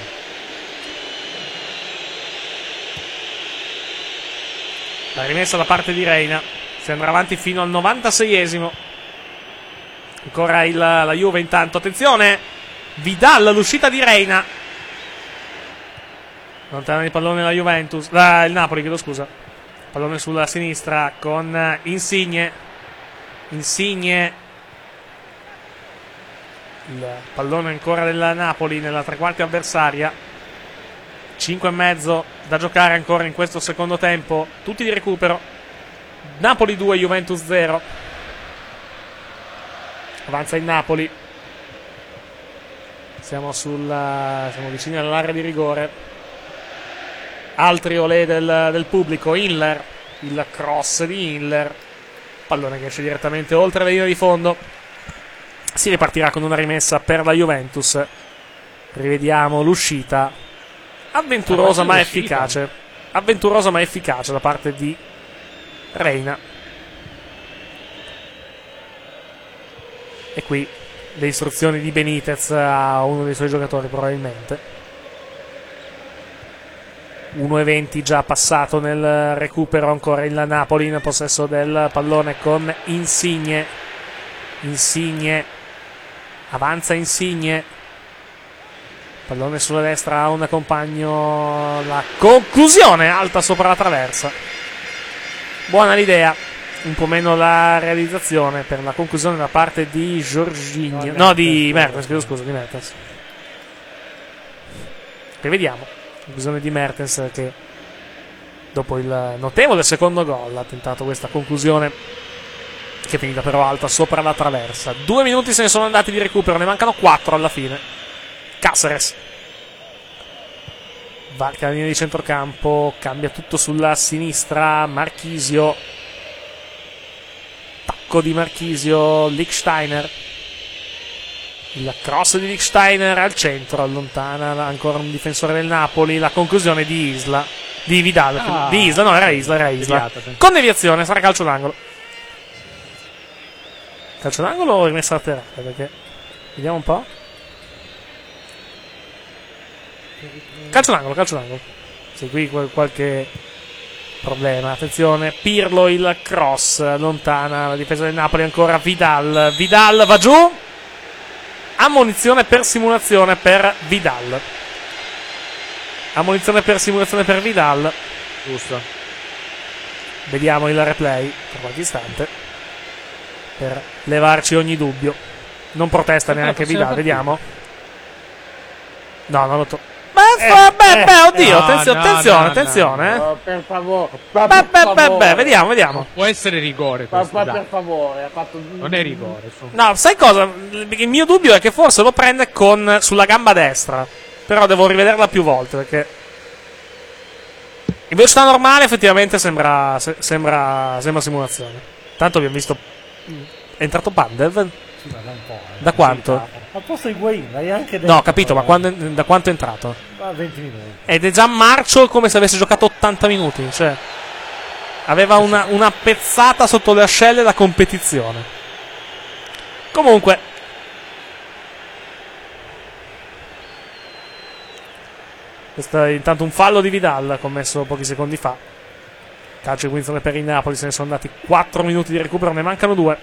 La rimessa da parte di Reina. Si andrà avanti fino al 96esimo. Ancora la Juve intanto. Attenzione! Vidal, l'uscita di Reina. Lontana il pallone la Juventus. Il Napoli, chiedo scusa. Pallone sulla sinistra con Insigne. Il pallone ancora del Napoli nella tre quarti avversaria. 5,5 da giocare ancora in questo secondo tempo. Tutti di recupero. Napoli 2, Juventus 0. Avanza il Napoli. Siamo vicini all'area di rigore. Altri olè del pubblico. Inler. Il cross di Inler. Pallone che esce direttamente oltre la linea di fondo. Si ripartirà con una rimessa per la Juventus. Rivediamo l'uscita. Avventurosa ma efficace da parte di Reina. E qui le istruzioni di Benitez a uno dei suoi giocatori probabilmente. 1,20 già passato nel recupero, ancora il Napoli in possesso del pallone con Insigne. Avanza Insigne. Pallone sulla destra a un compagno. La conclusione alta sopra la traversa. Buona l'idea, un po' meno la realizzazione per la conclusione da parte di Jorginho. No, di Mertens, chiedo scusa, di Mertens. Rivediamo. Conclusione di Mertens che dopo il notevole secondo gol ha tentato questa conclusione che è finita però alta sopra la traversa. 2 minuti se ne sono andati di recupero, ne mancano 4 alla fine. Caceres varca la linea di centrocampo, cambia tutto sulla sinistra. Marchisio, tacco di Marchisio. Lichtsteiner, il cross di Lichtsteiner al centro, allontana ancora un difensore del Napoli. La conclusione di Vidal. Era Isla. Con deviazione, sarà calcio d'angolo. Calcio d'angolo o rimessa laterale? Perché vediamo un po'. Calcio d'angolo. Sì, qui qualche problema. Attenzione, Pirlo, il cross, lontana la difesa del Napoli. Ancora Vidal va giù. Ammonizione per simulazione per Vidal. Giusto. Vediamo il replay per qualche istante per levarci ogni dubbio. Non protesta neanche Vidal, vediamo. No, non lo oddio, attenzione. Oh, per favore. Vediamo. Può essere rigore questo, per favore, ha fatto... Non è rigore. No, sai cosa? Il mio dubbio è che forse lo prende sulla gamba destra. Però devo rivederla più volte perché in velocità normale effettivamente sembra simulazione. Tanto abbiamo visto. È entrato Pandev? Sì, ma da un po'. Da quanto? Al posto di Higuain, l'hai anche detto. No, capito, ma da quanto è entrato? 20 minuti. Ed è già Marcio come se avesse giocato 80 minuti. Cioè, aveva una pezzata sotto le ascelle da competizione. Comunque. Questo è intanto un fallo di Vidal commesso pochi secondi fa. Calcio di punizione per il Napoli, se ne sono andati 4 minuti di recupero, ne mancano 2.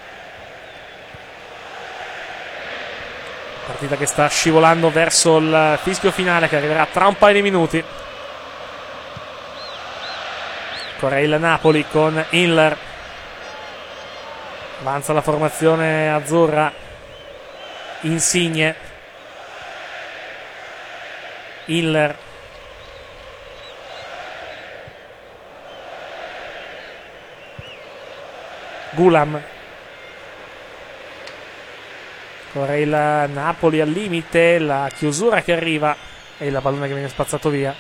Partita che sta scivolando verso il fischio finale che arriverà tra un paio di minuti. Ancora il Napoli con Hiller. Avanza la formazione azzurra. Insigne. Hiller. Gulam. Ancora il Napoli al limite, la chiusura che arriva e il pallone che viene spazzato via.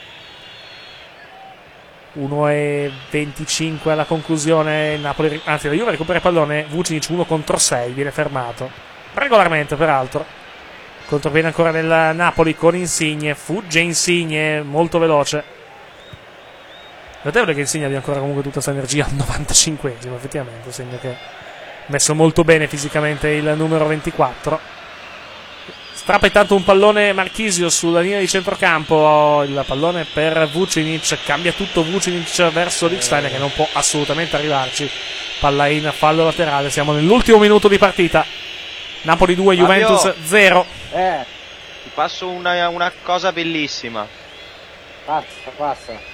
1:25 alla conclusione, il Napoli, anzi la Juve recupera il pallone, Vucinic 1 contro 6, viene fermato regolarmente peraltro. Contropiede ancora nel Napoli con Insigne, fugge Insigne molto veloce. Notevole che Insigne abbia ancora comunque tutta questa energia al 95esimo, effettivamente, segno che messo molto bene fisicamente il numero 24. Strappa intanto un pallone Marchisio sulla linea di centrocampo, il pallone per Vucinic, cambia tutto Vucinic verso Lichtsteiner che non può assolutamente arrivarci. Palla in fallo laterale, siamo nell'ultimo minuto di partita. Napoli 2, Juventus 0. Ti passo una cosa bellissima. Passa.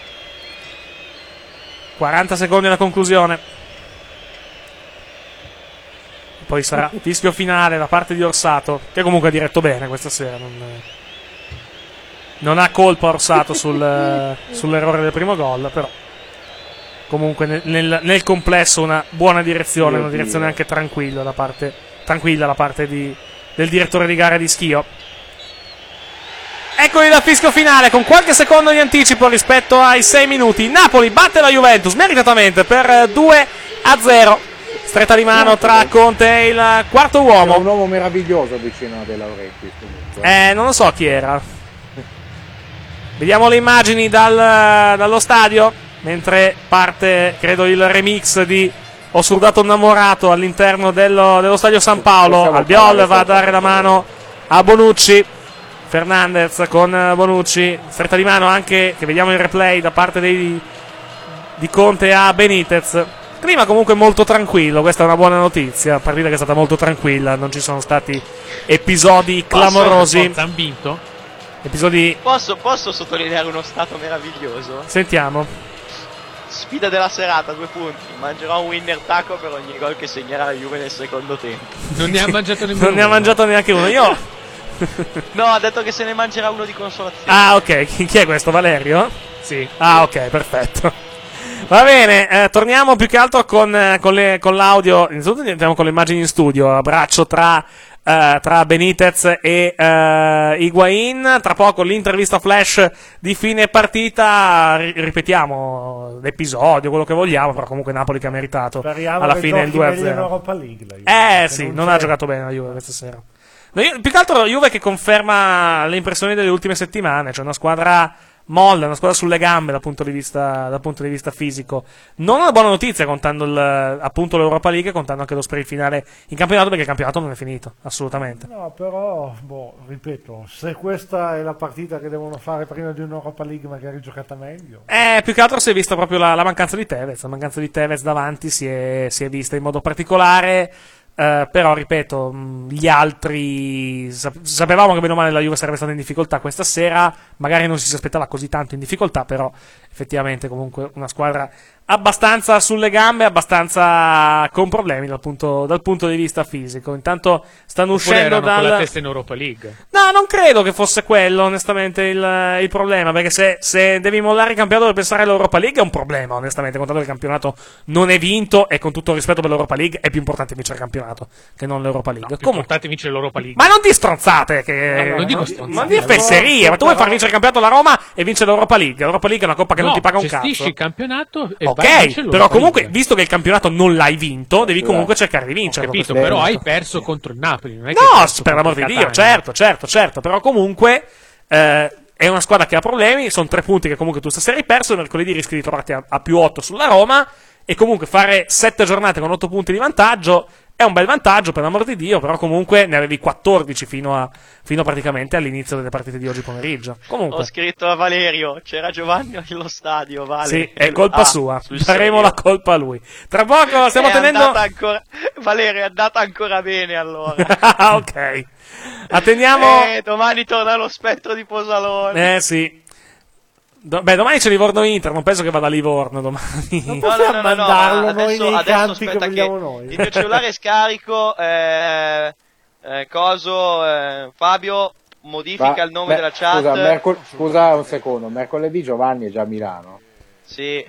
40 secondi alla conclusione. Poi sarà fischio finale da parte di Orsato, che comunque ha diretto bene questa sera. Non ha colpa Orsato sull'errore del primo gol, però comunque nel complesso una buona direzione, una direzione anche tranquilla da parte del direttore di gara di Schio. Eccoli dal fischio finale con qualche secondo di anticipo rispetto ai 6 minuti. Napoli batte la Juventus meritatamente per 2-0. Stretta di mano tra Conte e il quarto uomo. C'è un uomo meraviglioso vicino a De Laurentiis comunque. Non lo so chi era. Vediamo le immagini dallo stadio mentre parte, credo, il remix di Ho surdato innamorato all'interno dello stadio San Paolo. Albiol va a dare la mano a Bonucci. Fernandez con Bonucci, stretta di mano anche, che vediamo in replay, da parte di Conte a Benitez. Clima comunque molto tranquillo, questa è una buona notizia, partita che è stata molto tranquilla, non ci sono stati episodi clamorosi. Hanno vinto? Episodi... Posso sottolineare uno stato meraviglioso? Sentiamo. Sfida della serata, 2 punti. Mangerò un winner taco per ogni gol che segnerà la Juve nel secondo tempo. Non ne ha mangiato nemmeno Non ne ha mangiato neanche uno. Io... No, ha detto che se ne mangerà uno di consolazione. Ah, ok. Chi è questo? Valerio? Sì. Ah, ok, perfetto. Va bene, torniamo più che altro con l'audio. Innanzitutto andiamo con le immagini in studio. Abbraccio tra Benitez e Higuain. Tra poco l'intervista flash di fine partita. Ripetiamo l'episodio, quello che vogliamo, però comunque Napoli che ha meritato. Speriamo alla che fine il 2-0. in Europa League, Sì, non ha giocato bene la Juve questa sera. Più che altro la Juve che conferma le impressioni delle ultime settimane, cioè una squadra molla, una squadra sulle gambe dal punto di vista fisico. Non una buona notizia contando appunto l'Europa League, contando anche lo sprint finale in campionato, perché il campionato non è finito, assolutamente. No, però, ripeto, se questa è la partita che devono fare prima di un'Europa League magari giocata meglio. Più che altro si è vista proprio la mancanza di Tevez, la mancanza di Tevez davanti si è vista in modo particolare. Però ripeto, gli altri sapevamo che bene o male la Juve sarebbe stata in difficoltà questa sera, magari non si aspettava così tanto in difficoltà, però effettivamente comunque una squadra abbastanza sulle gambe, abbastanza con problemi dal punto di vista fisico. Intanto stanno uscendo con la testa in Europa League. No, non credo che fosse quello onestamente il problema, perché se devi mollare il campionato per pensare all'Europa League è un problema, onestamente, contando che il campionato non è vinto, e con tutto il rispetto per l'Europa League è più importante vincere il campionato che non l'Europa League. No, più importante vincere l'Europa League. Ma non di stronzate, non dico stronzate. non di fesserie, ma tu vuoi far vincere il campionato alla Roma e vincere l'Europa League. L'Europa League è una coppa che non ti paga un cazzo. Gestisci il campionato e Ok, però comunque, visto che il campionato non l'hai vinto, devi comunque cercare di vincerlo. Capito, però hai perso contro il Napoli. Non è che No, hai perso per l'amor contro di il Dio, Catania. certo, però comunque è una squadra che ha problemi, sono 3 punti che comunque tu stasera hai perso, mercoledì rischi di trovarti a più 8 sulla Roma, e comunque fare 7 giornate con 8 punti di vantaggio è un bel vantaggio, per l'amor di Dio, però comunque ne avevi 14 fino praticamente all'inizio delle partite di oggi pomeriggio. Comunque. Ho scritto a Valerio, c'era Giovanni allo stadio, Vale. Sì, è colpa sua, daremo la colpa a lui. Tra poco stiamo tenendo... Valerio, è andata ancora bene allora. Ok. Attendiamo... domani torna lo spettro di Posalone. Sì. Domani c'è Livorno-Inter, non penso che vada a Livorno domani. Non possiamo mandarlo noi nei adesso canti che aspetta vogliamo noi. il mio cellulare è scarico, Fabio modifica il nome della chat. Scusa un secondo, mercoledì Giovanni è già a Milano. Sì.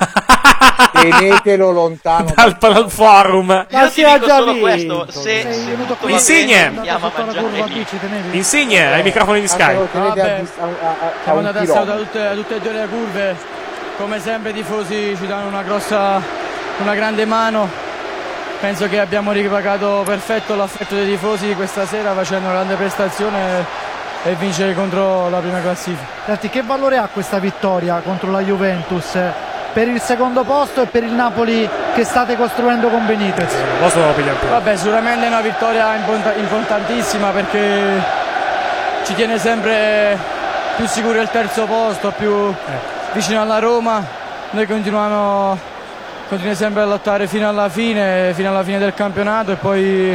Tenetelo lontano dal forum. Io ti dico solo questo, se tutto va Insigne. bene, andiamo a mangiare lì. Insigne, ai microfoni di Sky. Siamo andati a salutare da tutte e due le curve, come sempre i tifosi ci danno una grande mano. Penso che abbiamo ripagato perfetto l'affetto dei tifosi questa sera facendo una grande prestazione e vincere contro la prima classifica. Senti, che valore ha questa vittoria contro la Juventus per il secondo posto e per il Napoli che state costruendo con Benitez? Vabbè, sicuramente è una vittoria importantissima perché ci tiene sempre più sicuri al terzo posto, più vicino alla Roma. Noi continuiamo sempre a lottare fino alla fine del campionato, e poi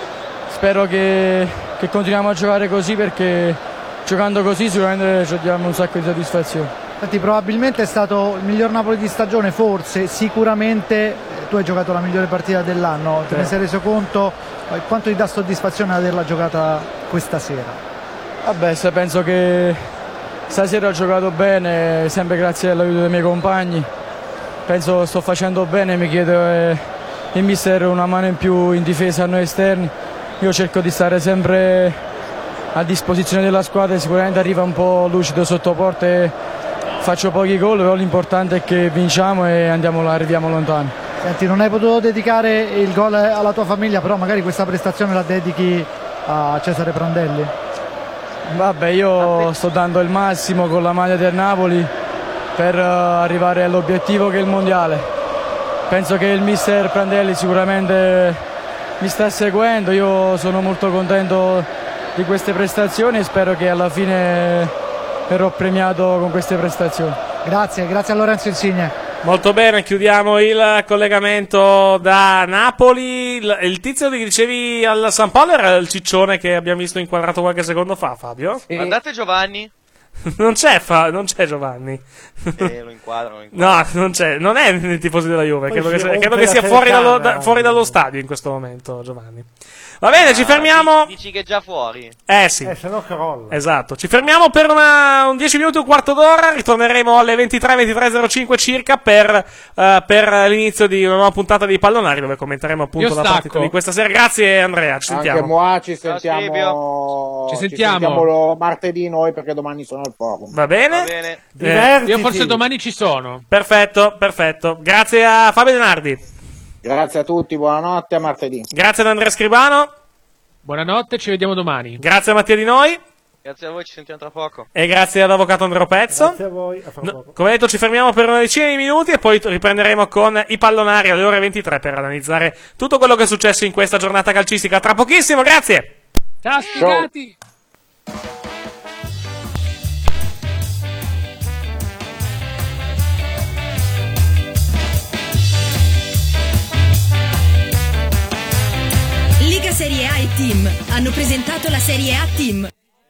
spero che continuiamo a giocare così, perché giocando così sicuramente ci diamo un sacco di soddisfazione. Senti, probabilmente è stato il miglior Napoli di stagione, forse, sicuramente tu hai giocato la migliore partita dell'anno, te ne sei reso conto? Quanto ti dà soddisfazione averla giocata questa sera? Vabbè, penso che stasera ho giocato bene, sempre grazie all'aiuto dei miei compagni. Penso sto facendo bene, mi chiede il mister una mano in più in difesa a noi esterni. Io cerco di stare sempre a disposizione della squadra, sicuramente arriva un po' lucido sotto porta e faccio pochi gol, però l'importante è che vinciamo e arriviamo lontani. Senti, non hai potuto dedicare il gol alla tua famiglia, però magari questa prestazione la dedichi a Cesare Prandelli? Vabbè, io sto dando il massimo con la maglia del Napoli per arrivare all'obiettivo che è il mondiale. Penso che il mister Prandelli sicuramente mi sta seguendo, io sono molto contento di queste prestazioni e spero che alla fine verrò premiato con queste prestazioni. Grazie a Lorenzo Insigne. Molto bene, chiudiamo il collegamento da Napoli. Il tizio che dicevi al San Paolo era il ciccione che abbiamo visto inquadrato qualche secondo fa, Fabio? Sì. Guardate Giovanni. Non c'è Giovanni. Lo inquadro. No, non c'è. Non è nei tifosi della Juve. Credo che sia fuori dallo stadio in questo momento, Giovanni. Va bene, ci fermiamo. Dici che è già fuori? Sì. Se no crolla. Esatto. Ci fermiamo per un 10 minuti, un quarto d'ora. Ritorneremo alle 23:05 circa per l'inizio di una nuova puntata di Pallonari, dove commenteremo appunto la partita di questa sera. Grazie Andrea, ci sentiamo. Anche Moa, ci sentiamo martedì noi, perché domani sono al forum. Va bene. Io forse domani ci sono. Perfetto. Grazie a Fabio Denardi. Grazie a tutti, buonanotte, a martedì. Grazie ad Andrea Scribano. Buonanotte, ci vediamo domani. Grazie a Mattia Di Noi. Grazie a voi, ci sentiamo tra poco. E grazie all'avvocato Andrea Pezzo. Grazie a voi, a fra poco. Come detto, ci fermiamo per una decina di minuti e poi riprenderemo con i Pallonari alle ore 23 per analizzare tutto quello che è successo in questa giornata calcistica. Tra pochissimo, grazie. Ciao, sfigati. Liga Serie A e Team hanno presentato la Serie A Team.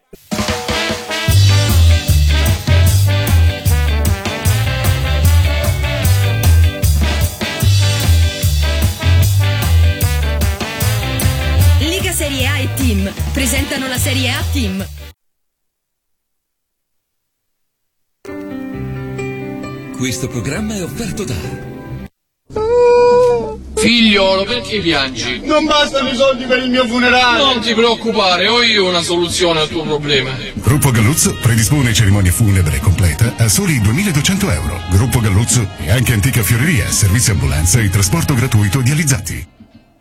Liga Serie A e Team presentano la Serie A Team. Questo programma è offerto da Figliolo, perché piangi? Non bastano i soldi per il mio funerale. Non ti preoccupare, ho io una soluzione al tuo problema. Gruppo Galluzzo predispone cerimonia funebre completa a soli 2.200 euro. Gruppo Galluzzo e anche Antica Fioreria, servizio ambulanza e trasporto gratuito di Alizzati.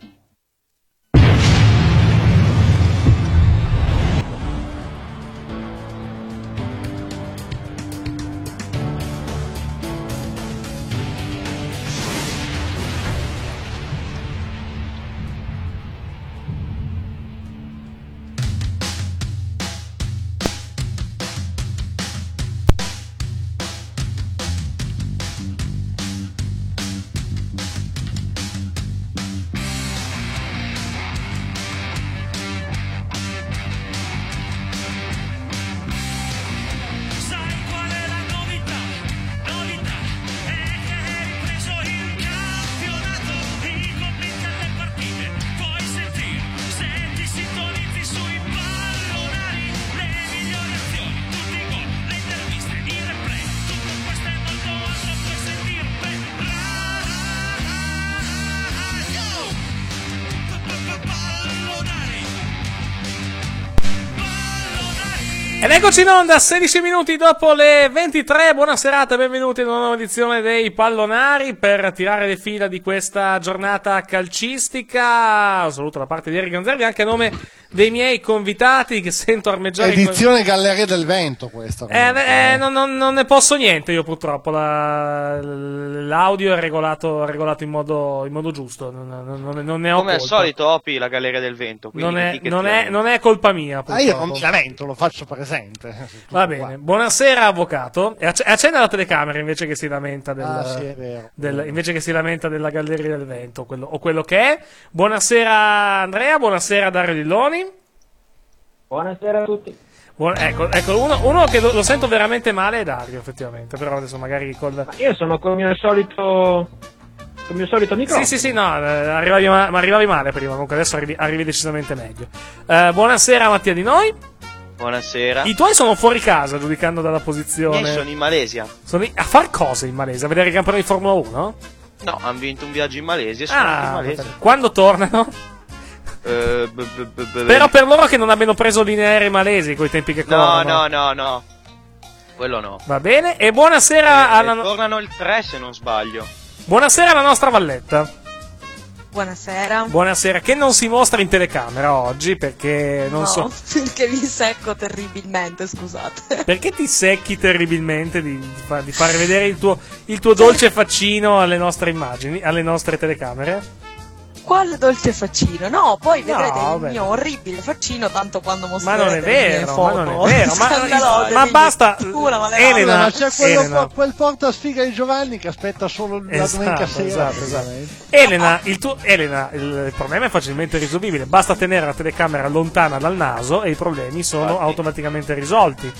Ed eccoci in onda, 16 minuti dopo le 23, buona serata, benvenuti in una nuova edizione dei Pallonari per tirare le fila di questa giornata calcistica. Un saluto da parte di Eric Ganzervi anche a nome dei miei convitati che sento armeggiare. Edizione Galleria del Vento questa. Non ne posso niente io purtroppo, l'audio è regolato in modo giusto, non ne ho come al colpa. solito Opi la Galleria del Vento, Non è colpa mia purtroppo. Io non mi lamento, lo faccio presente. Va bene, buonasera avvocato. E accenda la telecamera invece che si lamenta sì, è vero. invece che si lamenta della Galleria del Vento, quello che è. Buonasera Andrea, buonasera Dario Dilloni. Buonasera a tutti. Ecco, uno che lo sento veramente male è Dario, effettivamente, però adesso magari Ma io sono col mio solito microfono. Sì, no, arrivavi male prima, comunque adesso arrivi decisamente meglio. Buonasera Mattia Di Noi. Buonasera. I tuoi sono fuori casa, giudicando dalla posizione. Sono in Malesia. A far cosa in Malesia? A vedere il campionato di Formula 1? No, hanno vinto un viaggio in Malesia e sono in Malesia. Quando tornano? Però per loro che non abbiano preso linee aeree malesi coi tempi che corrono. No. Quello no. Va bene. E buonasera tornano il 3 se non sbaglio. Buonasera alla nostra Valletta. Buonasera, che non si mostra in telecamera oggi perché non so. Perché mi secco terribilmente, scusate. Perché ti secchi terribilmente di fare vedere il tuo dolce faccino alle nostre immagini, alle nostre telecamere? Quale dolce faccino? No, poi vedrete il mio orribile faccino tanto quando mostrerete le mie foto. Ma non è vero, ma basta. Elena, ma c'è quel portasfiga di Giovanni che aspetta solo la domenica sera. Esatto. Elena, il problema è facilmente risolvibile, basta tenere la telecamera lontana dal naso e i problemi sono automaticamente risolti.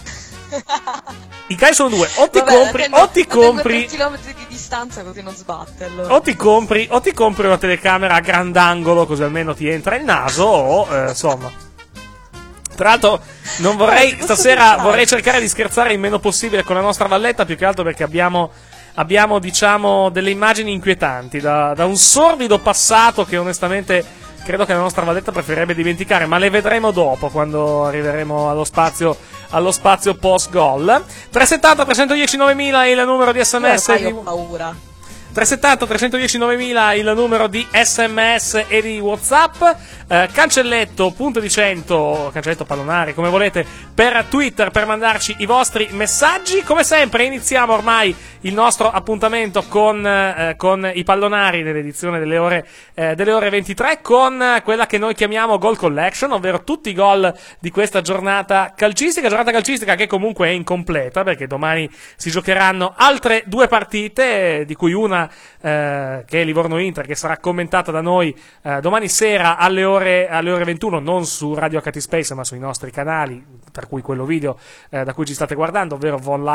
I casi sono due: o ti compri 3 chilometri di distanza così non sbatte, allora. o ti compri una telecamera a grandangolo così almeno ti entra il naso, o insomma. Tra l'altro non vorrei stasera vorrei cercare di scherzare il meno possibile con la nostra Valletta, più che altro perché abbiamo diciamo delle immagini inquietanti da un sordido passato che onestamente credo che la nostra Valletta preferirebbe dimenticare, ma le vedremo dopo quando arriveremo allo spazio post gol. 370 310 9000 è il numero di SMS. Ho paura. 370 310 9000 il numero di SMS e di WhatsApp. Cancelletto punto di 100, cancelletto Pallonari, come volete, per Twitter per mandarci i vostri messaggi. Come sempre iniziamo ormai il nostro appuntamento con i Pallonari nell'edizione delle ore 23 con quella che noi chiamiamo Goal Collection, ovvero tutti i gol di questa giornata calcistica che comunque è incompleta perché domani si giocheranno altre 2 partite, di cui una che è Livorno-Inter, che sarà commentata da noi domani sera alle ore 21, non su Radio HT Space ma sui nostri canali, tra cui quello video da cui ci state guardando, ovvero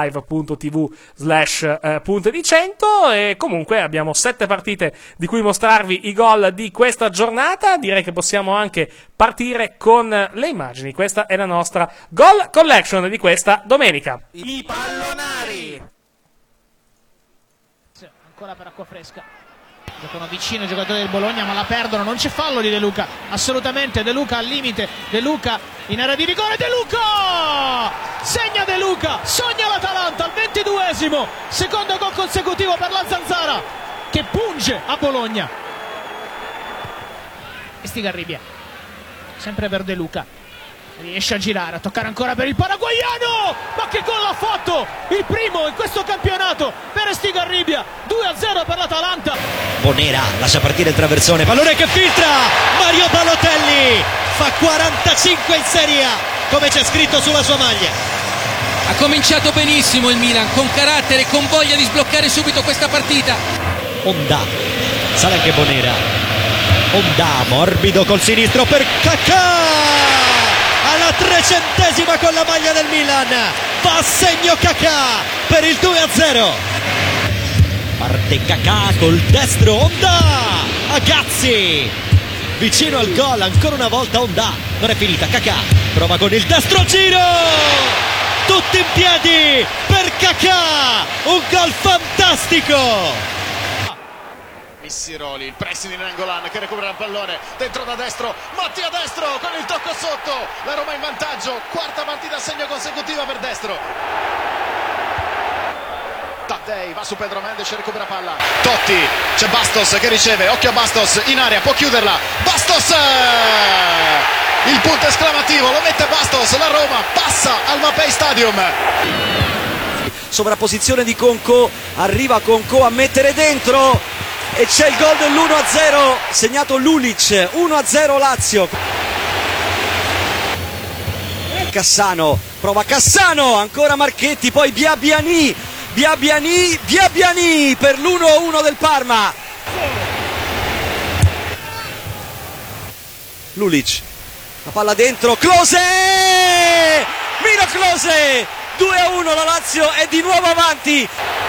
vonlive.tv/punte-di-100. E comunque abbiamo 7 partite di cui mostrarvi i gol di questa giornata. Direi che possiamo anche partire con le immagini. Questa è la nostra Goal Collection di questa domenica. I Pallonari. Ancora per Acquafresca. Giocano vicino i giocatori del Bologna, ma la perdono. Non c'è fallo di De Luca, assolutamente. De Luca al limite, De Luca in area di rigore. De Luca segna, De Luca sogna l'Atalanta al 22esimo, secondo gol consecutivo per la Zanzara che punge a Bologna. Estigarribia sempre per De Luca, riesce a girare, a toccare ancora per il paraguaiano, ma che gol ha fatto, il primo in questo campionato per Estigarribia. 2-0 per l'Atalanta. Bonera lascia partire il traversone, pallone che filtra, Mario Balotelli fa 45 in Serie A, come c'è scritto sulla sua maglia. Ha cominciato benissimo il Milan, con carattere, con voglia di sbloccare subito questa partita. Onda, sale anche Bonera, Onda morbido col sinistro per Kaká, alla 300esima con la maglia del Milan, fa segno Kaká per il 2-0. Parte Kaká col destro, Onda, Agazzi vicino al gol, ancora una volta Onda, non è finita, Kaká prova con il destro, giro, tutti in piedi per Kaká, un gol fantastico. Missiroli, il pressing in Nangolan che recupera il pallone dentro da destro, Mattia Destro con il tocco sotto, la Roma in vantaggio, quarta partita a segno consecutiva per Destro. Taddei va su Pedro Mendes e recupera palla, Totti, c'è Bastos che riceve, occhio a Bastos in area, può chiuderla, Bastos, il punto esclamativo, lo mette Bastos, la Roma passa al Mapei Stadium. Sovrapposizione di Conco, arriva Conco a mettere dentro e c'è il gol dell'1-0 segnato Lulic, 1-0 Lazio. Cassano, prova Cassano, ancora Marchetti, poi Biabiani per l'1-1 del Parma. Lulic, la palla dentro, Klose, Miro Klose, 2-1, la Lazio è di nuovo avanti.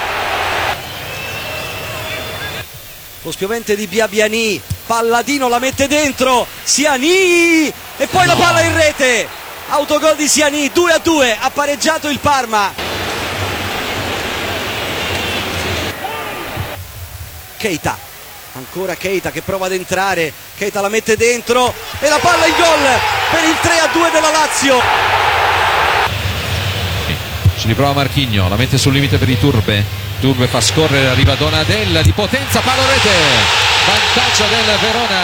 Lo spiovente di Biabiani, Palladino la mette dentro, Siani e poi la palla in rete, autogol di Siani, 2-2, ha pareggiato il Parma. Keita, ancora Keita che prova ad entrare, Keita la mette dentro e la palla in gol per il 3-2 della Lazio. Ci riprova Marquinhos, la mette sul limite per Iturbe. Turbe fa scorrere, arriva Donadella di potenza, palo rete, vantaggio del Verona.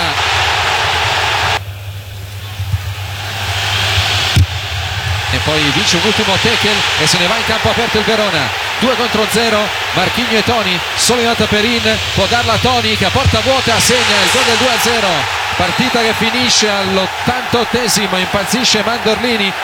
E poi vince un ultimo tackle e se ne va in campo aperto il Verona. 2 contro 0, Marquinhos e Toni, solo in alta Perin, può darla a Toni che a porta vuota segna il gol del 2-0. Partita che finisce all'88esimo, impazzisce Mandorlini.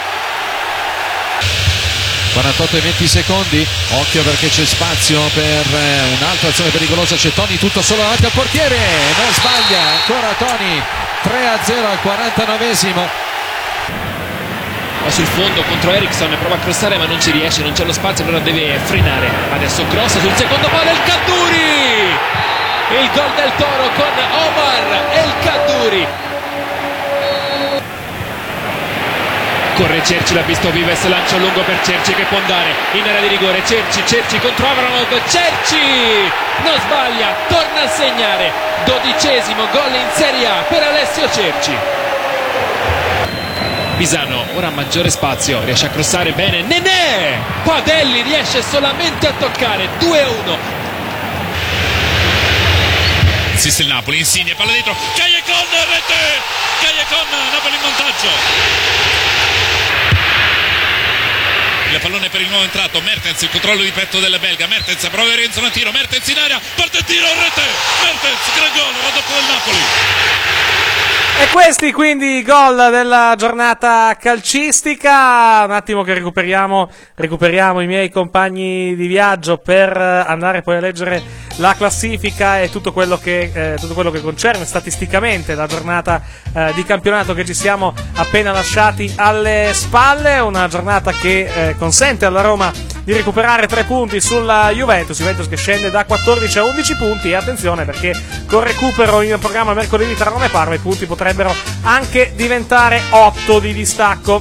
48 e 20 secondi, occhio perché c'è spazio per un'altra azione pericolosa, c'è Toni tutto solo davanti al portiere, non sbaglia, ancora Toni, 3-0 al 49esimo. Va sul fondo contro Eriksson, prova a crossare ma non ci riesce, non c'è lo spazio, allora deve frenare. Adesso crossa sul secondo palo, il Kaddouri! Il gol del Toro con Omar El Kaddouri. Corre Cerci, l'ha visto Vives, lancio lungo per Cerci che può andare in area di rigore. Cerci contro Avranov, Cerci non sbaglia, torna a segnare. 12esimo gol in Serie A per Alessio Cerci. Pisano ora ha maggiore spazio, riesce a crossare bene, Nenè! Padelli riesce solamente a toccare, 2-1. Insiste il Napoli, Insigne, palla dentro, Callecon, rete! Callecon, Napoli in vantaggio. Il pallone per il nuovo entrato, Mertens, il controllo di petto del belga, Mertens, prova Renzo un tiro, Mertens in area, parte il tiro, rete, Mertens, gran gol, raddoppio del Napoli. E questi quindi i gol della giornata calcistica. Un attimo che recuperiamo i miei compagni di viaggio per andare poi a leggere la classifica e tutto quello che concerne statisticamente la giornata di campionato che ci siamo appena lasciati alle spalle. Una giornata che consente alla Roma di recuperare 3 punti sulla Juventus che scende da 14 a 11 punti. E attenzione perché con recupero in programma mercoledì tra Roma e Parma i punti potrebbero anche diventare 8 di distacco.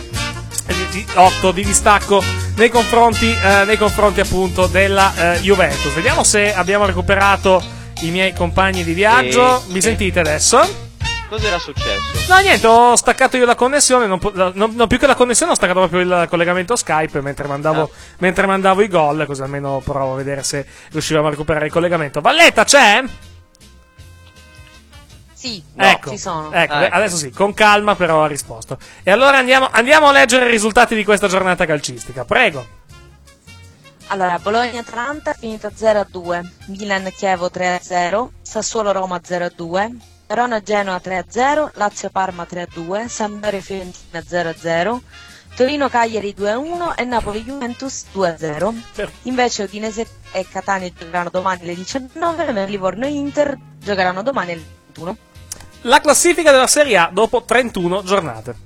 8 di distacco nei confronti appunto della Juventus. Vediamo se abbiamo recuperato i miei compagni di viaggio. Mi sentite adesso? Cos'era successo? No, niente, ho staccato io la connessione, no, più che la connessione ho staccato proprio il collegamento Skype mentre mandavo i gol, così almeno provo a vedere se riuscivamo a recuperare il collegamento. Valletta, c'è? Sì, Ecco, ci sono. ecco, adesso sì, con calma però ha risposto. E allora andiamo a leggere i risultati di questa giornata calcistica, prego. Allora, Bologna-Atalanta finito 0-2, Milan-Chievo 3-0, Sassuolo-Roma 0-2, Verona-Genoa 3-0, Lazio-Parma 3-2, Sampdoria-Fiorentina 0-0, Torino-Cagliari 2-1 e Napoli-Juventus 2-0. Invece Udinese e Catania giocheranno domani alle 19, mentre Livorno e Inter giocheranno domani alle 21. La classifica della Serie A dopo 31 giornate.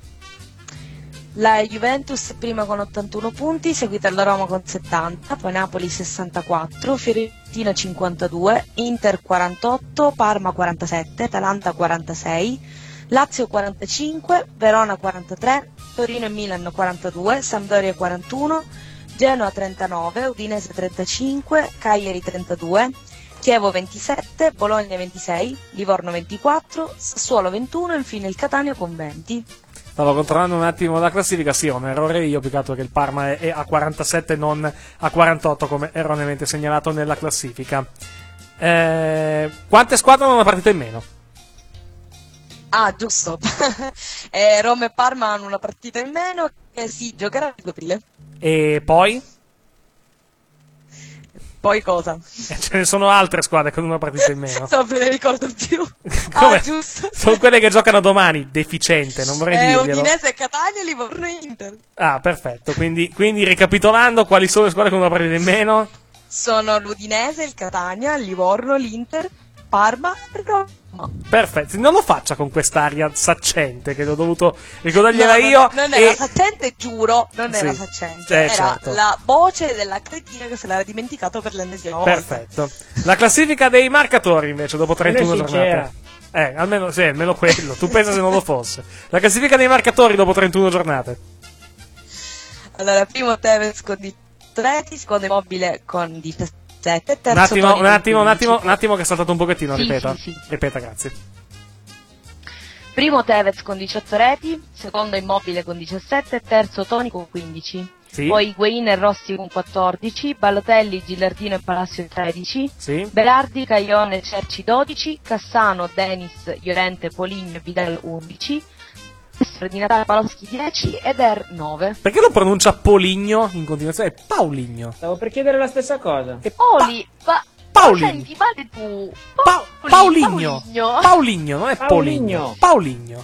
La Juventus prima con 81 punti, seguita dalla Roma con 70, poi Napoli 64, Fiorentina 52, Inter 48, Parma 47, Atalanta 46, Lazio 45, Verona 43, Torino e Milan 42, Sampdoria 41, Genoa 39, Udinese 35, Cagliari 32, Chievo 27, Bologna 26, Livorno 24, Sassuolo 21 e infine il Catania con 20. Stavo controllando un attimo la classifica, sì, ho un errore io, più che altro che il Parma è a 47 non a 48 come erroneamente segnalato nella classifica. Quante squadre hanno una partita in meno? Ah, giusto. Roma e Parma hanno una partita in meno che si giocherà il 2 aprile. E poi? Poi cosa? Ce ne sono altre squadre con una partita in meno. Non me ne ricordo più. Come? Ah, giusto. Sono quelle che giocano domani, deficiente, non vorrei dirglielo. Udinese, Catania, Livorno e Inter. Ah, perfetto, quindi ricapitolando, quali sono le squadre con una partita in meno? Sono l'Udinese, il Catania, il Livorno, l'Inter, Parma e Roma. Perfetto, non lo faccia con quest'aria saccente che l'ho dovuto ricordargliela io. Non era saccente, giuro, non era saccente. Era certo. la voce della cretina che se l'era dimenticato per l'ennesima volta. Perfetto. La classifica dei marcatori invece dopo 31 giornate. Almeno quello. Tu pensa se non lo fosse. La classifica dei marcatori dopo 31 giornate. Allora, primo Tevez con 13, secondo Immobile con 17. Un attimo che è saltato un pochettino, Sì, ripeta. sì. Ripeta, grazie. Primo Tevez con 18 reti, secondo Immobile con 17, terzo Toni con 15. Sì. Poi Higuain e Rossi con 14, Balotelli, Gilardino e Palacio 13, Sì. Berardi, Caglione e Cerci 12, Cassano, Denis, Llorente, Poligno e Vidal 11, di Natale Paloschi 10 ed Er 9. Perché lo pronuncia Poligno in continuazione? È Pauligno. Stavo per chiedere la stessa cosa. Pauligno. Senti, male tu. Pauligno. Pauligno, non è Poligno. Pauligno.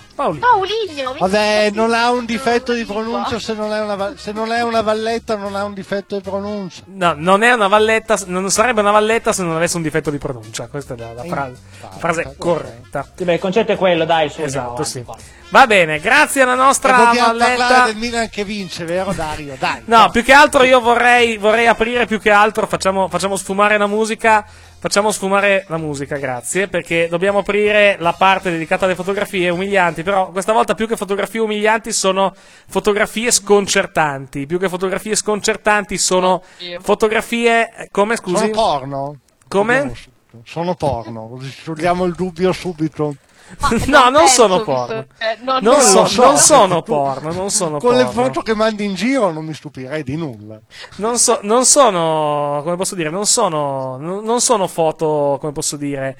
Vabbè, non ha un difetto di pronuncia se non è una valletta, non ha un difetto di pronuncia. No, non è una valletta, non sarebbe una valletta se non avesse un difetto di pronuncia. Questa è la frase corretta. Sì, beh, il concetto è quello, dai, su. Esatto, sì. Va bene, grazie alla nostra dobbiamo valletta. parlare del Milan che vince, vero Dario? Dai. No, più che altro io vorrei aprire più che altro, facciamo sfumare la musica. Facciamo sfumare la musica, grazie, perché dobbiamo aprire la parte dedicata alle fotografie umilianti, però questa volta più che fotografie umilianti sono fotografie sconcertanti, più che fotografie sconcertanti sono fotografie, come scusi? Sono porno? Come? Sono porno, togliamo il dubbio subito. No, non sono porno. Non sono porno. Con le foto che mandi in giro non mi stupirei di nulla. Non sono, come posso dire, non sono foto, come posso dire,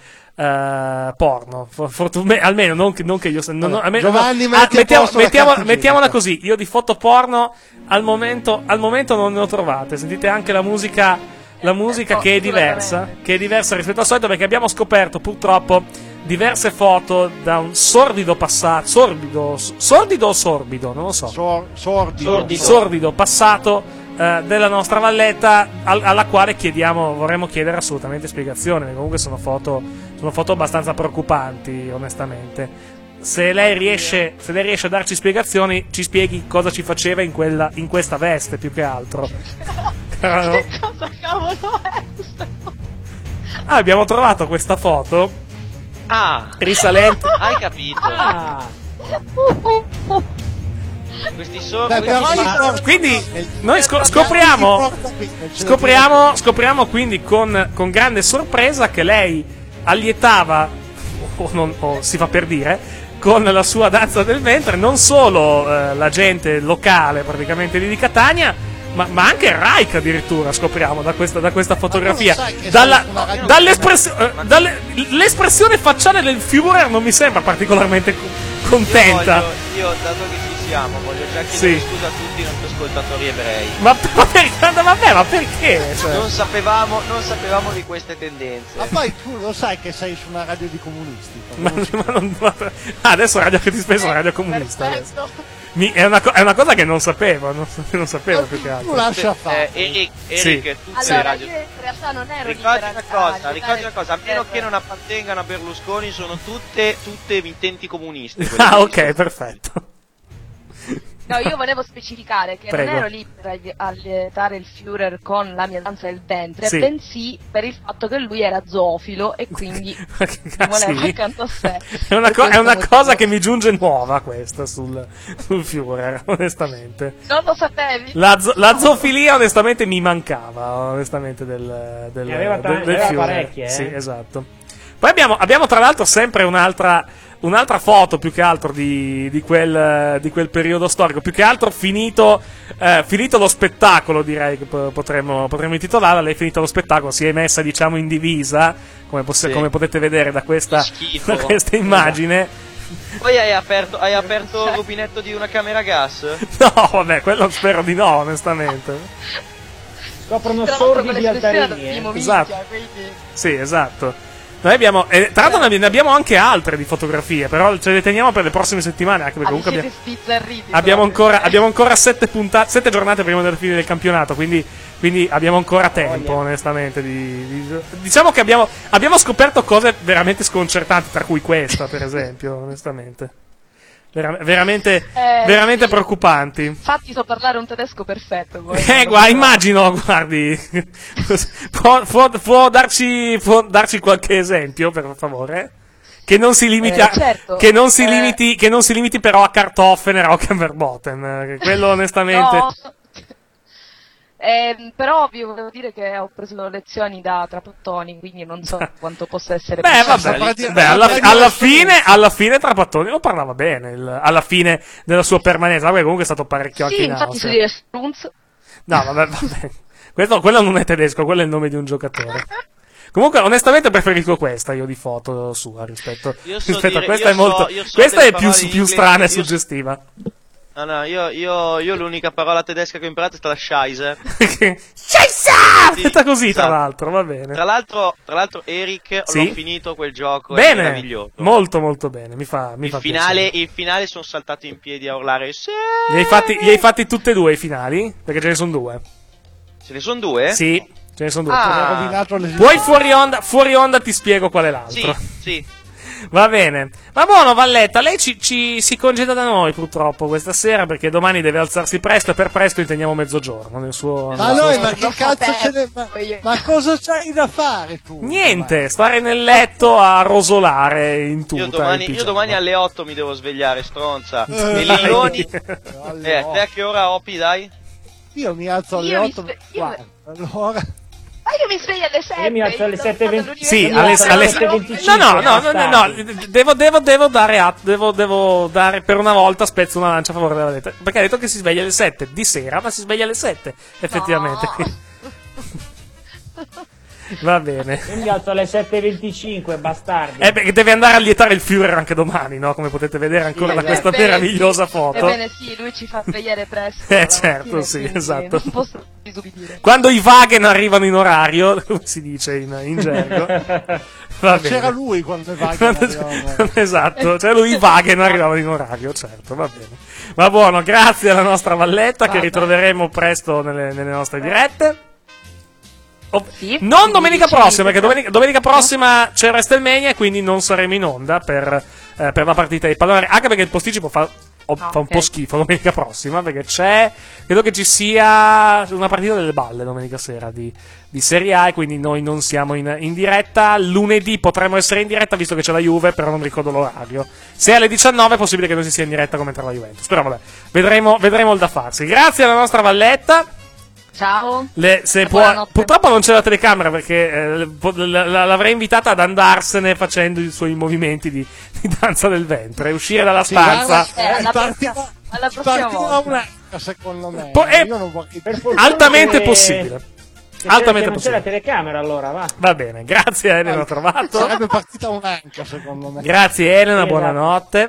porno. Almeno non che io Giovanni, mettiamola così, io di foto porno al momento non ne ho trovate. Sentite anche la musica che è diversa rispetto al solito, perché abbiamo scoperto purtroppo diverse foto da un sordido passato, sordido o sorbido, non lo so. Sordido passato della nostra valletta, alla quale vorremmo chiedere assolutamente spiegazione, perché comunque sono foto abbastanza preoccupanti, onestamente. Se lei riesce a darci spiegazioni, ci spieghi cosa ci faceva in questa veste, più che altro. Che cosa cavolo è? Abbiamo trovato questa foto risalente. Hai capito? Questi sono. Quindi noi scopriamo quindi con grande sorpresa che lei allietava, o si fa per dire, con la sua danza del ventre non solo la gente locale praticamente lì di Catania, ma anche Reich addirittura, scopriamo da questa fotografia. L'espressione facciale del Führer non mi sembra particolarmente contenta. Io, dato che ci siamo, voglio già chiedere scusa a tutti i nostri ascoltatori ebrei. Ma perché? Cioè? Non sapevamo di queste tendenze. Ma poi tu lo sai che sei su una radio di comunisti. Adesso Radio che ti spesso è una radio comunista. È una cosa che non sapevo, non sapevo più che altro. Tu lascia fare. Eric, tutte allora, radio. io in realtà non ero Ricordi una cosa, a meno che non appartengano a Berlusconi, sono tutte emittenti comuniste. Ah, ok, perfetto. No, io volevo specificare che Prego. non ero lì per allietare il Führer con la mia danza del ventre, Sì. bensì per il fatto che lui era zoofilo e quindi mi voleva accanto a sé. È una cosa che mi giunge nuova questa sul Führer, onestamente. Non lo sapevi? La zoofilia onestamente mi mancava, onestamente del aveva Führer. parecchie, Sì, esatto. Poi abbiamo tra l'altro sempre un'altra foto più che altro di quel periodo storico, più che altro finito lo spettacolo, direi che potremmo intitolarla. Lei finito lo spettacolo si è messa diciamo in divisa, come potete vedere da questa immagine. Poi hai aperto il rubinetto di una camera a gas? No, vabbè, quello spero di no, onestamente. Scoprono sordi di altarini. Esatto. Sì, esatto. Noi abbiamo, tra l'altro ne abbiamo anche altre di fotografie, però ce le teniamo per le prossime settimane, anche perché comunque abbiamo ancora 7 giornate prima della fine del campionato, quindi abbiamo ancora tempo, onestamente. Diciamo che abbiamo scoperto cose veramente sconcertanti, tra cui questa, per esempio, onestamente. Veramente preoccupanti. Infatti so parlare un tedesco perfetto. Immagino, guardi. Può darci qualche esempio, per favore? Che non si limiti certo. che non si limiti però a Kartoffeln e Rockenverboten. Quello onestamente. No. Però vi volevo dire che ho preso lezioni da Trapattoni, quindi non so quanto possa essere alla fine Trapattoni lo parlava bene alla fine della sua permanenza, perché comunque è stato parecchio anche in infatti si Austria. dice Strunz. No, vabbè. Quello non è tedesco, quello è il nome di un giocatore. Comunque, onestamente, preferisco questa io di foto sua rispetto a questa. Questa è più strana e suggestiva. No, io l'unica parola tedesca che ho imparato è stata Scheisse. Scheisse! Detta così, tra l'altro, va bene. Tra l'altro Eric, l'ho finito quel gioco, bene, è meraviglioso. Molto molto bene, mi fa piacere. Il finale sono saltato in piedi a urlare sì! Li hai fatti tutte e due i finali? Perché ce ne sono due. Ce ne sono due? Sì, ce ne sono due. Poi fuori onda ti spiego qual è l'altro. Sì. Va bene. Ma buono, Valletta, lei ci si congeda da noi purtroppo questa sera perché domani deve alzarsi presto e per presto intendiamo mezzogiorno nel suo. Ma noi, ma che cazzo ce ne. Ma cosa c'hai da fare tu? Niente, stare nel letto a rosolare in tuta. Io domani alle 8 mi devo svegliare, stronza. E Lilloni. Te a che ora Opi, dai? Io mi alzo alle 8. Allora. Ma io mi sveglio alle 7. Io mi alzo alle 7:20. Sì, alle 7:25. No. Devo dare per una volta spezzo una lancia a favore della Valletta. Perché ha detto che si sveglia alle 7 di sera, ma si sveglia alle 7, effettivamente. No. Va bene. Io mi alzo alle 7:25, bastardi. Perché deve andare a lietare il Führer anche domani, no? Come potete vedere ancora da questa meravigliosa foto. Ebbene sì, lui ci fa svegliare presto. Certo, sì, esatto. Non posso disubbidire. Quando i Wagen arrivano in orario, come si dice in gergo. Va bene. C'era lui quando i Wagen arrivavano. Esatto, c'era lui i Wagen arrivavano in orario, certo, va bene. Va buono, grazie alla nostra Valletta che ritroveremo presto nelle nostre dirette. Non domenica prossima, perché domenica prossima c'è WrestleMania e quindi non saremo in onda per la partita di pallone, anche perché il posticipo fa fa un po' schifo domenica prossima, perché credo che ci sia una partita delle balle domenica sera di Serie A, e quindi noi non siamo in diretta. Lunedì potremmo essere in diretta visto che c'è la Juve, però non ricordo l'orario. Se è alle 19 è possibile che non si sia in diretta come tra la Juventus, però vabbè, vedremo il da farsi. Grazie alla nostra Valletta. Ciao. Purtroppo non c'è la telecamera, perché l'avrei invitata ad andarsene facendo i suoi movimenti di danza del ventre, uscire dalla stanza. Alla prossima volta. Un'anca, secondo me. Io non voglio... altamente possibile. Altamente non c'è la telecamera, allora va. Va bene, grazie a Elena, ho trovato. Sarebbe partita un'anca, secondo me. Grazie Elena, buonanotte.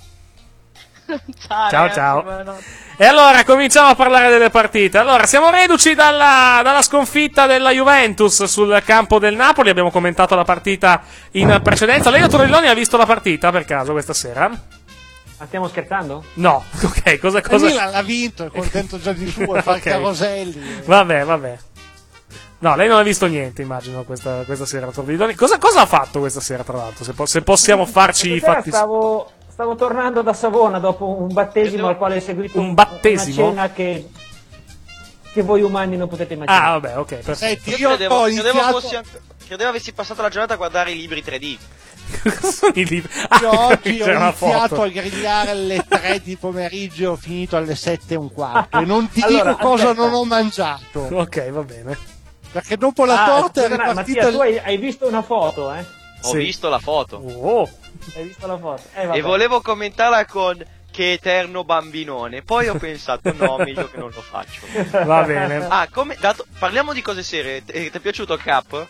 Ciao, Ciao, ragazzi, ciao. buonanotte. E allora cominciamo a parlare delle partite. Allora, siamo reduci dalla sconfitta della Juventus sul campo del Napoli. Abbiamo commentato la partita in precedenza. Lei, dottor Torelloni, ha visto la partita per caso questa sera? Ma stiamo scherzando? No, ok, cosa... Milan l'ha vinto, è contento già di suo, fa Ok. caroselli. Vabbè. No, lei non ha visto niente, immagino, questa sera, dottor Torelloni. Cosa ha fatto questa sera, tra l'altro? Se possiamo farci i Stasera fatti... Stavo tornando da Savona dopo un battesimo al quale è seguito una cena che voi umani non potete immaginare. Ah, vabbè, ok. Perfetto. Io credevo avessi passato la giornata a guardare i libri 3D. I libri. Io oggi c'è ho una iniziato foto. a grillare alle 3 di pomeriggio, ho finito alle 7:15 e non ti Allora, dico cosa aspetta. non ho mangiato. Ok, va bene. Perché dopo la torta è scusa, ripartita... Mattia, tu hai visto una foto, eh? Ho visto la foto. Oh. Hai visto la foto? E volevo commentarla con che eterno bambinone. Poi ho pensato, no, meglio che non lo faccio. Va bene. Ah, parliamo di cose serie. Ti è piaciuto Cap?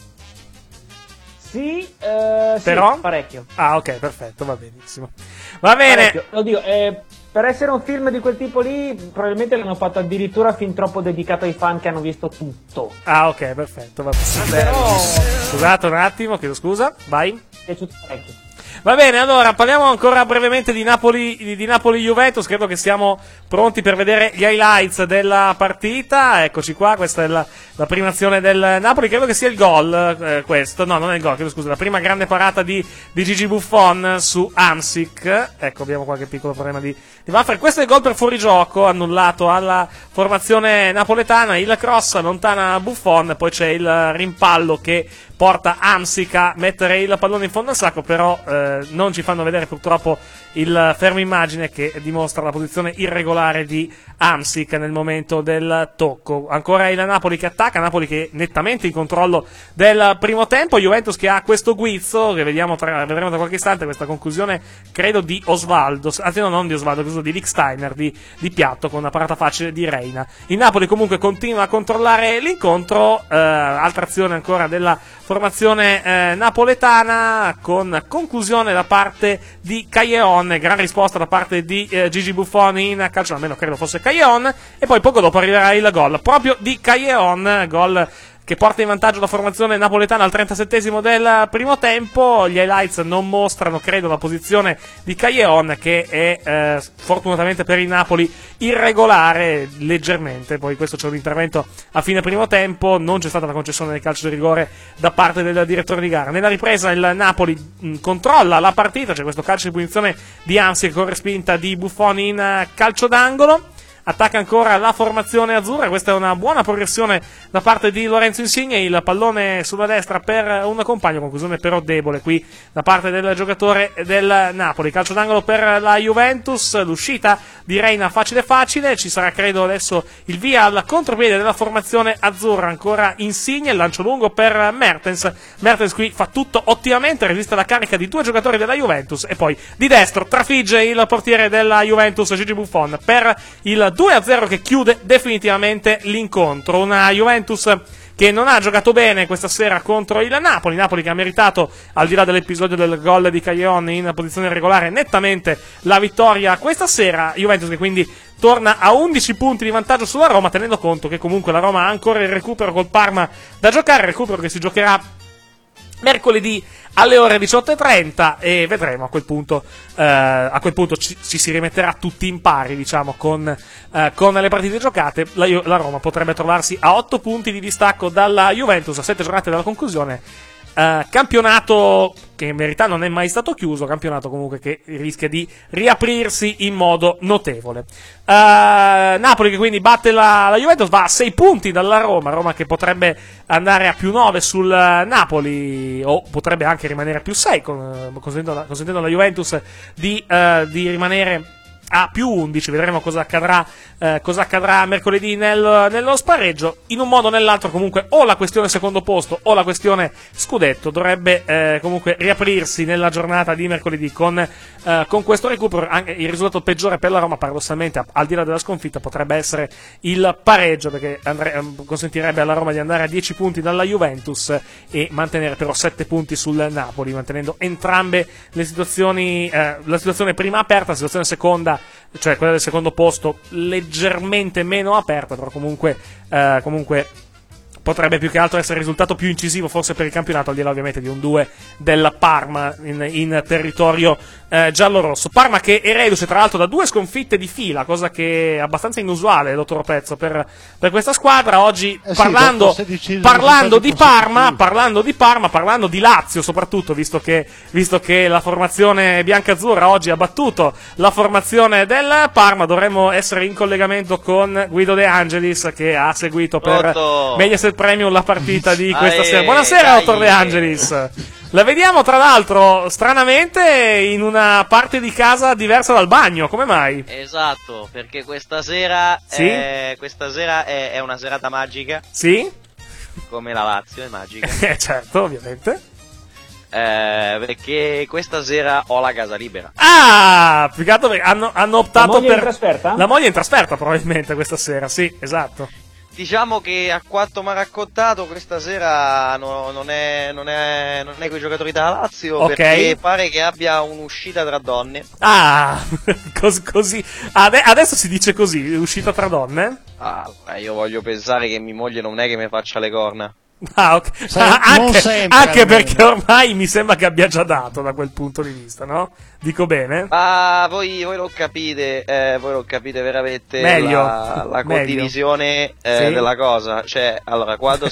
Sì, Però? sì, parecchio. Ah, ok, perfetto, va benissimo. Va bene. Parecchio. Oddio, per essere un film di quel tipo lì, probabilmente l'hanno fatto addirittura fin troppo dedicato ai fan che hanno visto tutto. Ah, ok, perfetto, va bene. Però Scusate un attimo, chiedo scusa. Vai. mi è piaciuto parecchio. Va bene, allora parliamo ancora brevemente di Napoli-Juventus. Credo che siamo pronti per vedere gli highlights della partita. Eccoci qua, questa è la prima azione del Napoli. Credo che sia il gol, questo. No, non è il gol, chiedo scusa. La prima grande parata di Gigi Buffon su Hamsik. Ecco, abbiamo qualche piccolo problema di buffer. Questo è il gol per fuorigioco, annullato alla formazione napoletana. Il cross allontana Buffon, poi c'è il rimpallo che porta Hamsik a mettere il pallone in fondo al sacco, però non ci fanno vedere purtroppo il fermo immagine che dimostra la posizione irregolare di Hamsik nel momento del tocco. Ancora il Napoli che attacca, Napoli che è nettamente in controllo del primo tempo, Juventus che ha questo guizzo che vedremo tra qualche istante, questa conclusione credo di Osvaldo, anzi no, non di Osvaldo, credo di Lichtsteiner, di piatto con una parata facile di Reina. Il Napoli comunque continua a controllare l'incontro, altra azione ancora della formazione napoletana con conclusione da parte di Callejon, gran risposta da parte di Gigi Buffon in calcio, almeno credo fosse Callejon, e poi poco dopo arriverà il gol proprio di Callejon, gol che porta in vantaggio la formazione napoletana al 37esimo del primo tempo. Gli highlights non mostrano, credo, la posizione di Callejon, che è fortunatamente per il Napoli irregolare leggermente. Poi questo c'è un intervento a fine primo tempo, non c'è stata la concessione del calcio di rigore da parte del direttore di gara. Nella ripresa il Napoli controlla la partita, c'è questo calcio di punizione di Hamsik con respinta di Buffon in calcio d'angolo. Attacca ancora la formazione azzurra, questa è una buona progressione da parte di Lorenzo Insigne, il pallone sulla destra per un compagno, conclusione però debole qui da parte del giocatore del Napoli. Calcio d'angolo per la Juventus, l'uscita di Reina facile, ci sarà credo adesso il via al contropiede della formazione azzurra, ancora Insigne, il lancio lungo per Mertens qui fa tutto ottimamente, resiste alla carica di due giocatori della Juventus e poi di destro trafigge il portiere della Juventus Gigi Buffon per il 2-0 che chiude definitivamente l'incontro. Una Juventus che non ha giocato bene questa sera contro il Napoli che ha meritato, al di là dell'episodio del gol di Callejon in posizione regolare, nettamente la vittoria questa sera. Juventus che quindi torna a 11 punti di vantaggio sulla Roma, tenendo conto che comunque la Roma ha ancora il recupero col Parma da giocare, recupero che si giocherà mercoledì alle ore 18:30 e vedremo a quel punto ci si rimetterà tutti in pari, diciamo, con le partite giocate. La Roma potrebbe trovarsi a 8 punti di distacco dalla Juventus a 7 giornate dalla conclusione Campionato che in verità non è mai stato chiuso, campionato comunque che rischia di riaprirsi in modo notevole. Napoli che quindi batte la Juventus, va a 6 punti dalla Roma che potrebbe andare a più 9 sul Napoli, o potrebbe anche rimanere a più 6, consentendo alla Juventus di rimanere a più 11. Vedremo cosa accadrà mercoledì nello spareggio. In un modo o nell'altro comunque o la questione secondo posto o la questione scudetto dovrebbe comunque riaprirsi nella giornata di mercoledì con questo recupero. Anche il risultato peggiore per la Roma, paradossalmente, al di là della sconfitta, potrebbe essere il pareggio, perché consentirebbe alla Roma di andare a 10 punti dalla Juventus e mantenere però 7 punti sul Napoli, mantenendo entrambe le situazioni, la situazione prima aperta, la situazione seconda, cioè quella del secondo posto, leggermente meno aperta, però comunque potrebbe più che altro essere il risultato più incisivo forse per il campionato, al di là ovviamente di un 2 del Parma in territorio giallorosso. Parma che è reduce tra l'altro da 2 sconfitte di fila, cosa che è abbastanza inusuale, dottor Pezzo, per questa squadra. Oggi parlando di Parma, parlando di Lazio soprattutto, visto che la formazione biancazzurra oggi ha battuto la formazione del Parma, dovremmo essere in collegamento con Guido De Angelis, che ha seguito per Mediaset Premium la partita di questa sera. Buonasera, dottor De Angelis. La vediamo tra l'altro stranamente in una parte di casa diversa dal bagno, come mai? Esatto, perché questa sera Sì? questa sera è una serata magica. Sì? Come la Lazio è magica. Certo, ovviamente. Perché questa sera ho la casa libera. Ah, più che altro hanno optato La moglie per in trasferta? La moglie in trasferta probabilmente questa sera, sì, esatto. Diciamo che a quanto mi ha raccontato questa sera non è con i giocatori della Lazio, Ok. perché pare che abbia un'uscita tra donne. Ah, così. Adesso si dice così, uscita tra donne? Io voglio pensare che mia moglie non è che mi faccia le corna. Ah, ok. Anche perché ormai mi sembra che abbia già dato da quel punto di vista, no? Dico bene? Ma voi lo capite veramente Meglio. la condivisione Sì. della cosa. Cioè, allora, quando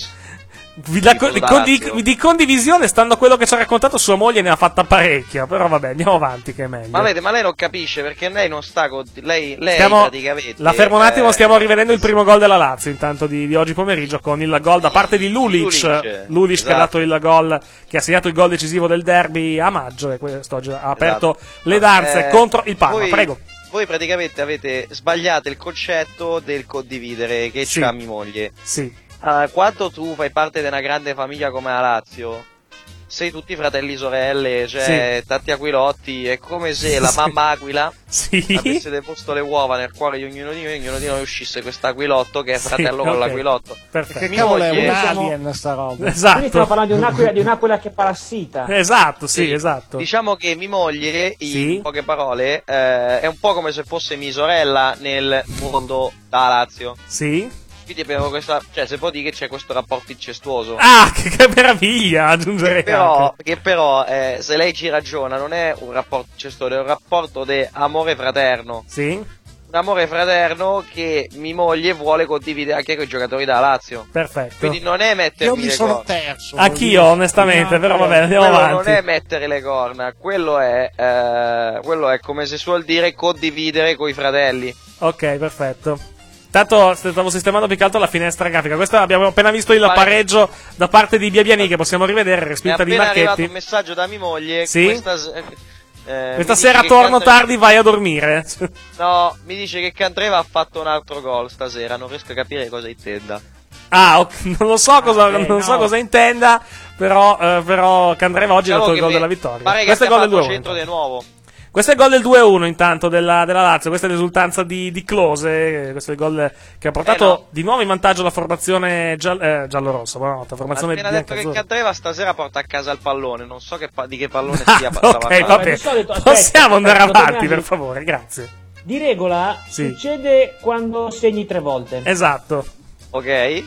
Di condivisione, stando a quello che ci ha raccontato, sua moglie ne ha fatta parecchia. Però vabbè, andiamo avanti che è meglio. ma lei non capisce, perché lei non sta con lei Stiamo- praticamente La fermo un attimo, stiamo rivedendo il primo gol della Lazio intanto di oggi pomeriggio, con il gol da parte di Lulic che ha esatto. dato il gol, che ha segnato il gol decisivo del derby a maggio, e questo oggi ha aperto le danze contro il Parma. Prego. Voi praticamente avete sbagliato il concetto del condividere che Sì. c'ha mia moglie. Sì. Quando tu fai parte di una grande famiglia come la Lazio, sei tutti fratelli sorelle, cioè tanti aquilotti, è come se la mamma aquila avesse deposto le uova nel cuore di ognuno di noi uscisse questo aquilotto che è fratello con ok. l'aquilotto. Perfetto. Che Che cavolo è un moglie- alien sta roba? Esatto. Quindi stiamo parlando di un'aquila che parassita. Esatto, sì, esatto. Diciamo che mia moglie, in poche parole, è un po' come se fosse mia sorella nel mondo da Lazio. Sì. Quindi abbiamo questa, cioè se può dire che c'è questo rapporto incestuoso. Ah, che meraviglia, aggiungerei anche. Che però, se lei ci ragiona, non è un rapporto incestuoso, è un rapporto di amore fraterno. Sì. Un amore fraterno che mia moglie vuole condividere anche con i giocatori della Lazio. Perfetto. Quindi non è mettermi Io mi le sono corna. perso. Anch'io, onestamente, però vabbè, andiamo Quello avanti. non è mettere le corna, quello è come si suol dire condividere coi fratelli. Ok, perfetto. Tanto stavo sistemando più che altro la finestra grafica. Questo abbiamo appena visto il pareggio da parte di Biabiani, che possiamo rivedere, Mi è respinta di appena arrivato Marchetti. un messaggio da mia moglie. Sì? Questa Questa sera torno tardi, vai a dormire. No, mi dice che Candreva ha fatto un altro gol stasera, non riesco a capire cosa intenda. Ah, ok, non lo so cosa intenda, però Candreva oggi ha dato il gol della vittoria. Pare che Questo è il abbia gol del fatto 2-1. centro di nuovo. Questo è il gol del 2-1 intanto della Lazio, questa è l'esultanza di Klose, questo è il gol che ha portato di nuovo in vantaggio la formazione giallorossa, buonanotte, la formazione Ha appena detto che biancazzurra. Candreva stasera porta a casa il pallone, non so di che pallone sia. Ok, vabbè, possiamo andare avanti per favore, grazie. Di regola succede quando segni 3 volte. Esatto. Ok.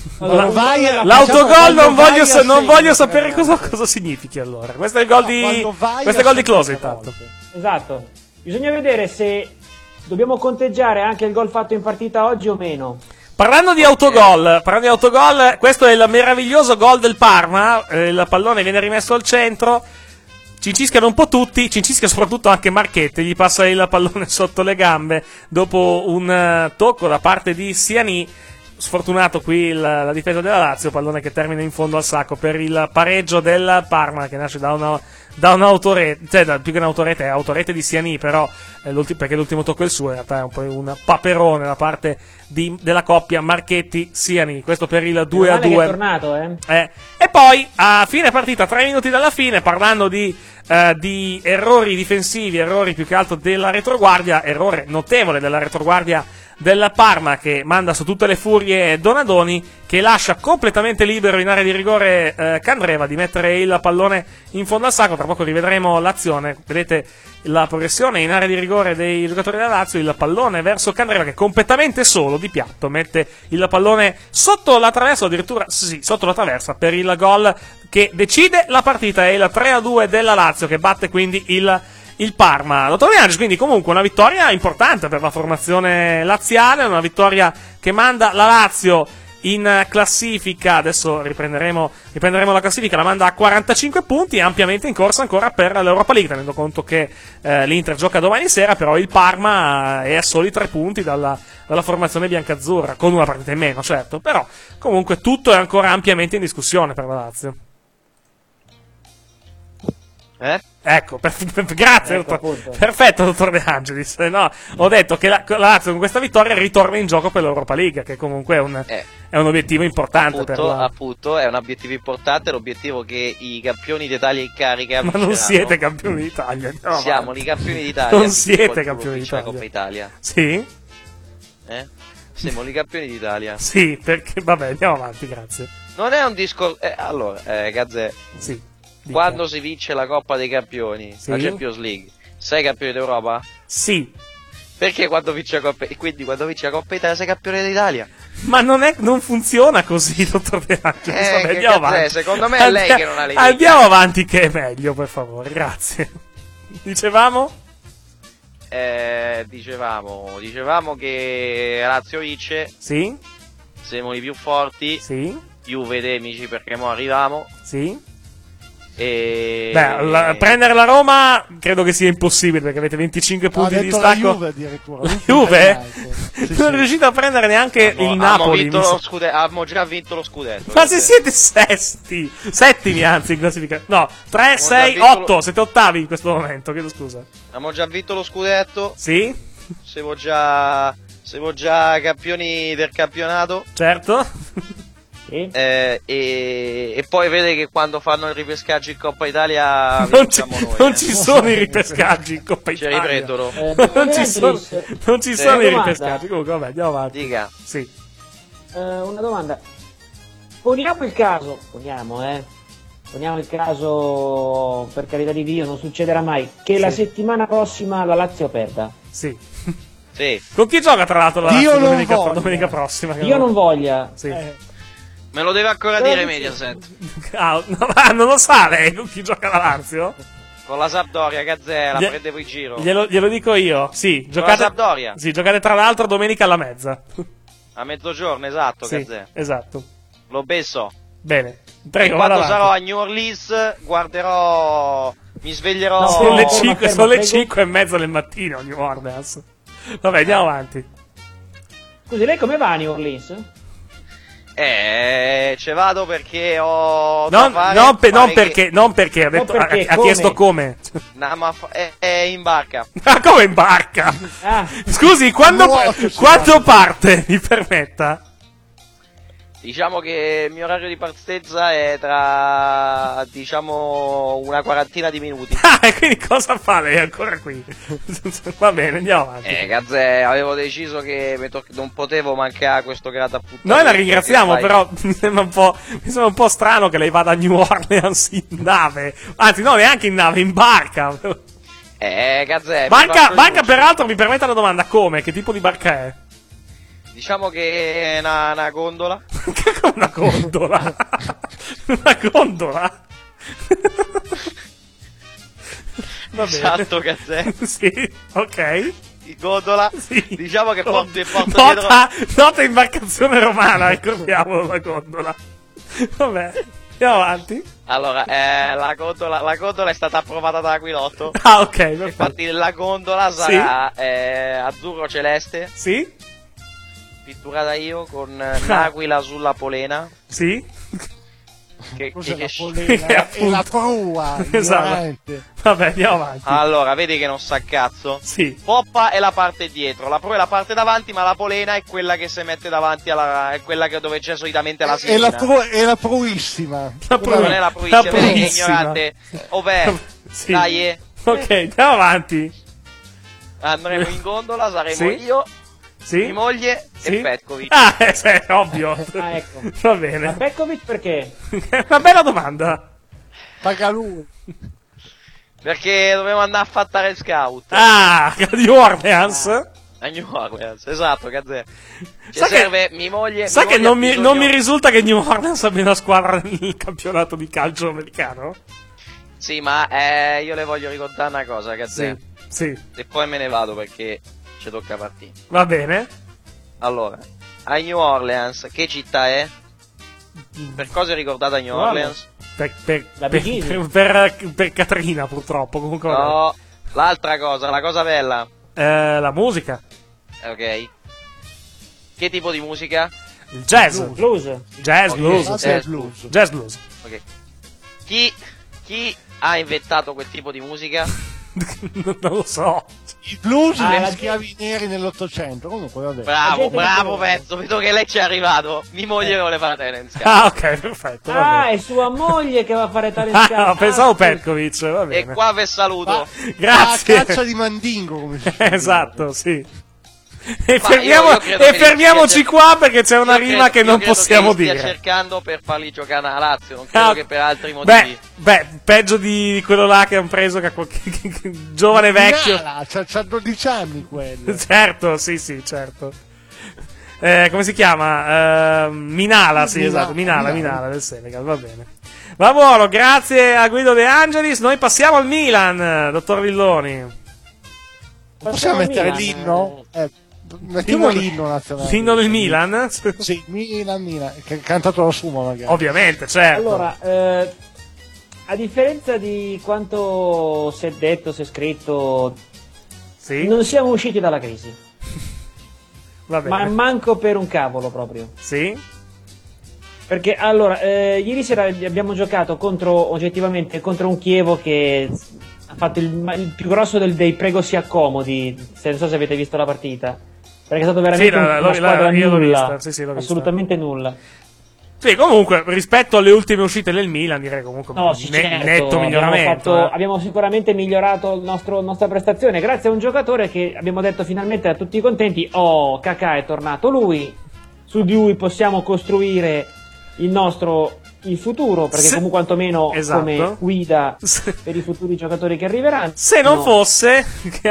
L'autogol non voglio sapere cosa significhi allora. Questo è il gol di Klose intanto. Esatto. Bisogna vedere se dobbiamo conteggiare anche il gol fatto in partita oggi o meno. Parlando di autogol, questo è il meraviglioso gol del Parma, il pallone viene rimesso al centro, cincischiano un po' tutti, cincischia soprattutto anche Marchetti, gli passa il pallone sotto le gambe dopo un tocco da parte di Siani. Sfortunato qui la difesa della Lazio, pallone che termina in fondo al sacco per il pareggio del Parma, che nasce da un'autorete, cioè più che un'autorete, è autorete di Siani, però perché l'ultimo tocco è il suo, in realtà è un po' un paperone da parte della coppia Marchetti-Siani. Questo per il 2-2. Che è tornato, E poi a fine partita, 3 minuti dalla fine, parlando di errori difensivi, errori più che altro della retroguardia, errore notevole della retroguardia del Parma, che manda su tutte le furie Donadoni, che lascia completamente libero in area di rigore Candreva di mettere il pallone in fondo al sacco. Tra poco rivedremo l'azione, vedete la progressione in area di rigore dei giocatori della Lazio, il pallone verso Candreva che completamente solo di piatto mette il pallone sotto la traversa, addirittura sì, sotto la traversa, per il gol che decide la partita. È il 3-2 della Lazio che batte quindi il Parma. Dottor Bianchi, quindi comunque una vittoria importante per la formazione laziale, una vittoria che manda la Lazio in classifica, adesso riprenderemo la classifica, la manda a 45 punti, ampiamente in corsa ancora per l'Europa League, tenendo conto che l'Inter gioca domani sera, però il Parma è a soli 3 punti dalla formazione biancazzurra, con una partita in meno, certo, però comunque tutto è ancora ampiamente in discussione per la Lazio. Ecco, grazie, dottor. Perfetto, dottor De Angelis. No, ho detto che la Lazio con questa vittoria ritorna in gioco per l'Europa League, che comunque è un obiettivo importante. Appunto, è un obiettivo importante, l'obiettivo che i campioni d'Italia in carica. Ma non siete campioni d'Italia. No, siamo i campioni d'Italia. Non siete campioni d'Italia. Coppa Italia. Sì? Siamo i campioni d'Italia. Sì, perché vabbè, andiamo avanti, grazie. Non è un discorso. Allora, Gazzè. Sì. Dica. Quando si vince la Coppa dei Campioni, sì, la Champions League, sei campione d'Europa? Sì. Perché quando vince la Coppa, e quindi quando vince la Coppa Italia sei campione d'Italia? Ma non funziona così, dottor De Angelis. Vabbè, andiamo avanti. Secondo me è lei che non ha le idee. Andiamo avanti che è meglio, per favore, grazie. Dicevamo che Lazio vince. Sì. Siamo i più forti. Sì. Juve demici perché mo arriviamo. Sì. Prendere la Roma credo che sia impossibile perché avete 25 punti di distacco. La Juve addirittura. Juve? Non riuscite a prendere neanche il Napoli. Abbiamo già vinto lo scudetto. Ma se siete settimi anzi in classifica. No, 3, 6, 8. Siete ottavi in questo momento. Chiedo scusa. Abbiamo già vinto lo scudetto. Sì. Siamo già campioni del campionato. Certo. E poi vede che quando fanno il ripescaggio in Coppa Italia non ci sono i ripescaggi in Coppa Italia. Ci riprendono. Non ci sono i ripescaggi. Comunque vabbè, andiamo avanti. Dica. Sì. Una domanda. Poniamo il caso, per carità di Dio, non succederà mai che la settimana prossima la Lazio perda. Sì. Sì. Con chi gioca tra l'altro la Lazio domenica prossima? Io non voglia. Sì. Me lo deve ancora dire Mediaset. Non lo sa lei con chi gioca la Lazio? Con la Sampdoria, Gazzè, la prendevo in giro. Glielo dico io. Sì, giocate. La Sampdoria? Sì, giocate tra l'altro domenica alla mezza. A mezzogiorno, esatto, sì, Gazzè. Esatto. Lo besso. Bene. Prego, quando sarò a New Orleans guarderò. Mi sveglierò. Sono le 5:30 del mattino a New Orleans. Vabbè, andiamo avanti. Scusi, lei come va a New Orleans? Ce vado perché ho. Non perché ha chiesto come. No, ma è in barca. Ma come in barca? Scusi, quando parte? Mi permetta? Diciamo che il mio orario di partenza è tra, una quarantina di minuti. E quindi cosa fa lei ancora qui? Va bene, andiamo avanti. Gazzè, avevo deciso che non potevo mancare a questo grande appuntamento. Noi la ringraziamo, però mi sembra un po' strano che lei vada a New Orleans in nave. Anzi, no, neanche in nave, in barca. Gazzè. Barca peraltro, mi permetta una domanda, come? Che tipo di barca è? Diciamo che è una gondola. Una gondola? Una gondola? Va bene. Esatto, Gazzè. Sì, ok. gondola. Diciamo che porto dietro. Nota imbarcazione romana, ricordiamolo la gondola. Vabbè, andiamo avanti. Allora, la gondola è stata approvata da Aquilotto. Ah, ok, perfetto. Infatti la gondola sarà azzurro-celeste. Sì. Pitturata io con un'aquila sulla polena. Sì. Che è la prua. Esatto. Vabbè, andiamo avanti. Allora, vedi che non sa cazzo. Sì. Poppa è la parte dietro, la prua è la parte davanti, ma la polena è quella che si mette davanti è quella dove c'è solitamente la è la pruissima. Non è la pruissima, vedi che è ignorante. Ov'è? Sì. Dai. Ok, andiamo avanti. Andremo in gondola, saremo io, mia moglie e Petkovic. Ah, è ovvio. Ecco. Va bene. Ma Petkovic perché? È una bella domanda. Paga lui. Perché dovevo andare a fattare scout. Ah, New Orleans. A New Orleans, esatto, Gazzè. Ci Sa serve mia moglie. Sa che non mi bisogno... risulta che New Orleans abbia una squadra nel campionato di calcio americano? Sì, ma io le voglio ricordare una cosa, Gazzè. Sì. E poi me ne vado perché ci tocca partire. Va bene. Allora, a New Orleans, che città è? Per cosa è ricordata New Orleans? Per Katrina, purtroppo. Comunque, no, l'altra cosa, la cosa bella. La musica. Ok. Che tipo di musica? Il jazz. Blues. Jazz, Okay. blues. Jazz blues. Ok. Chi ha inventato quel tipo di musica? Non lo so. I blues gli schiavi neri nell'800. Comunque, vabbè. Bravo pezzo. Vedo che lei ci è arrivato. Mia moglie vuole fare talent scout. Ah, ok, perfetto. È sua moglie che va a fare talent scout. No, pensavo Petkovic. Va bene. E qua vi saluto. Grazie. La caccia di mandingo, come si dice. Esatto, sì. E fermiamoci qua perché c'è una rima che non possiamo dire. Stia cercando per farli giocare a Lazio, non credo che per altri motivi. Beh, peggio di quello là che hanno preso che giovane vecchio. C'ha 12 anni quello. Certo, sì, certo. Come si chiama? Minala, sì, esatto, Minala del Senegal, va bene. Va buono, grazie a Guido De Angelis. Noi passiamo al Milan, dottor Villoni. Possiamo mettere l'inno? Mettiamo l'inno nazionale. L'inno del Milan? Sì, Milan, che ha cantato la Suma magari. Ovviamente, certo. Allora, a differenza di quanto si è detto, si è scritto, non siamo usciti dalla crisi. Va bene. Ma manco per un cavolo proprio. Sì? Perché allora, ieri sera abbiamo giocato oggettivamente contro un Chievo che ha fatto il più grosso dei prego si accomodi, non so se avete visto la partita, perché è stato veramente una squadra nulla, l'ho assolutamente nulla. Sì, comunque, rispetto alle ultime uscite del Milan, direi comunque netto miglioramento. Abbiamo sicuramente migliorato la nostra prestazione, grazie a un giocatore che abbiamo detto finalmente a tutti contenti, Kakà è tornato lui, su di lui possiamo costruire il futuro, perché comunque quantomeno come guida per i futuri giocatori che arriveranno. Se non fosse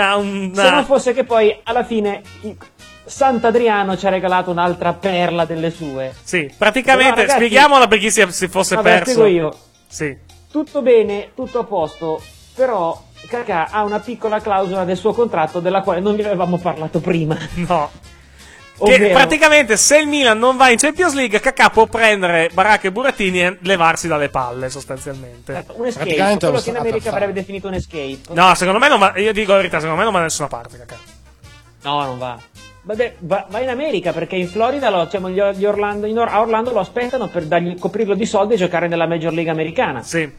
che poi alla fine Sant'Adriano ci ha regalato un'altra perla delle sue. Sì, praticamente, ragazzi, spieghiamola per chi si fosse perso. Spiego io. Sì. Tutto bene, tutto a posto, però Kakà ha una piccola clausola del suo contratto della quale non vi avevamo parlato prima. No. Che praticamente se il Milan non va in Champions League, Kakà può prendere Baracca e Burattini e levarsi dalle palle, sostanzialmente. Un escape, quello che in America avrebbe definito un escape. No, secondo me non va, io dico la verità, secondo me non va da nessuna parte, Kakà. No, non va. Vabbè, va in America, perché in Florida a Orlando lo aspettano per coprirlo di soldi e giocare nella Major League americana. Sì.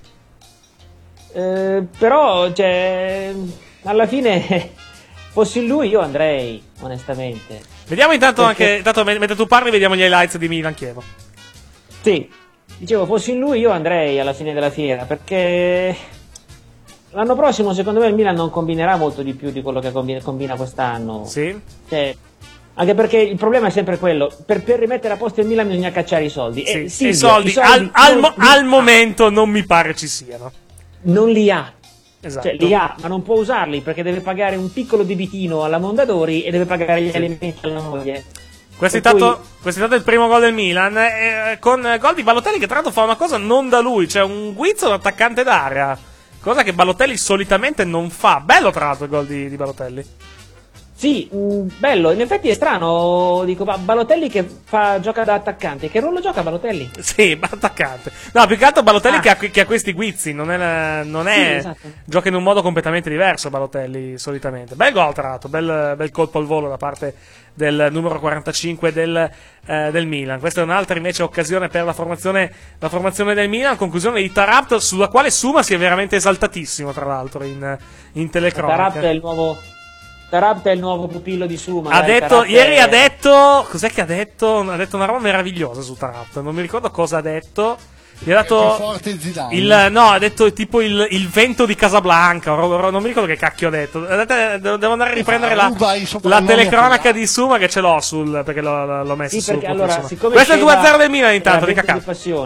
Però, alla fine, fossi lui io andrei, onestamente. Vediamo intanto mentre tu parli, vediamo gli highlights di Milan Chievo. Sì, dicevo, fossi lui io andrei alla fine della fiera, perché l'anno prossimo secondo me il Milan non combinerà molto di più di quello che combina quest'anno. Sì. Anche perché il problema è sempre quello, per rimettere a posto il Milan bisogna cacciare i soldi. Sì, i soldi al momento non mi pare ci siano. Non li ha. Esatto. Li ha, ma non può usarli perché deve pagare un piccolo debitino alla Mondadori e deve pagare gli alimenti alla moglie. Questo è stato il primo gol del Milan, con gol di Balotelli che tra l'altro fa una cosa non da lui, cioè un guizzo da attaccante d'area, cosa che Balotelli solitamente non fa. Bello tra l'altro il gol di Balotelli. Sì, bello, in effetti è strano, dico, ma Balotelli che gioca da attaccante, che ruolo gioca Balotelli? Sì, attaccante. No, più che altro Balotelli che ha questi guizzi, non è Sì, esatto. gioca in un modo completamente diverso Balotelli solitamente. Bel gol tra l'altro, bel colpo al volo da parte del numero 45 del Milan. Questa è un'altra invece occasione per la formazione del Milan, conclusione di Taarabt, sulla quale Suma si è veramente esaltatissimo tra l'altro in telecronaca. Taarabt è il nuovo pupillo di Suma. Ieri ha detto. Cos'è che ha detto? Ha detto una roba meravigliosa su Taarabt. Non mi ricordo cosa ha detto. Gli ha dato. Forte Zidane. Ha detto tipo il vento di Casablanca. Non mi ricordo che cacchio ha detto. Devo andare a riprendere la telecronaca di Suma che ce l'ho perché l'ho messo sì, sul perché allora, questo è il 2-0 del Milan intanto di Kakà.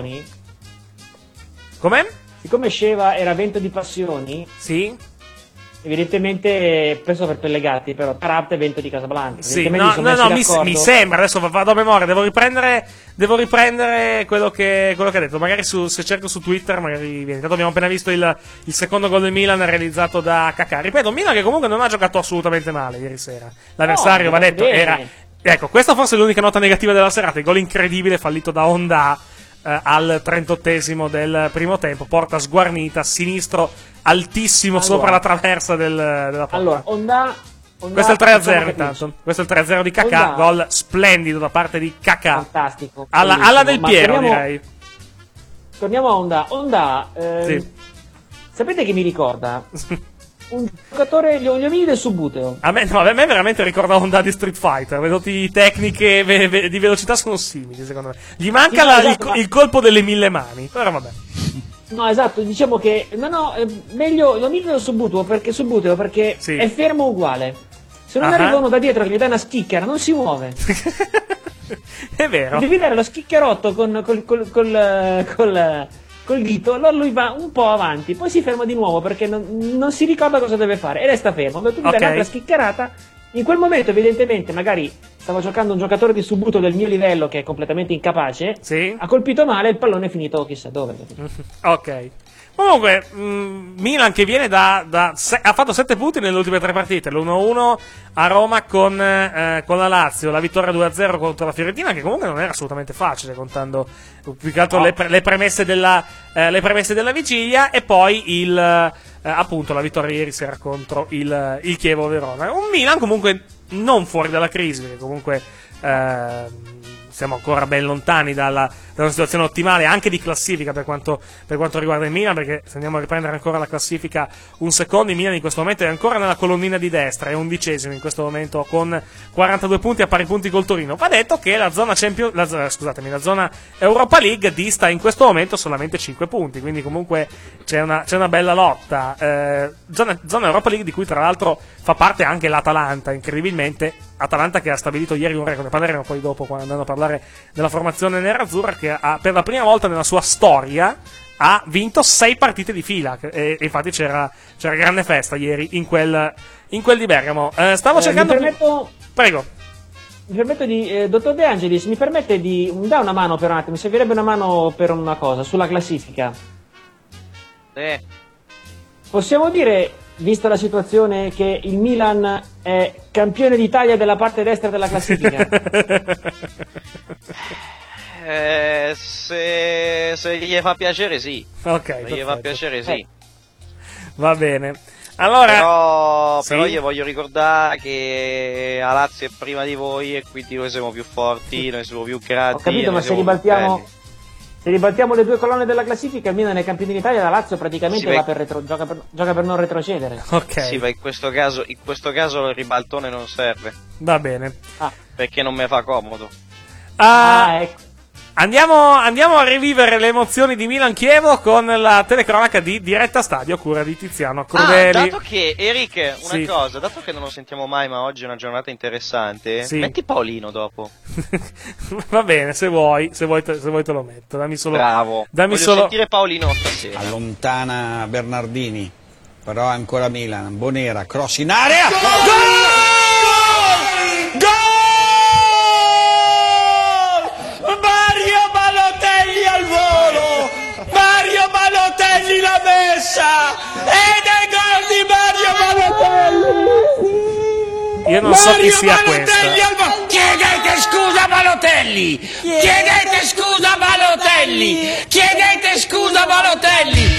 Come? Siccome Sheva era vento di passioni. Sì. Evidentemente preso per Pellegatti, però Taarabt è vento di Casablanca. Sì, mi sembra, adesso vado a memoria, devo riprendere quello che ha detto, magari se cerco su Twitter magari viene. Intanto abbiamo appena visto il secondo gol del Milan realizzato da Kakà. Ripeto, Milan che comunque non ha giocato assolutamente male ieri sera. L'avversario, va detto, era. Ecco, questa forse è l'unica nota negativa della serata, il gol incredibile fallito da Honda al 38esimo del primo tempo, porta sguarnita, sinistro altissimo sopra la traversa della porta. Allora, Honda questo è il 3-0 intanto. Questo è il 3-0 di Kakà, gol splendido da parte di Kakà. Fantastico. Alla Del Piero, direi. Torniamo a Honda. Honda, sì. Sapete che mi ricorda? Un giocatore, gli uomini del Subbuteo. A me veramente ricorda Honda di Street Fighter. Le doti tecniche di velocità sono simili, secondo me. Gli manca il colpo delle 1000 mani, però vabbè. No, esatto, diciamo che meglio l'uomini del Subbuteo perché sì. È fermo uguale. Se non arrivano da dietro che gli dai una schicchera, non si muove. È vero. Devi dare lo schiccherotto col dito, allora lui va un po' avanti, poi si ferma di nuovo perché non si ricorda cosa deve fare e resta fermo. Tu mi dai un'altra schiccherata. In quel momento, evidentemente, magari stava giocando un giocatore di Subbuteo del mio livello che è completamente incapace. Sì. Ha colpito male, il pallone è finito chissà dove. Ok. Comunque, Milan che viene ha fatto 7 punti nelle ultime 3 partite. L'1-1 a Roma con la Lazio, la vittoria 2-0 contro la Fiorentina, che comunque non era assolutamente facile, contando più che altro le premesse della vigilia, e poi appunto la vittoria ieri sera contro il Chievo Verona. Un Milan comunque non fuori dalla crisi, perché comunque siamo ancora ben lontani da una situazione ottimale anche di classifica per quanto riguarda il Milan, perché se andiamo a riprendere ancora la classifica un secondo, il Milan in questo momento è ancora nella colonnina di destra, è 11esimo in questo momento con 42 punti a pari punti col Torino. Va detto che la zona Europa League dista in questo momento solamente 5 punti, quindi comunque c'è una bella lotta. Zona Europa League di cui tra l'altro fa parte anche l'Atalanta, incredibilmente. Atalanta che ha stabilito ieri un record, ne parleremo poi dopo quando andremo a parlare della formazione nerazzurra, che per la prima volta nella sua storia ha vinto 6 partite di fila, e infatti c'era grande festa ieri in quel di Bergamo. Stavo cercando. Prego. Mi permetto dottor De Angelis, mi permette di dare una mano per un attimo, mi servirebbe una mano per una cosa sulla classifica. Possiamo dire, vista la situazione, che il Milan è campione d'Italia della parte destra della classifica? Se gli fa piacere sì. Ok, se gli fa piacere sì. Va bene. Allora, però io voglio ricordare che la Lazio è prima di voi e quindi noi siamo più forti, noi siamo più grandi. Ho capito, ma se ribaltiamo le due colonne della classifica, il Milan è campione d'Italia, la Lazio praticamente gioca per non retrocedere. Ok. Sì, ma in questo caso il ribaltone non serve. Va bene. Perché non mi fa comodo. Ecco. Andiamo a rivivere le emozioni di Milan-Chievo con la telecronaca di Diretta Stadio a cura di Tiziano Crudeli. Dato che, Eric, una cosa, dato che non lo sentiamo mai ma oggi è una giornata interessante, metti Paolino dopo. Va bene, se vuoi te lo metto. Dammi solo. Bravo. Voglio sentire Paolino stasera. Allontana Bernardini, però è ancora Milan. Bonera, cross in area. Gol! Mario Balotelli al volo! Mario Balotelli l'ha messa! Ed è gol di Mario Balotelli! Io non so chi sia questa. Chiedete scusa a Balotelli! Chiedete scusa a Balotelli! Chiedete scusa a Balotelli!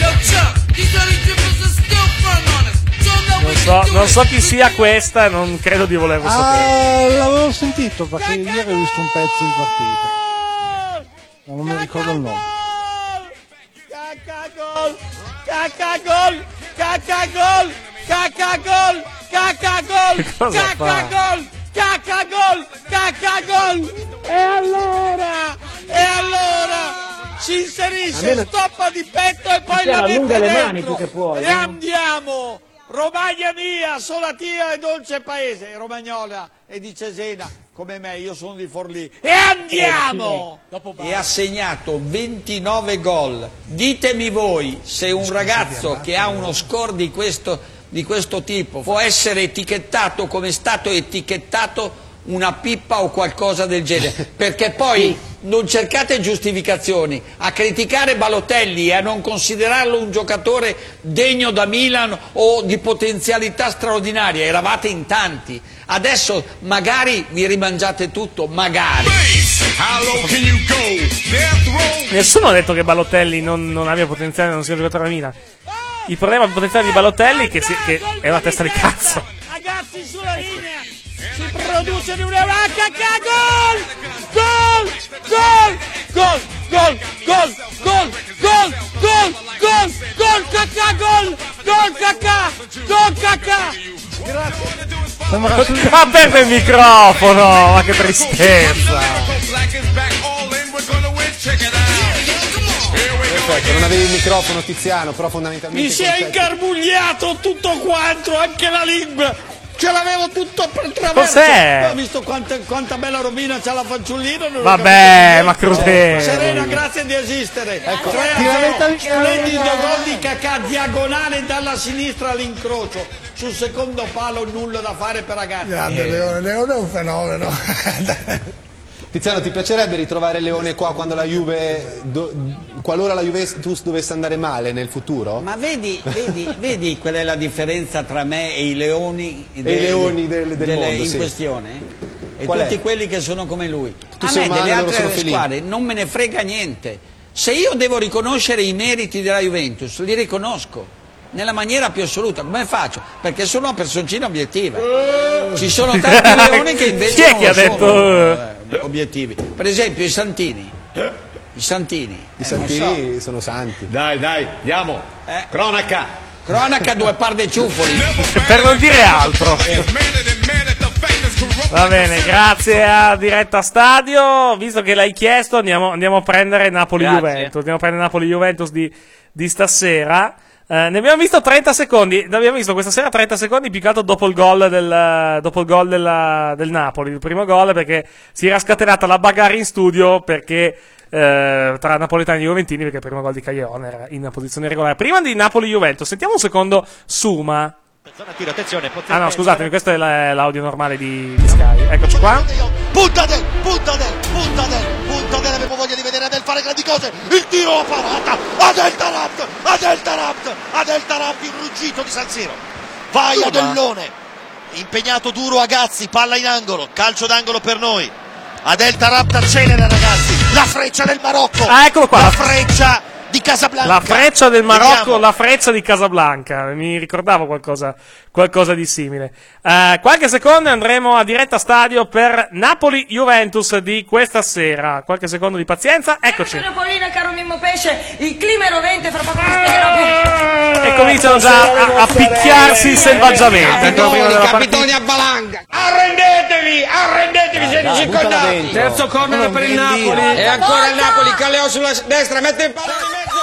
Non so chi sia questa, non credo di volerlo sapere. L'avevo sentito perché ieri ho visto un pezzo di partita. Ma non mi ricordo il nome. Cacagol! Cacagol! Cacagol! Cacagol! Cacagol! Cacagol! Cacagol! Cacagol! E allora si inserisce, stoppa di petto e poi la mette le mani dentro. più che puoi, E andiamo! Romagna mia, solatia e dolce paese, Romagnola e di Cesena, come me, io sono di Forlì. E andiamo! E ha segnato 29 gol. Ditemi voi se un ragazzo che ha uno score di questo tipo può essere etichettato come è stato etichettato una pippa o qualcosa del genere, perché poi non cercate giustificazioni. A criticare Balotelli e a non considerarlo un giocatore degno da Milan o di potenzialità straordinaria, eravate in tanti, adesso magari vi rimangiate tutto, magari. Nessuno ha detto che Balotelli non abbia potenziale, non sia un giocatore a Milan. Il problema potenziale di Balotelli è che è una testa di cazzo. Ragazzi sulla linea si produce di una vacca, gol! Gol! Gol! Gol! Gol! Gol! Gol! Gol! Gol! Gol! Gol! Cacà! Gol! Gol! Cacà! Gol! Cacà! Grazie. Ma perde il microfono, ma che tristezza. Perfetto, non avevi il microfono, Tiziano, però fondamentalmente... Mi si è incarbugliato tutto quanto, anche la lingua. Ce l'avevo tutto per traverso. Cos'è? Ho visto quanta bella robina c'ha la fanciullina. Vabbè, ma crudele. Serena, grazie di esistere. Ecco, 3-0, splendido gol di Cacà, diagonale dalla sinistra all'incrocio. Sul secondo palo nulla da fare per ragazzi. Grande Leone è un fenomeno. Tiziano, ti piacerebbe ritrovare Leone qua quando la Juve, qualora la Juventus dovesse andare male nel futuro? Ma vedi qual è la differenza tra me e i leoni, del mondo, in sì. questione? E Qual tutti è? quelli che sono come lui. Tu A sei me umano, delle loro sono altre felini. squadre non me ne frega niente. Se io devo riconoscere i meriti della Juventus, li riconosco nella maniera più assoluta. Come faccio? Perché sono una personcina obiettiva. Ci sono tanti leoni che invece Chi è non che ha sono, detto? Obiettivi. Per esempio i Santini. I Santini sono santi. Dai, andiamo. Cronaca. Cronaca, due par de ciuffoli. Per non dire altro. Va bene, grazie a Diretta Stadio. Visto che l'hai chiesto, andiamo a prendere Napoli-Juventus. Andiamo a prendere Napoli-Juventus di stasera. Ne abbiamo visto 30 secondi. Ne abbiamo visto questa sera 30 secondi più che altro dopo il gol del Napoli. Il primo gol, perché si era scatenata la bagarre in studio perché tra napoletani e juventini, perché il primo gol di Caglione era in posizione regolare. Prima di Napoli-Juventus, sentiamo un secondo Suma. Ah no, scusatemi, questo è l'audio normale di Sky. Eccoci qua. Punta Adel, avevo voglia di vedere Adel fare grandi cose, il tiro a parata, Adel Taarabt, il ruggito di San Siro, vai Adellone, impegnato duro Agazzi, palla in angolo, calcio d'angolo per noi, Adel Taarabt accelera ragazzi, la freccia del Marocco, eccolo qua, la freccia di Casablanca. La freccia del Marocco, la freccia di Casablanca. Mi ricordavo qualcosa di simile. Qualche secondo andremo a Diretta Stadio per Napoli-Juventus di questa sera. Qualche secondo di pazienza, eccoci. Napolina, caro Mimmo Pesce, il clima è rovente, fra poco vi spiegherò. E cominciano già a picchiarsi selvaggiamente. Capitoni a valanga. Arrendetevi, siete circondati. Terzo corner per il Napoli. E ancora il Napoli, Caleo sulla destra, mette il palo in mezzo.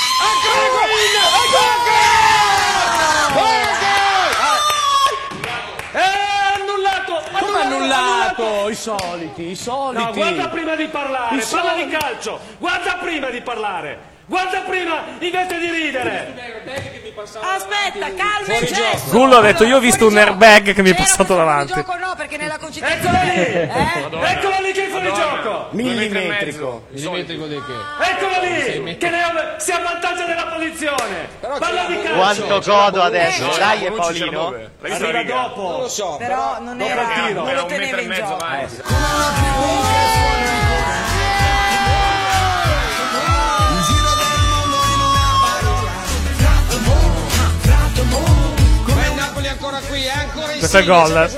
Come annullato? I soliti. No, guarda prima di parlare, parla di calcio. Guarda prima di parlare. Guarda prima, invece di ridere! Aspetta, calma e gesto! Gullo ha detto: io ho visto un airbag che mi è passato davanti. Gioco no, perché nella Eccolo lì! Eccolo lì che è fuori gioco! Millimetrico. Millimetrico di che? Eccolo lì! Che si avvantaggia della posizione! Palla di calcio! Quanto godo adesso, dai e Paolino. Arriva dopo! Non lo so, Però non era il tiro. non lo teneva in gioco. Ancora qui, ancora in Questo è gol. 1-0.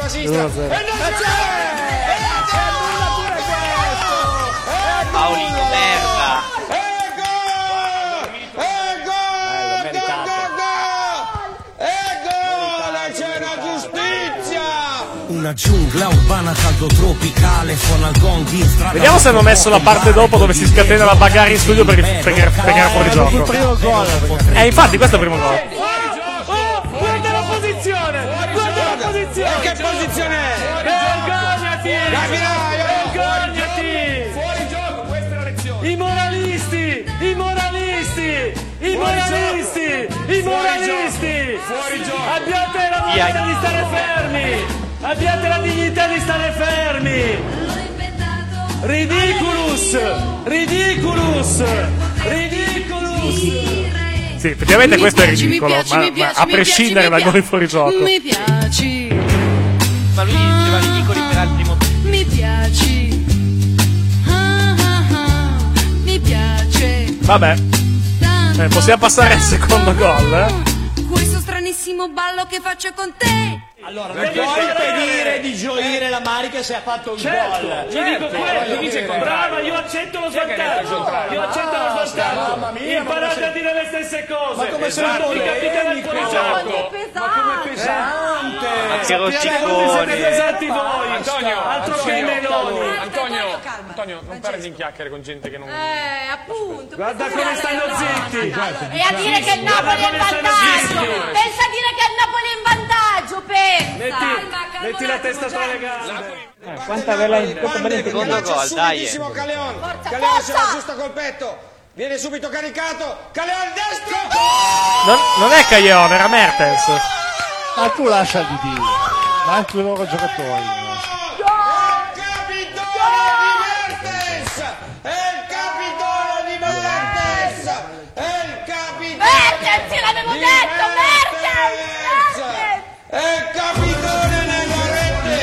Paolino merda. C'è una giustizia! Una giungla urbana caldo tropicale, suona il gong in strada. Vediamo se hanno messo la parte dopo dove si scatena la bagarre in studio perché era fuori gioco. Il primo gol. Infatti questo è il primo gol. Guarda la posizione! Guarda la posizione! Che posizione è? Vergognati! Vergognati! Fuori gioco, questa è la lezione! I moralisti! I moralisti! I moralisti! I moralisti! Fuori gioco! Abbiate la dignità di stare fermi! Abbiate la dignità di stare fermi! Ridiculous! Ridiculous! Ridiculous! Sì, effettivamente questo è ridicolo, ma a prescindere dal gol in fuorigioco. Mi piaci, Ma lui diceva ridicoli per altri motivi. mi piaci, mi piace. Vabbè, possiamo passare al secondo gol. Questo stranissimo ballo che faccio con te. Allora, non puoi impedire di gioire la Marica se ha fatto un gol. Ti dico questo, brava, io accetto lo svantaggio. Io accetto lo svantaggio. Imparate a dire le stesse cose. Ma come sei Mi capite nel fuorigioco. Ma come pesante! Ma che Siete rocciconi. pesanti voi. Antonio, Altro che i meloni. Antonio, non perdi in chiacchiere con gente che non... Appunto. Guarda come stanno zitti. E a dire che il Napoli è in vantaggio. Pensa a dire che il Napoli è in vantaggio, pensa. Metti la testa tra le gambe. Quanta bella Secondo gol, dai. Caleon. Forza, Caleon se la forza. giusta col petto. Viene subito caricato. Caleon destro. Non è Caglione, era Mertens. Ma tu lascia di dire. Ma anche i loro giocatori. Mertens, l'avevo detto, Mertens! È il capitone nella rete!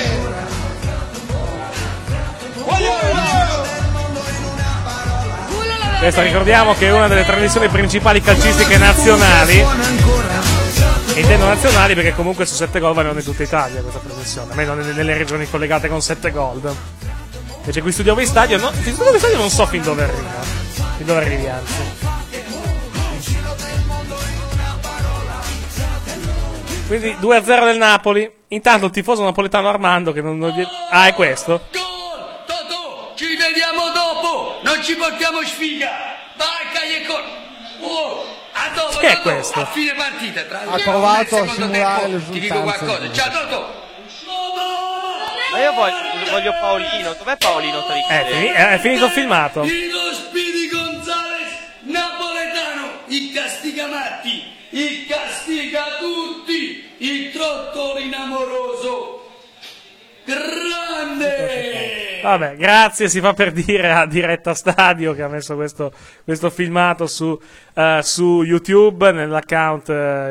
Questa ricordiamo che è una delle trasmissioni principali calcistiche nazionali. E intendo nazionali perché comunque su 7 gol vanno in tutta Italia questa trasmissione, almeno nelle regioni collegate con 7 gol. Invece qui Studio Stadio, no, Studio Stadio non so fin dove arriva. Fin dove arrivi anzi. Quindi 2-0 del Napoli. Intanto il tifoso napoletano Armando che non ah, è questo? Totò, ci vediamo dopo. Non ci portiamo sfiga. Barca e con. A dopo. Che è questo? A fine partita. Tra Ha provato a simulare le ti dico qualcosa. risultanze. Ciao Totò. Ma io voglio Paolino. Dov'è Paolino Triste? È finito il filmato. Dico Spidi Gonzales, napoletano, il castigamatti, il castiga tutti, il trottolino amoroso. Grande! Vabbè, grazie, si fa per dire a Diretta Stadio che ha messo questo filmato su YouTube, nell'account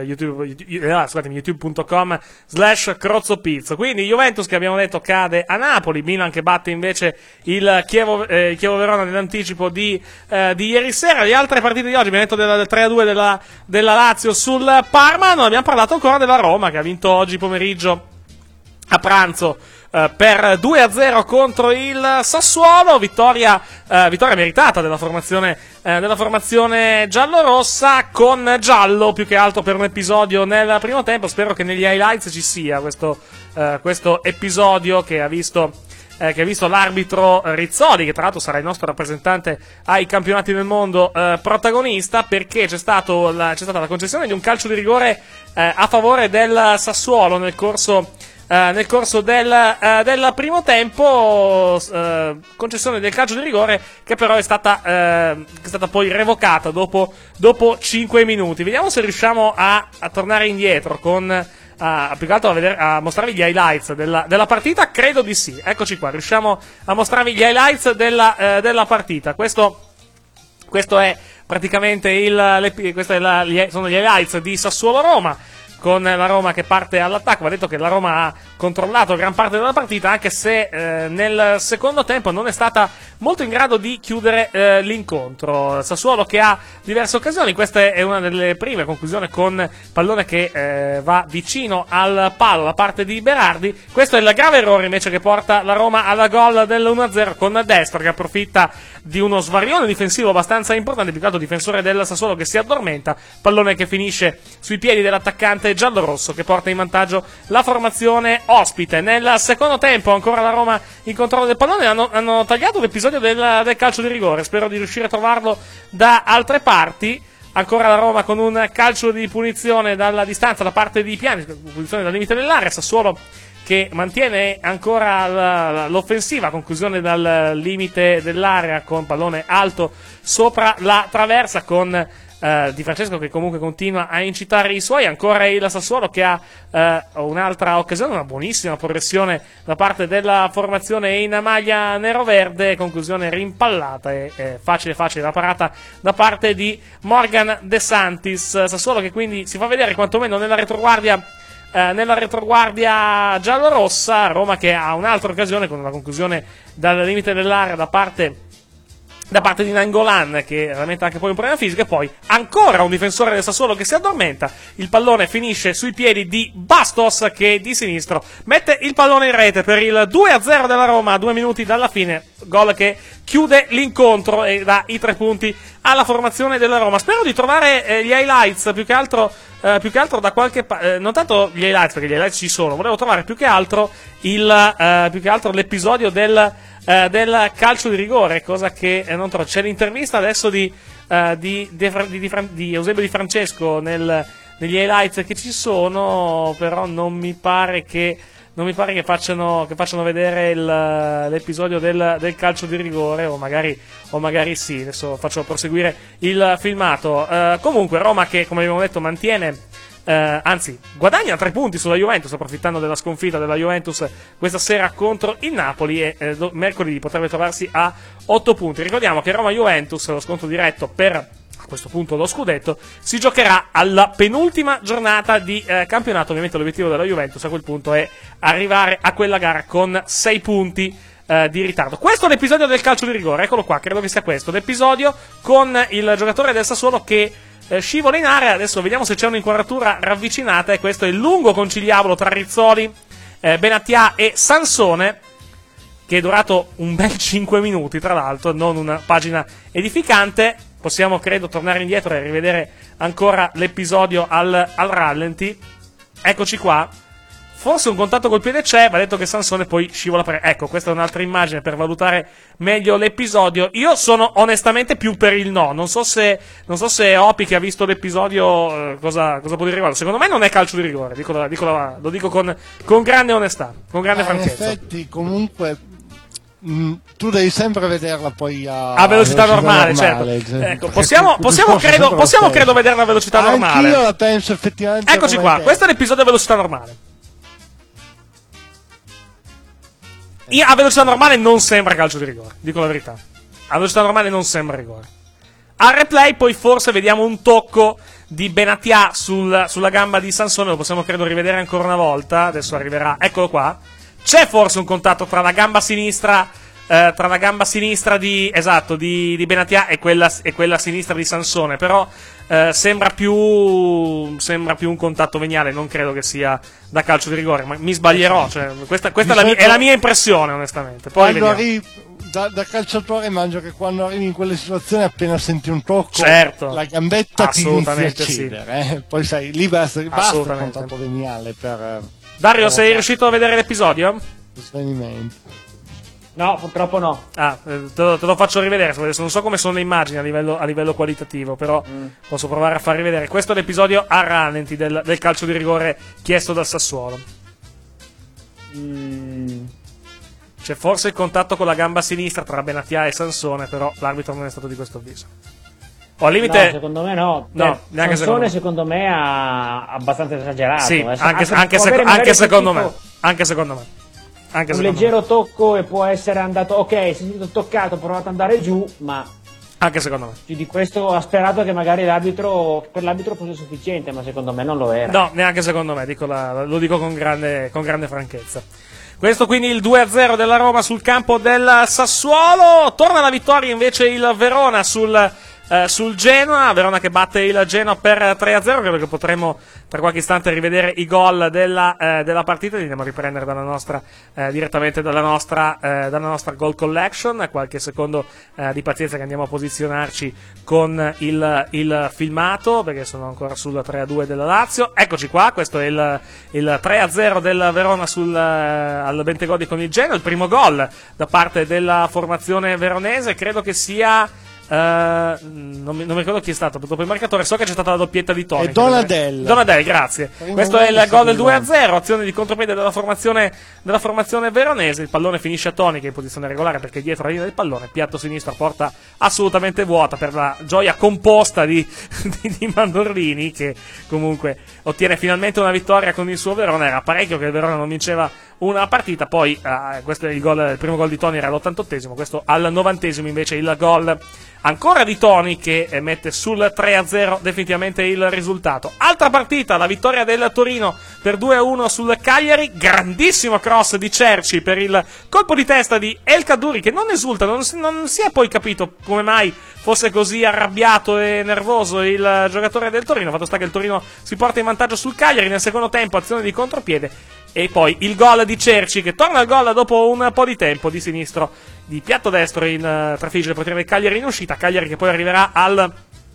youtube.com/Crozzopizzo. Quindi Juventus, che abbiamo detto, cade a Napoli, Milan che batte invece il Chievo Verona nell'anticipo di ieri sera. Le altre partite di oggi, abbiamo detto del 3-2 della Lazio sul Parma, non abbiamo parlato ancora della Roma che ha vinto oggi pomeriggio a pranzo per 2-0 contro il Sassuolo, vittoria meritata della formazione giallorossa, con giallo più che altro per un episodio nel primo tempo. Spero che negli highlights ci sia questo episodio che ha visto l'arbitro Rizzoli, che tra l'altro sarà il nostro rappresentante ai campionati del mondo protagonista, perché c'è stata la concessione di un calcio di rigore a favore del Sassuolo nel corso nel corso del primo tempo, concessione del calcio di rigore che però è stata poi revocata dopo 5 minuti. Vediamo se riusciamo a tornare indietro con più che altro a mostrarvi gli highlights della partita. Credo di sì, eccoci qua, riusciamo a mostrarvi gli highlights della partita. Questo è praticamente sono gli highlights di Sassuolo-Roma, con la Roma che parte all'attacco. Va detto che la Roma ha controllato gran parte della partita, anche se nel secondo tempo non è stata molto in grado di chiudere l'incontro. Sassuolo che ha diverse occasioni, questa è una delle prime, conclusione con pallone che va vicino al palo da parte di Berardi. Questo è il grave errore invece che porta la Roma alla gol dell'1-0 con Destro che approfitta di uno svarione difensivo abbastanza importante, più che altro difensore del Sassuolo che si addormenta, pallone che finisce sui piedi dell'attaccante giallorosso che porta in vantaggio la formazione ospite. Nel secondo tempo ancora la Roma in controllo del pallone, hanno tagliato l'episodio del calcio di rigore, spero di riuscire a trovarlo da altre parti. Ancora la Roma con un calcio di punizione dalla distanza da parte di Piani, punizione dal limite dell'area. Sassuolo che mantiene ancora l'offensiva, conclusione dal limite dell'area con pallone alto sopra la traversa, con Di Francesco che comunque continua a incitare i suoi. Ancora il Sassuolo che ha un'altra occasione, una buonissima progressione da parte della formazione in maglia nero-verde, conclusione rimpallata e facile la parata da parte di Morgan De Santis. Sassuolo che quindi si fa vedere quantomeno nella retroguardia giallorossa. Roma che ha un'altra occasione con una conclusione dal limite dell'area da parte di Nangolan, che lamenta anche poi un problema fisico, e poi ancora un difensore del Sassuolo che si addormenta. Il pallone finisce sui piedi di Bastos che di sinistro mette il pallone in rete per il 2-0 della Roma a 2 minuti dalla fine, gol che chiude l'incontro e dà i 3 punti alla formazione della Roma. Spero di trovare gli highlights più che altro da qualche non tanto gli highlights, perché gli highlights ci sono, volevo trovare più che altro l'episodio del calcio di rigore, cosa che non trovo. C'è l'intervista adesso di Eusebio Di Francesco negli highlights che ci sono, però non mi pare che facciano vedere l'episodio del calcio di rigore, o magari sì. Adesso faccio proseguire il filmato. Comunque Roma che, come abbiamo detto, mantiene anzi guadagna 3 punti sulla Juventus, approfittando della sconfitta della Juventus questa sera contro il Napoli, e mercoledì potrebbe trovarsi a 8 punti. Ricordiamo che Roma-Juventus, lo scontro diretto per a questo punto lo scudetto, si giocherà alla penultima giornata di campionato. Ovviamente l'obiettivo della Juventus a quel punto è arrivare a quella gara con 6 punti di ritardo. Questo è l'episodio del calcio di rigore, eccolo qua, credo che sia questo l'episodio, con il giocatore del Sassuolo che scivola in area. Adesso vediamo se c'è un'inquadratura ravvicinata, e questo è il lungo conciliabolo tra Rizzoli, Benatia e Sansone, che è durato un bel 5 minuti, tra l'altro, non una pagina edificante. Possiamo, credo, tornare indietro e rivedere ancora l'episodio al rallenti. Eccoci qua. Forse un contatto col piede c'è, va detto che Sansone poi scivola ecco, questa è un'altra immagine per valutare meglio l'episodio. Io sono onestamente più per il no. Non so se Opi, che ha visto l'episodio, cosa può dire riguardo. Secondo me non è calcio di rigore, lo dico con grande onestà, con grande franchezza. In effetti, comunque, tu devi sempre vederla poi a velocità normale, certo. Ecco, possiamo credo vederla a velocità normale. Anch'io la penso effettivamente. Eccoci qua, questo è l'episodio a velocità normale. A velocità normale non sembra calcio di rigore, dico la verità. A velocità normale non sembra rigore. Al replay poi forse vediamo un tocco di Benatia sulla gamba di Sansone, lo possiamo credo rivedere ancora una volta, adesso arriverà, eccolo qua. C'è forse un contatto tra la gamba sinistra di Benatia e quella sinistra di Sansone, però sembra più un contatto veniale, non credo che sia da calcio di rigore, ma mi sbaglierò, cioè, questa è la mia impressione, onestamente. Poi quando arrivi da calciatore, immagino che quando arrivi in quelle situazioni, appena senti un tocco, certo, la gambetta ti inizia a sì. cedere, poi sai, lì basta il contatto veniale per Dario, sei riuscito a vedere l'episodio? Svenimento. No, purtroppo no. Te lo faccio rivedere. Non so come sono le immagini a livello qualitativo, però posso provare a far rivedere. Questo è l'episodio a rallenti del calcio di rigore chiesto dal Sassuolo. C'è forse il contatto con la gamba sinistra tra Benatia e Sansone, però l'arbitro non è stato di questo avviso. O al limite... No, secondo me no. No, neanche Sansone secondo me ha abbastanza esagerato. Sì, anche secondo me. Anche secondo me. Un leggero tocco e può essere andato... Ok, si è sentito toccato, ha provato ad andare giù, ma... Anche secondo me. Più di questo ha sperato che magari per l'arbitro fosse sufficiente, ma secondo me non lo era. No, neanche secondo me, lo dico con grande franchezza. Questo quindi il 2-0 della Roma sul campo del Sassuolo. Torna la vittoria invece il Verona sul Genoa. Verona che batte il Genoa per 3-0. Credo che potremo tra qualche istante rivedere i gol della partita. Li andiamo a riprendere direttamente dalla nostra goal collection. Qualche secondo di pazienza che andiamo a posizionarci con il filmato, perché sono ancora sul 3-2 della Lazio. Eccoci qua, questo è il 3-0 del Verona al Bentegodi con il Genoa. Il primo gol da parte della formazione veronese, credo che sia... non mi ricordo chi è stato dopo il marcatore. So che c'è stata la doppietta di Toni. E Donadel, grazie. Questo è il gol del 2-0. Azione di contropiede della formazione veronese. Il pallone finisce a Toni, che è in posizione regolare perché è dietro la linea del pallone. Piatto sinistro a porta assolutamente vuota, per la gioia composta di Mandorlini, che comunque ottiene finalmente una vittoria con il suo Verona. Era parecchio che il Verona non vinceva una partita. Poi questo è il primo gol di Toni, era all'88esimo. Questo al 90esimo invece il gol ancora di Toni, che mette sul 3-0 definitivamente il risultato. Altra partita, la vittoria del Torino per 2-1 sul Cagliari. Grandissimo cross di Cerci per il colpo di testa di El Kaddouri, che non esulta, non si è poi capito come mai fosse così arrabbiato e nervoso il giocatore del Torino. Fatto sta che il Torino si porta in vantaggio sul Cagliari nel secondo tempo, azione di contropiede, e poi il gol di Cerci, che torna al gol dopo un po' di tempo, di sinistro, di piatto destro, trafigge il portiere del Cagliari in uscita. Cagliari che poi arriverà al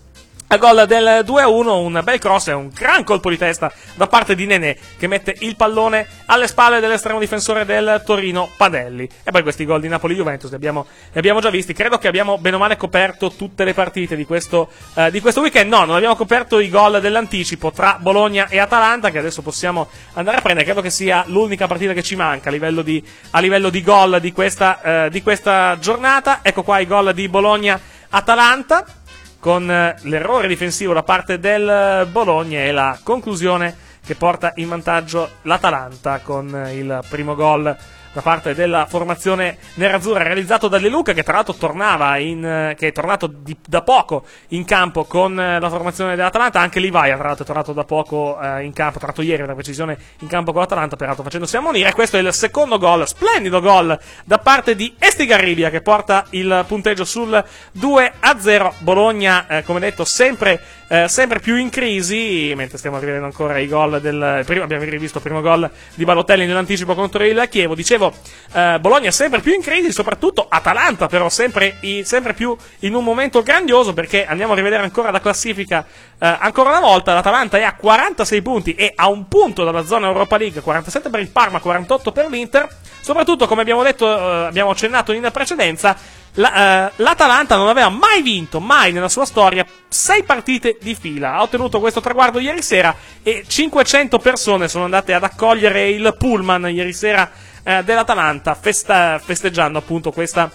gol del 2-1, un bel cross e un gran colpo di testa da parte di Nenè, che mette il pallone alle spalle dell'estremo difensore del Torino, Padelli. E poi questi gol di Napoli-Juventus li abbiamo già visti. Credo che abbiamo bene o male coperto tutte le partite di questo weekend. No, non abbiamo coperto i gol dell'anticipo tra Bologna e Atalanta, che adesso possiamo andare a prendere. Credo che sia l'unica partita che ci manca a livello di gol di questa giornata. Ecco qua i gol di Bologna-Atalanta, con l'errore difensivo da parte del Bologna e la conclusione che porta in vantaggio l'Atalanta con il primo gol da parte della formazione nerazzurra, realizzato da De Luca, che tra l'altro che è tornato da poco in campo con la formazione dell'Atalanta. Anche Livaia tra l'altro è tornato da poco in campo, tra l'altro ieri per la precisione in campo con l'Atalanta, peraltro facendosi ammonire. Questo è il secondo gol, splendido gol da parte di Estigarribia, che porta il punteggio sul 2-0. Bologna, come detto, sempre più in crisi, mentre stiamo rivedendo ancora i gol abbiamo rivisto il primo gol di Balotelli nell'anticipo contro il Chievo. Dicevo, Bologna sempre più in crisi, soprattutto Atalanta però sempre più in un momento grandioso, perché andiamo a rivedere ancora la classifica ancora una volta. L'Atalanta è a 46 punti e a un punto dalla zona Europa League, 47 per il Parma, 48 per l'Inter. Soprattutto, come abbiamo detto, abbiamo accennato in precedenza, l'Atalanta non aveva mai vinto, mai nella sua storia, 6 partite di fila. Ha ottenuto questo traguardo ieri sera e 500 persone sono andate ad accogliere il pullman ieri sera dell'Atalanta, festeggiando appunto questo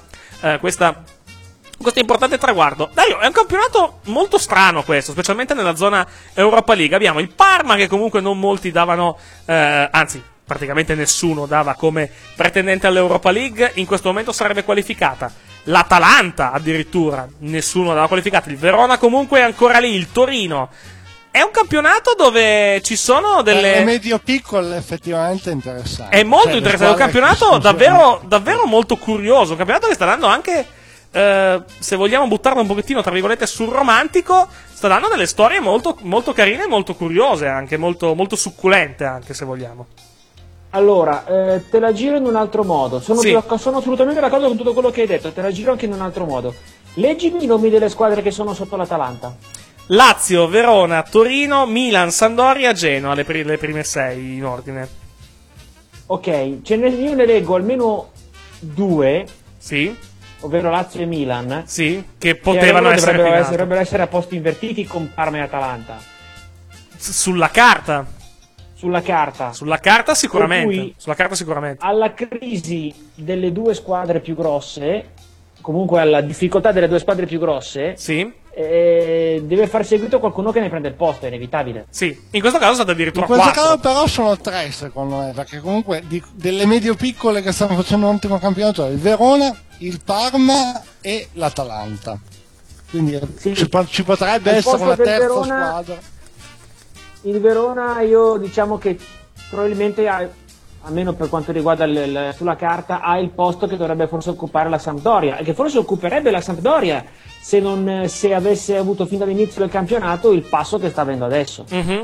importante traguardo. Dario, è un campionato molto strano questo, specialmente nella zona Europa League. Abbiamo il Parma, che comunque non molti davano, anzi praticamente nessuno dava come pretendente all'Europa League, in questo momento sarebbe qualificata. L'Atalanta addirittura nessuno dava qualificata. Il Verona comunque è ancora lì. Il Torino. È un campionato dove ci sono delle... È medio-piccolo, effettivamente interessante. È molto interessante, è un campionato davvero molto curioso. Un campionato che sta dando anche, se vogliamo buttarlo un pochettino, tra virgolette, sul romantico, sta dando delle storie molto, molto carine e molto curiose, anche molto, molto succulente, anche se vogliamo. Allora, te la giro in un altro modo. Sono assolutamente d'accordo con tutto quello che hai detto. Te la giro anche in un altro modo. Leggimi i nomi delle squadre che sono sotto l'Atalanta. Lazio, Verona, Torino, Milan, Sampdoria, Genoa, le prime 6 in ordine. Ok, io ne leggo almeno 2. Sì. Ovvero Lazio e Milan. Sì, che potevano dovrebbero essere a posti invertiti con Parma e Atalanta. Sulla carta. sulla carta. Sulla carta sicuramente. Per cui, sulla carta sicuramente. alla crisi delle due squadre più grosse, comunque alla difficoltà delle due squadre più grosse, sì. Deve far seguito qualcuno che ne prende il posto, è inevitabile. Sì, in questo caso state addirittura in questo 4. caso però sono 3 secondo me, perché comunque delle medio-piccole che stanno facendo un ottimo campionato il Verona, il Parma e l'Atalanta. Quindi sì, ci potrebbe essere una terza squadra. Il Verona, io diciamo che probabilmente almeno per quanto riguarda sulla carta, ha il posto che dovrebbe forse occupare la Sampdoria, e che forse occuperebbe la Sampdoria se avesse avuto fin dall'inizio del campionato il passo che sta avendo adesso. Mm-hmm.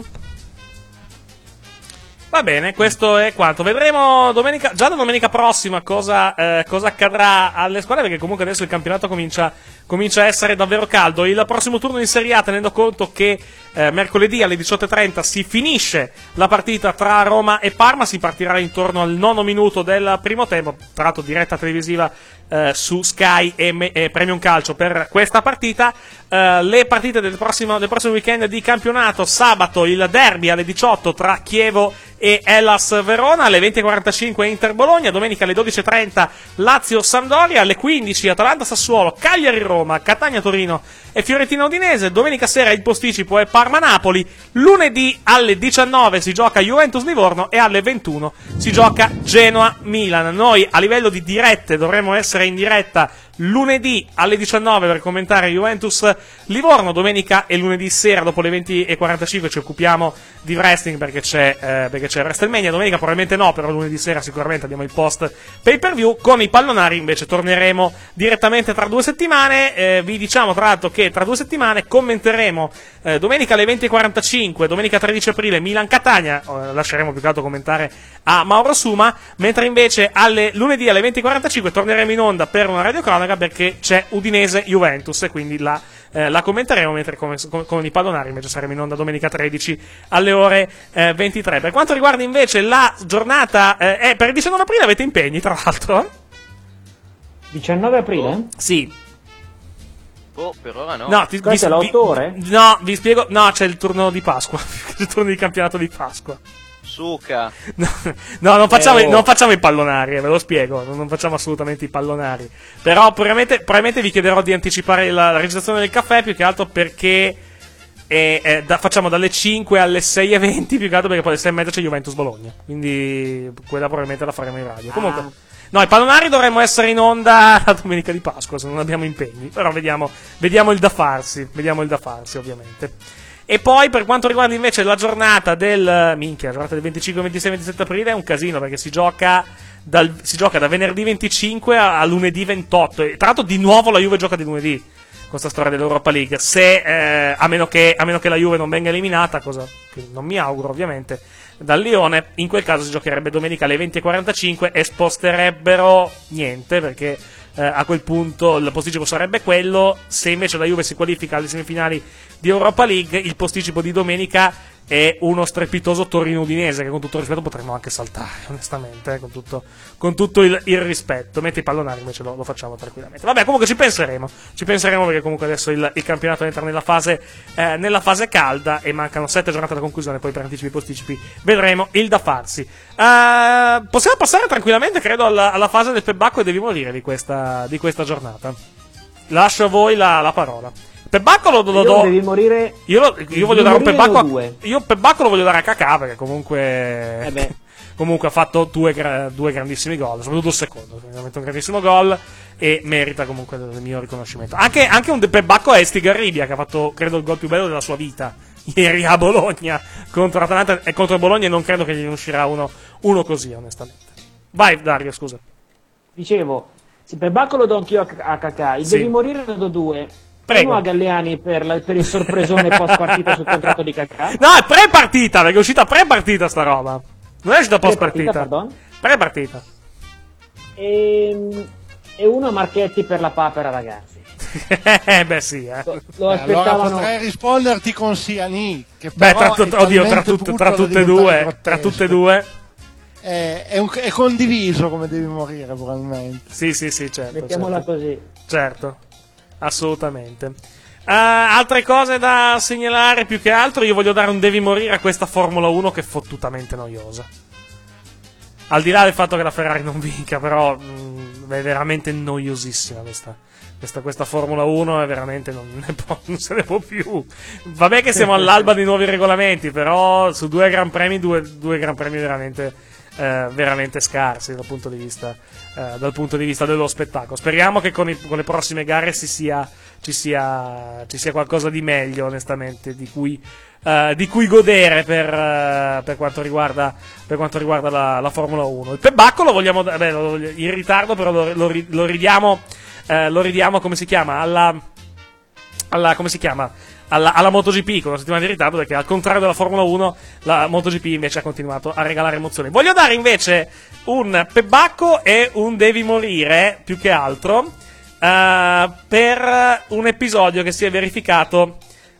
Va bene, questo è quanto. Vedremo già da domenica prossima cosa accadrà alle squadre, perché comunque adesso il campionato comincia a essere davvero caldo. Il prossimo turno in Serie A, tenendo conto che mercoledì alle 18:30 si finisce la partita tra Roma e Parma, si partirà intorno al 9° minuto del primo tempo, tra l'altro diretta televisiva su Sky e Premium Calcio per questa partita. Le partite del prossimo weekend di campionato: sabato il derby alle 18 tra Chievo e Hellas Verona, alle 20:45 Inter Bologna, domenica alle 12:30 Lazio Sampdoria, alle 15 Atalanta Sassuolo, Cagliari Roma, Catania Torino e Fiorentina Udinese, domenica sera il posticipo è Parma Napoli, lunedì alle 19 si gioca Juventus Livorno e alle 21 si gioca Genoa Milan. Noi a livello di dirette dovremo essere in diretta lunedì alle 19 per commentare Juventus Livorno, domenica e lunedì sera dopo le 20:45 ci occupiamo di wrestling perché c'è WrestleMania, domenica probabilmente no, però lunedì sera sicuramente abbiamo il post pay per view. Con i pallonari invece torneremo direttamente tra 2 settimane. Vi diciamo tra l'altro che tra 2 settimane commenteremo domenica alle 20:45, domenica 13 aprile Milan-Catania, lasceremo più che altro commentare a Mauro Suma, mentre invece lunedì alle 20:45 torneremo in onda per una radiocronaca perché c'è Udinese-Juventus e quindi la commenteremo, mentre con i pallonari invece saremo in onda domenica 13 alle ore 23. Per quanto riguarda invece la giornata per il 19 aprile avete impegni tra l'altro? 19 aprile? Sì. Per ora no. No, questo è l'8 ore? No, vi spiego. No, c'è il turno di Pasqua. Il turno di campionato di Pasqua. Succa. No, non facciamo i pallonari, ve lo spiego. Non facciamo assolutamente i pallonari. Però probabilmente vi chiederò di anticipare la registrazione del caffè, più che altro perché facciamo dalle 5 alle 6:20, più che altro perché poi alle 6:30 c'è Juventus Bologna. Quindi quella probabilmente la faremo in radio. Comunque. No, i pallonari dovremmo essere in onda la domenica di Pasqua, se non abbiamo impegni. Però vediamo il da farsi. Vediamo il da farsi, ovviamente. E poi, per quanto riguarda invece la giornata del 25, 26, 27 aprile, è un casino, perché si gioca da venerdì 25 a lunedì 28. E tra l'altro, di nuovo la Juve gioca di lunedì, con sta storia dell'Europa League. A meno che la Juve non venga eliminata, cosa che non mi auguro, ovviamente, dal Lione, in quel caso si giocherebbe domenica alle 20:45 e sposterebbero niente, perché a quel punto il posticipo sarebbe quello. Se invece la Juve si qualifica alle semifinali di Europa League, il posticipo di domenica è uno strepitoso Torino-Udinese, che con tutto il rispetto potremmo anche saltare, onestamente, con tutto il rispetto. Mentre i pallonari invece lo facciamo tranquillamente. Vabbè, comunque ci penseremo perché comunque adesso il campionato entra nella fase calda e mancano 7 giornate alla conclusione, poi per anticipi e posticipi vedremo il da farsi. Possiamo passare tranquillamente, credo, alla fase del Pebbacco e devi morire di questa giornata. Lascio a voi la parola. Pebbacco lo do. Devi morire. Io voglio dare un Pebbacco. Io Pebbacco lo voglio dare a Kakà, perché comunque. Comunque ha fatto due grandissimi gol, soprattutto il secondo. Veramente un grandissimo gol e merita comunque il mio riconoscimento. Anche un Pebbacco a Estigarribia, che ha fatto, credo, il gol più bello della sua vita ieri a Bologna contro l'Atalanta, e contro Bologna non credo che gli uscirà uno così, onestamente. Vai, Dario, scusa. Dicevo, se Pebbacco lo do anch'io a Kakà, il devi morire ne do 2. Prego. Uno a Galliani per il sorpresone post partita sul contratto di Kakà. No, è pre-partita, perché è uscita pre-partita sta roba. Non è uscita post partita. Pre-partita. E uno a Marchetti per la papera, ragazzi. Beh, sì, Lo aspettavano. Allora potrei risponderti con Siani, che tra tutte e due. È condiviso come devi morire, probabilmente. Sì, certo. Mettiamola così. Certo, assolutamente. Altre cose da segnalare più che altro, io voglio dare un devi morire a questa Formula 1 che è fottutamente noiosa. Al di là del fatto che la Ferrari non vinca, però è veramente noiosissima questa Formula 1, è veramente non se ne può più. Vabbè che siamo all'alba di nuovi regolamenti, però su due Gran Premi, due Gran Premi veramente scarsi dal punto di vista dello spettacolo. Speriamo che con le prossime gare ci sia qualcosa di meglio, onestamente, di cui godere per quanto riguarda la Formula 1. Il pebacco lo vogliamo in ritardo, però lo ridiamo come si chiama alla MotoGP con una settimana di ritardo, perché al contrario della Formula 1 la MotoGP invece ha continuato a regalare emozioni. Voglio dare invece un pebacco e un devi morire più che altro per un episodio che si è verificato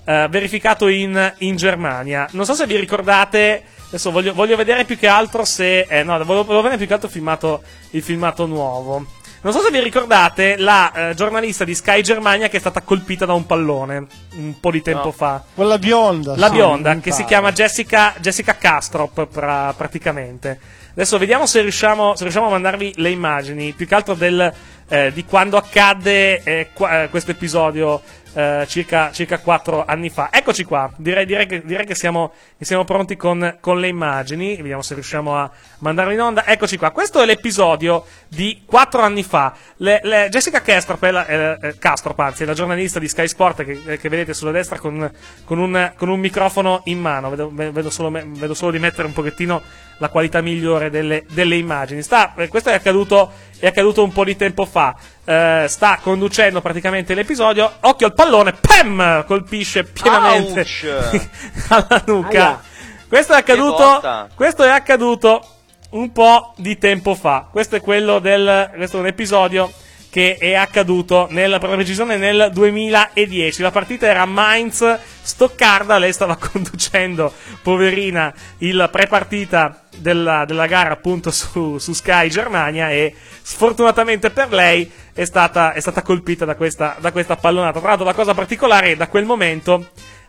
in Germania. Non so se vi ricordate, adesso voglio vedere più che altro se volevo vedere più che altro il filmato nuovo. Non so se vi ricordate la giornalista di Sky Germania che è stata colpita da un pallone un po' di tempo fa. Quella bionda. La bionda, che si chiama Jessica Kastrop praticamente. Adesso vediamo se riusciamo a mandarvi le immagini, più che altro di quando accadde questo episodio circa 4 anni fa. Eccoci qua, direi che siamo pronti con le immagini. Vediamo se riusciamo a mandarlo in onda. Eccoci qua, questo è l'episodio di 4 anni fa. Jessica Kastrop è la giornalista di Sky Sport che vedete sulla destra con un microfono in mano. Vedo solo di mettere un pochettino la qualità migliore delle immagini. Questo è accaduto un po' di tempo fa. Sta conducendo praticamente l'episodio. Occhio al pallone, pam! Colpisce pienamente alla nuca. Questo è accaduto un po' di tempo fa. Questo è un episodio che è accaduto per la precisione nel 2010. La partita era Mainz-Stoccarda, lei stava conducendo, poverina, il prepartita della gara appunto su Sky Germania, e sfortunatamente per lei è stata colpita da questa pallonata. Tra l'altro la cosa particolare è da quel momento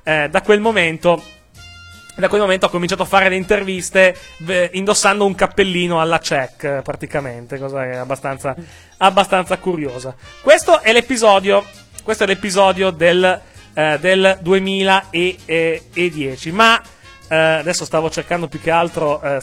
ha cominciato a fare le interviste indossando un cappellino alla Cech, praticamente, cosa che è abbastanza curiosa. Questo è l'episodio del 2010, ma adesso stavo cercando più che altro il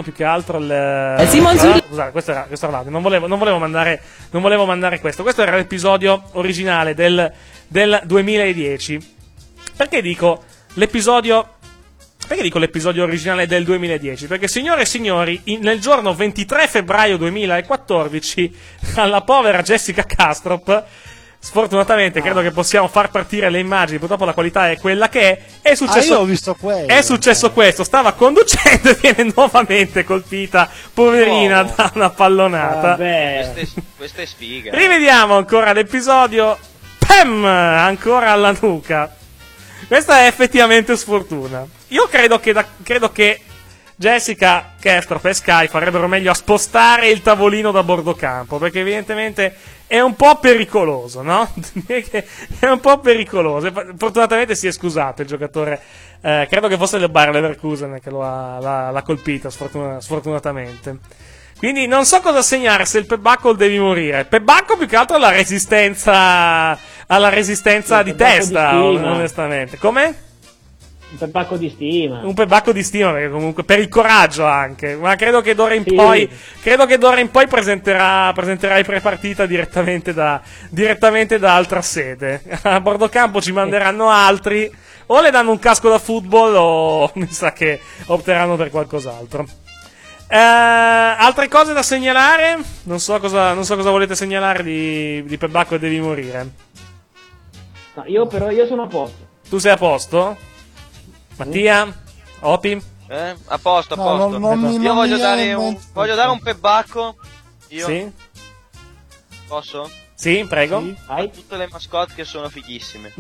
scusate, questo era l'audio, non volevo mandare questo era l'episodio originale del 2010. Perché dico l'episodio originale del 2010? Perché, signore e signori, nel giorno 23 febbraio 2014, alla povera Jessica Kastrop, sfortunatamente credo che possiamo far partire le immagini, purtroppo la qualità è quella che è successo. Io ho visto quello. È successo questo, stava conducendo e viene nuovamente colpita, poverina, da una pallonata. Questa è sfiga. Rivediamo ancora l'episodio. Pam! Ancora alla nuca. Questa è effettivamente sfortuna. Io credo che Jessica Kastrop e Sky farebbero meglio a spostare il tavolino da bordo campo, perché evidentemente è un po' pericoloso, no? È un po' pericoloso. Fortunatamente si è scusato il giocatore, credo che fosse del Bayer Leverkusen che l'ha colpita, sfortunatamente. Quindi non so cosa segnare, se il pebacco o il devi morire. Il pebacco più che altro alla resistenza di testa, onestamente. Come? Un pebacco di stima. Un pebacco di stima, perché comunque per il coraggio anche. Ma credo che d'ora in poi presenterà i prepartita direttamente da altra sede. A bordo campo ci manderanno altri, o le danno un casco da football, o mi sa che opteranno per qualcos'altro. Altre cose da segnalare? Non so cosa volete segnalare di pebacco e devi morire. No, io sono a posto. Tu sei a posto? Mattia? Opi? A posto. Io voglio dare un pebacco. Io? Sì? Posso? Sì, prego. Sì. A tutte le mascotte che sono fighissime.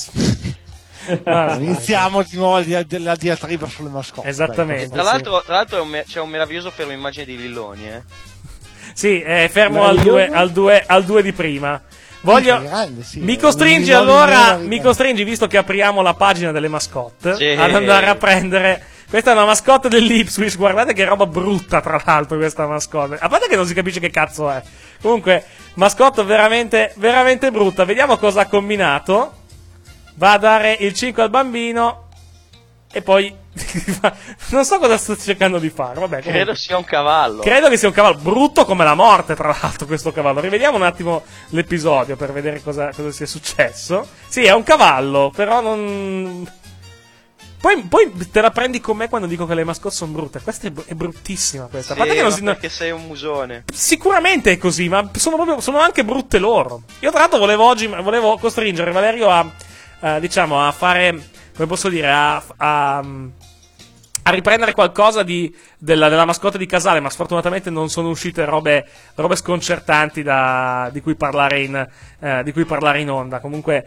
Iniziamo di nuovo la diatriba sulle mascotte. Esattamente. Tra l'altro c'è un meraviglioso fermo immagine di Lilloni, Sì, è fermo al 2 di prima. Sì, mi costringi, visto che apriamo la pagina delle mascotte, Sì. ad andare a prendere. Questa è una mascotte dell'Ipswich, guardate che roba brutta, tra l'altro, questa mascotte. A parte che non si capisce che cazzo è. Comunque, mascotte veramente, veramente brutta. Vediamo cosa ha combinato. Va a dare il 5 al bambino e poi non so cosa sto cercando di fare. Vabbè, Credo sia un cavallo. Credo che sia un cavallo brutto come la morte, tra l'altro, questo cavallo. Rivediamo un attimo l'episodio per vedere cosa sia successo. Sì, è un cavallo, però non... Poi te la prendi con me quando dico che le mascotte sono brutte. Questa è bruttissima, questa. Sì, A parte che perché sei un musone. Sicuramente è così, ma sono anche brutte loro. Io tra l'altro volevo costringere Valerio a fare, come posso dire, a riprendere qualcosa della mascotte di Casale, ma sfortunatamente non sono uscite robe sconcertanti di cui parlare in onda. Comunque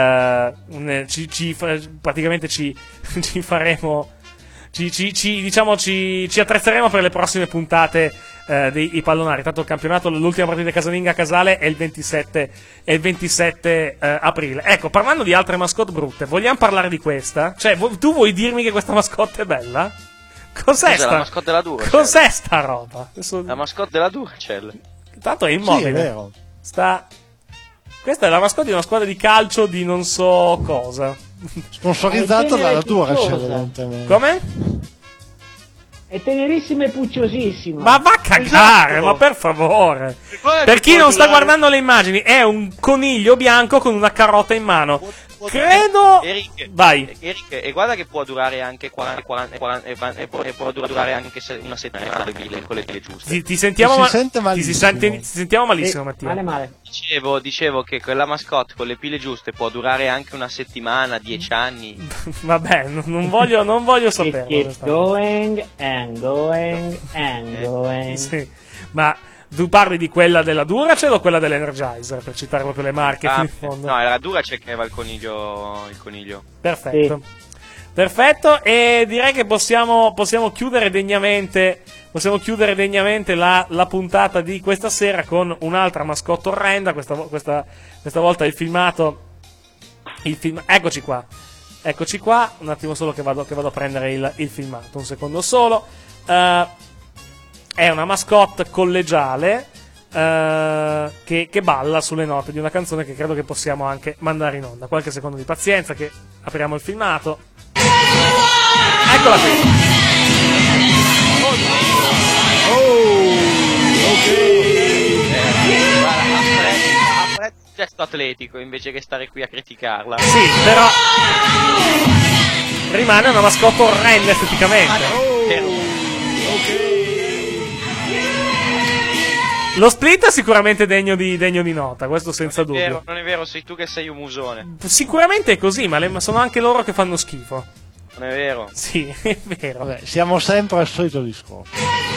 praticamente ci faremo, ci attrezzeremo per le prossime puntate dei pallonari. Tanto il campionato, l'ultima partita casalinga Casale è il 27 aprile. Ecco, parlando di altre mascotte brutte, vogliamo parlare di questa? Cioè, tu vuoi dirmi che questa mascotte è bella? Cos'è sta? La mascotte della Duracell. Cos'è sta roba? La mascotte della Duracell. Tanto è immobile. Sì, è vero. Questa è la mascotte di una squadra di calcio di non so cosa. Sponsorizzato dalla Duracell, evidentemente. Come? È tenerissima e pucciosissima. Ma va a cagare, ma per favore. Per chi non sta guardando le immagini, è un coniglio bianco con una carota in mano. Credo. Vai. Eric, e guarda che può durare anche 40 e può durare anche una settimana con le pile giuste. Ti sentiamo malissimo. ti sentiamo malissimo, Mattia. Male. Dicevo che quella mascotte con le pile giuste può durare anche una settimana, 10 anni. Vabbè, non voglio sapere. Keep going and going and going. Sì, ma tu parli di quella della Duracell o quella dell'Energizer, per citare proprio le marche fino in fondo? No, era la Duracell che aveva il coniglio. Perfetto. Sì. Perfetto, e direi che possiamo chiudere degnamente la puntata di questa sera con un'altra mascotte orrenda. Questa volta il filmato. Eccoci qua, un attimo solo che vado a prendere il filmato, un secondo solo. È una mascotte collegiale che balla sulle note di una canzone che credo che possiamo anche mandare in onda. Qualche secondo di pazienza, che apriamo il filmato. Eccola qui. Apprezzo il gesto atletico invece che stare qui a criticarla. Sì, però rimane una mascotte orrenda esteticamente. Lo split è sicuramente degno di nota, questo senza dubbio. Non è vero, sei tu che sei un musone. Sicuramente è così, ma sono anche loro che fanno schifo. Non è vero? Sì, è vero. Vabbè, siamo sempre al solito discorso.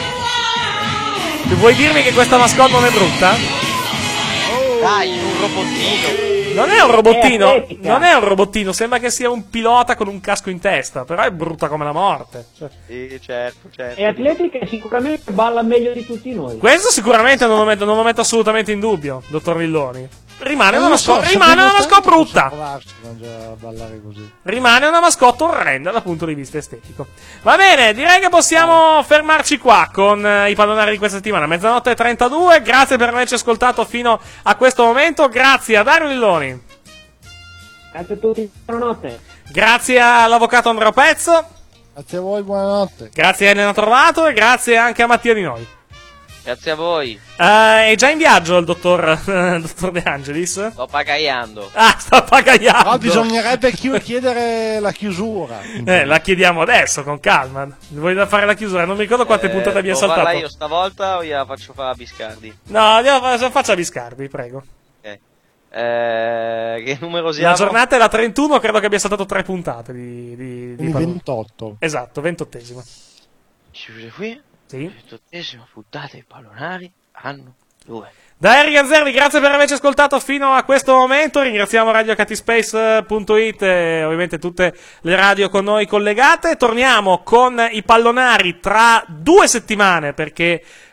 Tu vuoi dirmi che questa mascotte non è brutta? Dai, un robottino. Non è un robottino, sembra che sia un pilota con un casco in testa, però è brutta come la morte. Cioè. Sì, certo. È atletica e sicuramente balla meglio di tutti noi. Questo sicuramente non lo metto assolutamente in dubbio, dottor Villoni. Rimane una mascotte brutta. Rimane una mascotte orrenda dal punto di vista estetico. Va bene, direi che possiamo fermarci qua con i pallonari di questa settimana. 00:32. Grazie per averci ascoltato fino a questo momento. Grazie a Dario Villoni. Grazie a tutti, buonanotte. Grazie all'avvocato Andrea Pezzo. Grazie a voi, buonanotte. Grazie a Elena Trovato e grazie anche a Mattia Di Noi. Grazie a voi. È già in viaggio il dottor De Angelis? Sto pagaiando. Sta pagaiando. No, bisognerebbe chiedere la chiusura. La chiediamo adesso, con calma. Vuoi fare la chiusura? Non mi ricordo quante puntate abbiamo saltato. Farla io stavolta o gliela faccio fare a Biscardi? No, faccia a Biscardi, prego. Ok. Che numero siamo? La giornata è la 31, credo che abbia saltato 3 puntate di 28. Esatto, 28esima. Chiuse qui. Sì. 28esima puntata dei pallonari, anno 2. Da Eric Ganzerli, grazie per averci ascoltato fino a questo momento. Ringraziamo RadioAcatiSpace.it e ovviamente tutte le radio con noi collegate. Torniamo con i pallonari tra 2 settimane, perché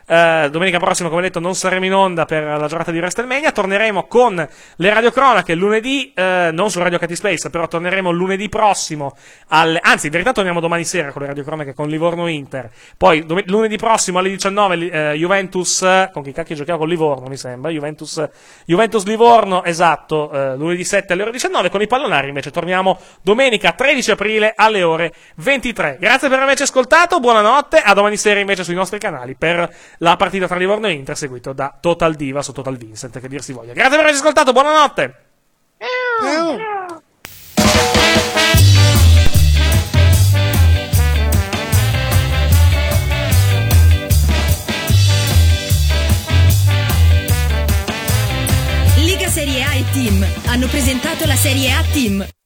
Domenica prossima, come detto, non saremo in onda per la giornata di WrestleMania. Torneremo con le radiocronache lunedì, non su Radio Cat Space, però torneremo lunedì prossimo. Anzi, in verità torniamo domani sera con le radiocronache con Livorno Inter. Poi lunedì prossimo alle 19 Juventus, con chi cacchio giochiamo con Livorno, mi sembra. Juventus Livorno, esatto, lunedì 7 alle ore 19. Con i pallonari invece torniamo domenica 13 aprile alle ore 23. Grazie per averci ascoltato, buonanotte, a domani sera invece sui nostri canali per la partita tra Livorno e Inter, seguito da Total Divas o Total Vincent, che dir si voglia. Grazie per averci ascoltato, buonanotte. Liga Serie A e Team hanno presentato la Serie A Team.